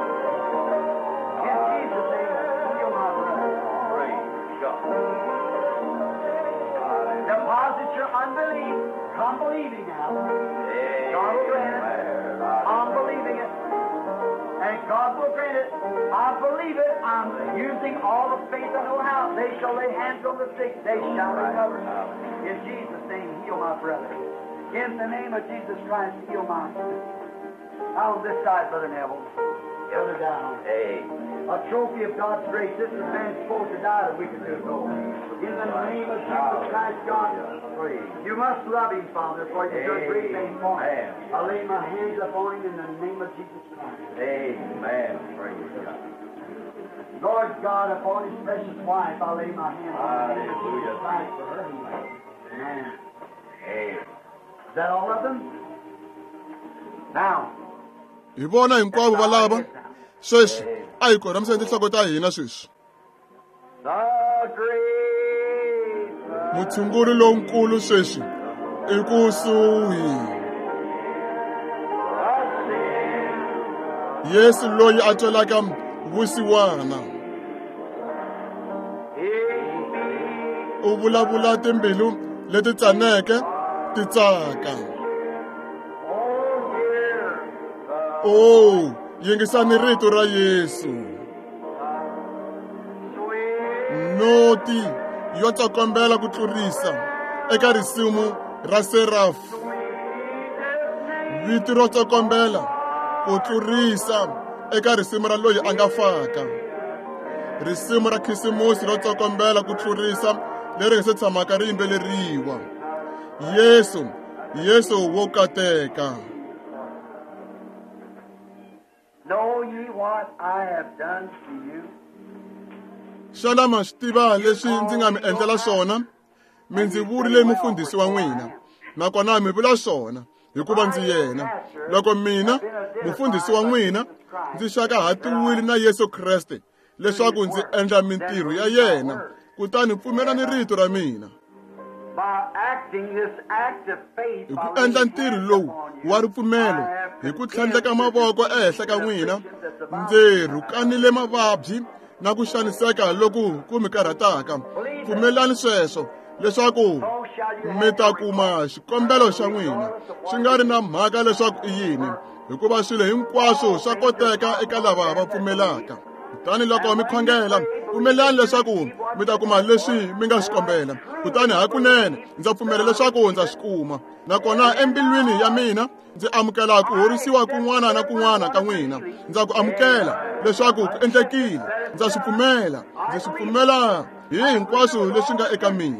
In Jesus' name, heal my brother. Praise God. Deposit your unbelief. Come believing now. God will grant it. I'm believing it. And God will grant it. I believe it. I'm using all the faith I know how. They shall lay hands on the sick. They shall recover. In Jesus' name, heal my brother. In the name of Jesus Christ, heal my sister. Now on this side, Brother Neville. Brother down. Hey. A trophy of God's grace. This is man supposed to die a week or two ago. In the name of Jesus Christ, God, you must love him, Father, for you've done great things for him. I lay my hands upon him in the name of Jesus Christ. Amen. Praise God. Lord God, upon his precious wife, I lay my hands on the name of Jesus Christ for her healing. Amen. Is that all of them? Now. Ibona hinkwavo valava sweswi a hi kona miseni tinhloko ta hina sweswi. Mutshunguri lonkulu sweswi i kusuhi. Yesu loyi a twelaka vusiwana. U vulavula timbilu leti tsaneke ti tsaka. Oh, yingisani rito ra Yesu. Noti yo tsokombela ku tlurisa eka risimu ra Serafu. Vito ro tsokombela ku tlurisa eka risimu ra loyi a nga faka. Risimu ra khisimusi ro tsokombela ku tlurisa leri nga se tshamaka ri yimbeleriwa. Yesu, Yesu wo kateka. Know ye what I have done to you? Xana ma swi tiva leswi ndzi nga mi endlela swona? Mi ndzi vurile mufundhisi wa n'wina, nakona mi vula swona hikuva ndzi yena. Loko mina mufundhisi wa n'wina ndzi xakahatiwile na Yesu Kreste leswaku ndzi endla mintirho ya yena, kutani pfumelani rito ra mina. Hi ku endla ntirho lowu wa ripfumelo, hi ku tlhandleka mavoko ehenhla ka n'wina, ndzi rhukanile mavabyi na ku xaniseka loku ku mi karhataka. Pfumelani sweswo leswaku mi ta kuma xikombelo xa n'wina, swi nga ri na mhaka leswaku i yini, hikuva swilo hinkwaswo swa koteka eka lava va pfumelaka. Kutani loko mi khongela, pfumelani leswaku mi ta kuma leswi mi nga swi kombela. Kutani hakunene ndza pfumela leswaku ndza swi kuma, nakona embilwini ya mina ndzi amukela ku horisiwa kun'wana na kun'wana ka n'wina. Ndza ku amukela leswaku ku endlekile, ndza swi pfumela, ndzi swi pfumela hi hinkwaswo leswi nga eka mina.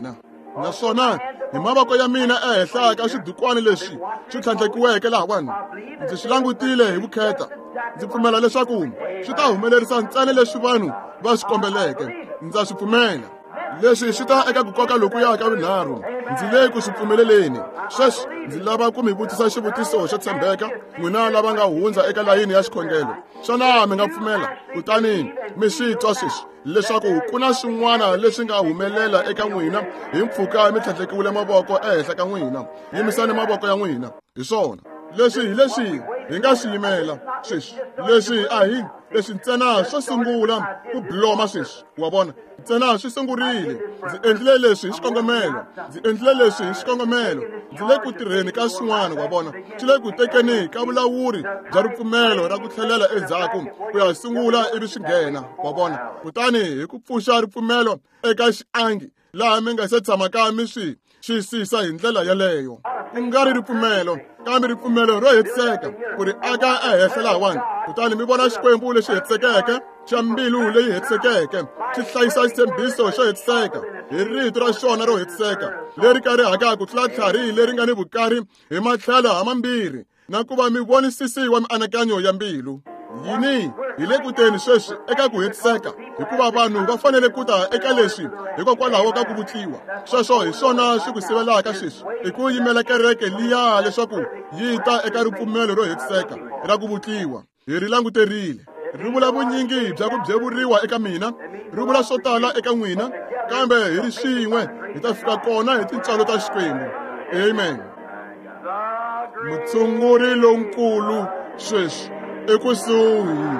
naswona hi mavoko ya mina ehenhla ka swidukwana leswi swi tlhandlekiweke lahawani ndzi swi langutile hi vukheta. Ndzi pfumela leswaku swi ta humelerisa ntsena leswi vanhu va swi kombeleke. Ndza swi pfumela. Leswi swi ta eka ku koka lokuya ka vunharhu. Ndzi le ku swi pfumeleleni. Sweswi ndzi lava ku mi vutisa xivutiso xo tshembeka n'wina lava nga hundza eka layini ya xikhongelo. Xana mi nga pfumela kutani mi swi twa sweswi leswaku ku na swin'wana leswi nga humelela eka n'wina hi mpfhuka mi tlhandlekiwile mavoko ehenhla ka n'wina. Yimisani mavoko ya n'wina hi swona. Leswi hi leswi hi nga swi yimela sweswi. Leswi a hi leswi ntsena swo sungula ku biloma sweswi wa vona. Ntsena swi sungurile. Ndzi endlile leswi hi xikongomelo. Ndzi endlile leswi hi xikongomelo. Ndzi le ku tirheni ka swin'wana wa vona. Swi le ku tekeni ka vulawuri bya ripfumelo ra ku tlhelela endzhaku ku ya sungula ivi swi nghena wa vona. Kutani hi ku pfuxa ripfumelo eka xiangi laha mi nga se tshamaka mi swi xiyisisa hi ndlela yaleyo. Ku nga ri ripfumelo kambe ripfumelo ro hetiseka ku ri aka ehenhla lahawani. Kutani mi vona xikwembu lexi hetisekeke xa mbilu leyi hetisekeke xi hlayisa xitshembiso xo hetiseka hi rito ra xona ro hetiseka leri karihaka ku tlula tlhari leri nga ni vukarhi hi matlhelo hamambirhi na ku va mi vonisisiwa mianakanyo ya mbilu. Yini hi le kuteni sweswi eka ku hetiseka hikuva vanhu va fanele ku ta eka leswi hikokwalaho ka ku vutliwa. Sweswo hi swona swi ku sivelaka sweswi hi ku yimela kereke liya leswaku yi ta eka ripfumelo ro hetiseka ra ku vutliwa. Hi ri languterile. Ri vula vunyingi bya ku byevuriwa eka mina. Ri vula swo tala eka n'wina kambe hi ri swin'we hi ta fika kona hi tintswalo ta Xikwembu. Amen. Mutshunguri lonkulu sweswi ekusuhi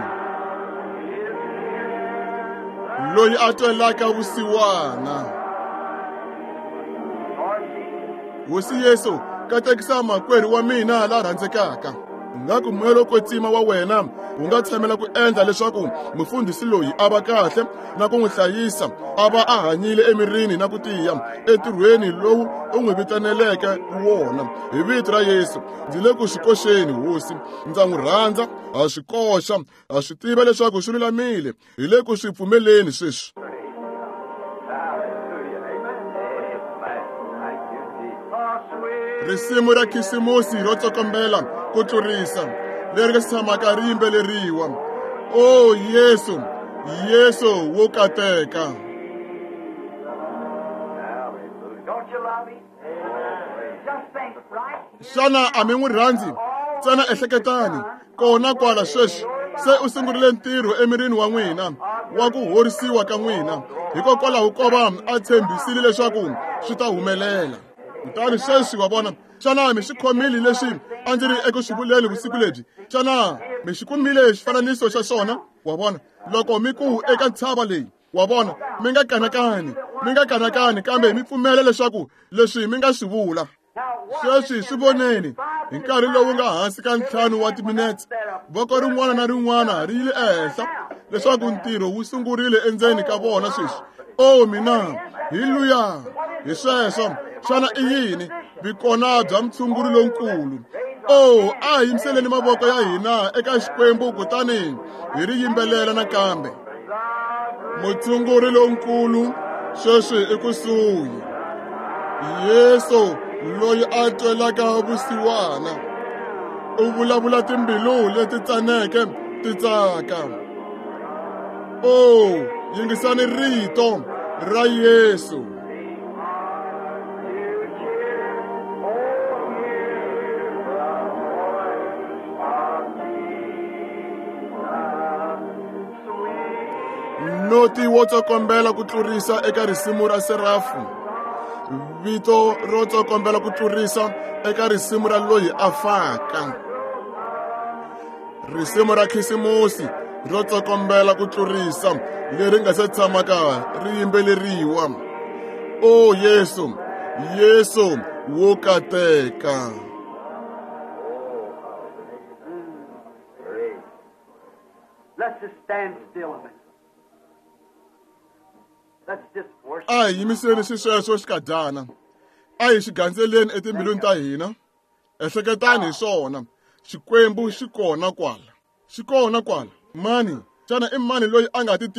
loyi a twelaka vusiwana. Hosi Yesu katekisa makwerhu wa mina la rhandzekaka. Ngaku moyo ko tsima wa wena wu nga tshamela ku endla leswaku mufundhisi loyi a va kahle na ku n'wi hlayisa a va a hanyile emirini na ku tiya entirhweni lowu u n'wi vitaneleke wona. Hi vito ra Yesu ndzi le ku swi koxeni hosi. Ndza n'wi rhandza ha swi koxa ha swi tiva leswaku swi lulamile. Hi le ku swi pfumeleni sweswi. Risimu ra khisimusi ro tsokombela ku tlurisa leri nga tshamaka ri yimbeleriwa. O Yesu, Yesu wo kateka. Xana a mi n'wi rhandzi? Tsana ehleketani kona kwala sweswi se u sungurile ntirho emirini wa n'wina wa ku horisiwa ka n'wina hikokwalaho ko va a tshembisile leswaku swi ta humelela. Kutani sweswi wa vona xana mi xi khomile leswi a ndzi ri eku swi vuleni vusiku lebyi. Xana mi xi kumile xifananiso xa swona wa vona loko mi ku eka ntshava leyi wa vona mi nga kanakani mi nga kanakani kambe mi pfumela leswaku leswi mi nga swi vula. Sweswi swi voneni hi nkarhi lowu nga hansi ka ntlhanu wa timinete voko rin'wana na rin'wana ri yile ehenhla leswaku ntirho wu sungurile endzeni ka vona sweswi. O mina hiluya hi sweswo xana i yini vikona bya mtshunguri lonkulu. O a hi yimiseleni mavoko ya hina eka Xikwembu kutani hi ri yimbelela nakambe. Mutshunguri lonkulu sweswi ekusuhi. Yesu loyi a twelaka vusiwana. U vulavula timbilu leti tsaneke ti tsaka. O yingisani rito ra Yesu. Noti wo tsokombela ku tlurisa eka risimu ra Serafu. Vito ro tsokombela ku tlurisa eka risimu ra loyi a faka. Risimu ra khisimusi ro tsokombela ku tlurisa leri nga se tshamaka ri yimbeleriwa. O Yesu, Yesu wo kateka. Let's just stand still a minute. Let's just worship. A hi yimiseni xisweswo xikadyana. A hi xi gandzeleni etimbilwini ta hina. Ehleketani hi swona. Xikwembu xi kona kwala. Xi kona kwala. Mani, xana i mani loyi a nga ti tivi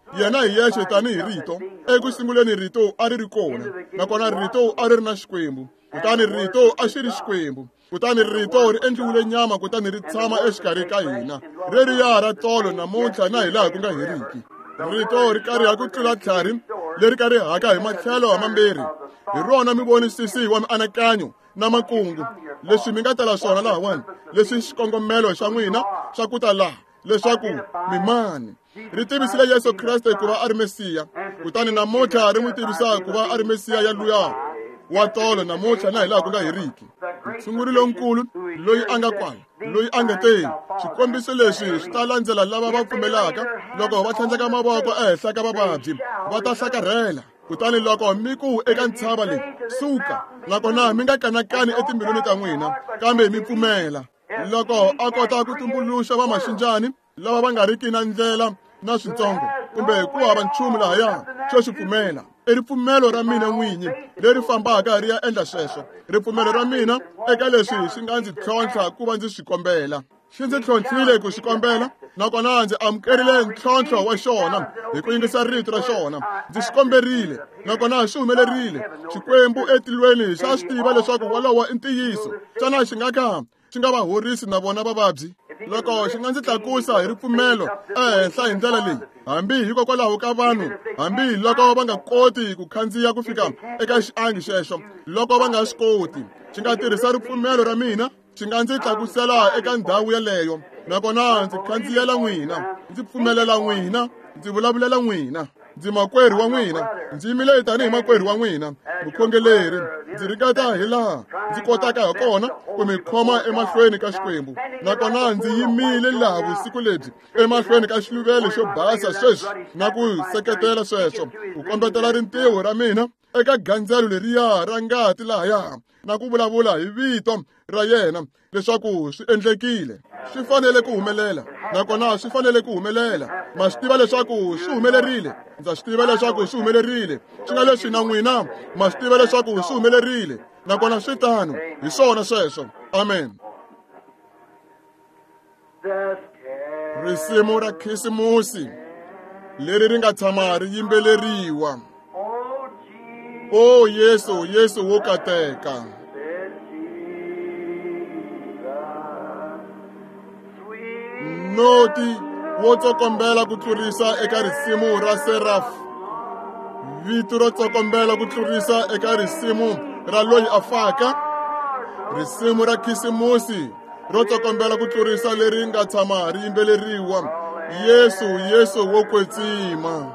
yena hi yexe tanihi rito. Ekusunguleni rito a ri ri kona, nakona rito a ri ri na xikwembu. Kutani rito a xi ri xikwembu. Kutani rito ri endliwile nyama kutani ri tshama exikarhi ka hina. Reriya ra tolo namuntlha na hi laha ku nga heriki. Rito ri kariha ku tlula tlhari leri karihaka hi matlhelo hamambirhi. Hi rona mi vonisisi wa mianakanyo na makungu. Leswi mi nga tala swona lahawani, leswi xikongomelo xa n'wina xa ku ta laha, leswaku mi mani. Ri tivisile Yesu Kreste ku va a ri Mesiya, kutani namuntlha ri n'wi tivisa ku va a ri Mesiya ya luya wa tolo namuntlha na hi laha ku nga heriki. Mutshunguri lonkulu loyi a nga kwala, loyi a nga te. Xikombiso leswi swi ta landzela lava va pfumelaka. Loko va tlhandleka mavoko ehenhla ka vavabyi, va ta hlakarhela. Kutani loko mi ku eka ntshava leyi, suka, nakona mi nga kanakani etimbilwini ta n'wina, kambe mi pfumela. Loko a kota ku tumbuluxa va maxinjani lava va nga riki na ndlela na swintsongo, kumbe ku hava nchumu lahaya xo xi pfumela. I ripfumelo ra mina n'winyi leri fambaka ri ya endla sweswo. Ripfumelo ra mina eka leswi swi nga ndzi tlhontlha ku va ndzi swi kombela. Xi ndzi tlhontlhile ku xi kombela, nakona ndzi amukerile ntlhontlho wa xona hi ku yingisa rito ra xona. Ndzi xi komberile, nakona xi humelerile. Xikwembu etilweni xa swi tiva leswaku walowo i ntiyiso. Xana xi nga ka xi nga va horisi na vona vavabyi? Loko xi nga ndzi tlakusa hi ripfumelo ehenhla hi ndlela leyi, hambi hikokwalaho ka vanhu, hambi loko va nga koti ku khandziya ku fika eka xiangi xexo, loko va nga swi koti, xi nga tirhisa ripfumelo ra mina, xi nga ndzi tlakusela eka ndhawu yaleyo. Nakona ndzi khandziyela n'wina, ndzi pfumelela n'wina, ndzi vulavulela n'wina. Ndzi makwerhu wa n'wina, ndzi yimile tanihi makwerhu wa n'wina, mukhongeleri. Ndzi ringeta hi laha ndzi kotaka ha kona ku mi khoma emahlweni ka Xikwembu. Nakona ndzi yimile laha vusiku lebyi emahlweni ka xiluvelo xo basa sweswi na ku seketela sweswo, ku kombetela rintiho ra mina eka gandzelo leriya ra ngati lahaya, na ku vulavula hi vito ra yena leswaku swi endlekile. Swi fanele ku humelela, nakona swi fanele ku humelela. Ma swi tiva leswaku swi humelerile. Ndza swi tiva leswaku swi humelerile. Swi nga leswi na n'wina ma swi tiva leswaku swi humelerile, nakona swi tano hi swona sweswo. Amen. Risimu ra khisimusi leri ri nga tshama ri yimbeleriwa. O Yesu, Yesu wo kateka. Noti wo tsokombela ku tlurisa eka risimu ra serafu. Vito ro tsokombela ku tlurisa eka risimu ra loyi a faka. Risimu ra khisimusi ro tsokombela ku tlurisa leri nga tshama ri yimbeleriwa. Yesu, Yesu wo kwetsima.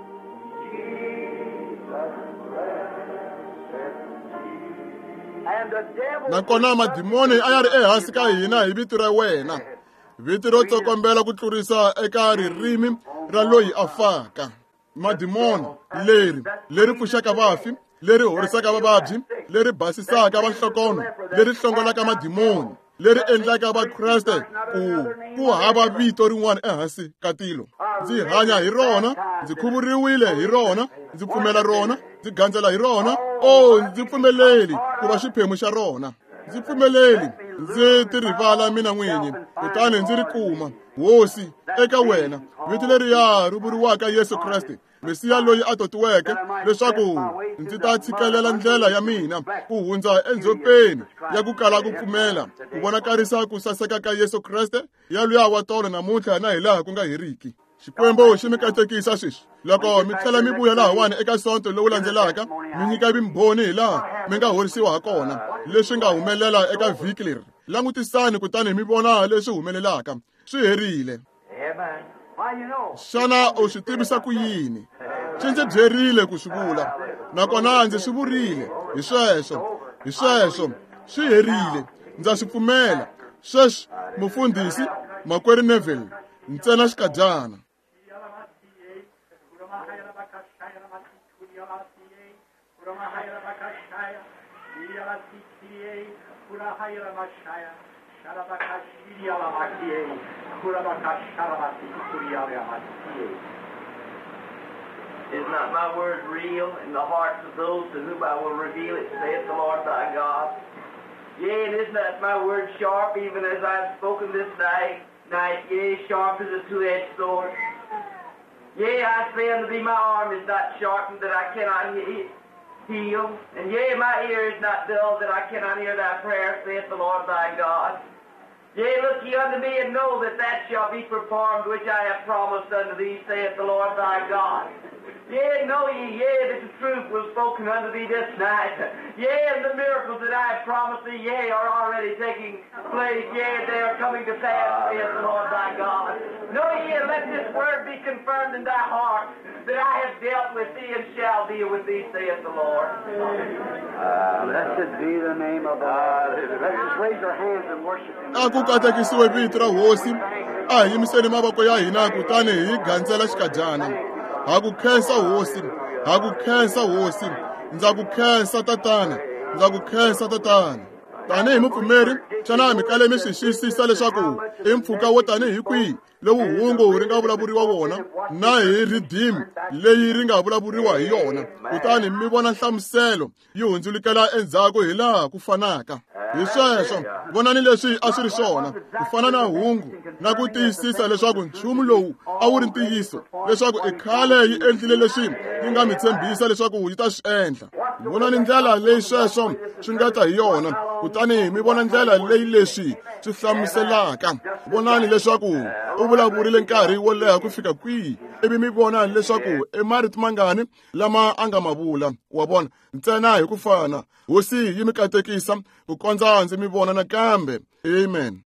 Nakona madimoni a ya ri ehansi ka hina hi vito ra wena. Vito ro tsokombela ku tlurisa eka ririmi ra loyi a faka. Madimoni leri leri pfuxaka vafi, leri horisaka vavabyi, leri basisaka vanhlokono, leri hlongolaka madimoni, leri endlaka vakreste ku ku hava vito rin'wana ehansi ka tilo. Ndzi hanya hi rona, ndzi khuvuriwile hi rona, ndzi pfumela rona, ndzi gandzela hi rona. O ndzi pfumeleli ku va xiphemu xa rona. Ndzi pfumeleli, ndzi tirivala mina n'winyi, kutani ndzi ri kuma hosi eka wena. Vito leriya ri vuriwaka Yesu Kreste, Mesiya loyi a totiweke leswaku ndzi ta tshikelela ndlela ya mina ku hundza endzhopeni ya ku kala ku pfumela, ku vonakarisa ku saseka ka Yesu Kreste ya luya wa tolo namuntlha na hi laha ku nga heriki. Xikwembu xi mi katekisa sweswi. Loko mi tlhela mi vuya lahawani eka sonto lowu landzelaka, mi nyika vimbhoni hi laha mi nga horisiwa ha kona, leswi nga humelela eka vhiki leri. Langutisani kutani mi vona leswi humelelaka. Swi herile. Xana u swi tivisa ku yini? Swi ndzi byerile ku swi vula, nakona ndzi swi vurile. Hi sweswo, hi sweswo, swi herile. Ndza swi pfumela. Sweswi mufundhisi makwerhu Neville, ntsena xikadyana. Is not my word real in the hearts of those to whom I will reveal it, saith the Lord thy God? Yea, and is not my word sharp, even as I have spoken this night, night, yea, sharp as a two-edged sword? Yea, I say unto thee, my arm is not sharpened that I cannot he- heal. And yea, my ear is not dull that I cannot hear thy prayer, saith the Lord thy God. Yea, look ye unto me and know that that shall be performed which I have promised unto thee, saith the Lord thy God. Yea, know ye, yea, that the truth was spoken unto thee this night. Yea, and the miracles that I have promised thee, yea, are already taking place. Yea, they are coming to pass, saith the Lord thy God. Know ye, and let this word be confirmed in thy heart, that I have dealt with thee and shall deal with thee, saith the Lord. Uh, blessed be the name of the Lord. Let us raise our hands and worship Him. a ku katekisiwe vito ra hosi a hi yimiseni mavoko ya hina kutani hi gandzela xikajana. Ha ku khensa hosi, ha ku khensa hosi, ndza ku khensa tatana, ndza ku khensa tatana. Tanihi mupfumeri, xana mi kale mi swi xiyisisa leswaku i mpfhuka wo tanihi kwihi lowu hungu ri nga vulavuriwa wona na hi ridimi leyi ri nga vulavuriwa hi yona, kutani mi vona nhlamuselo yi hundzulukela endzhaku hi laha ku fanaka. Hi sweswo vonani leswi a swi ri swona, ku fana na hungu na ku tiyisisa leswaku nchumu lowu a wu ri ntiyiso, leswaku i khale yi endlile leswi yi nga mi tshembisa leswaku yi ta swi endla. Vonani ndlela leyi sweswo swi nga ta hi yona, kutani mi vona ndlela leyi leswi swi hlamuselaka. Vonani leswaku u vulavurile nkarhi wo leha ku fika kwihi, ivi mi vona leswaku i marito mangani lama a nga ma vula. Wa vona ntsena hi ku fana. Hosi yi mi katekisa ku kondza ndzi mi vona nakambe. Amen.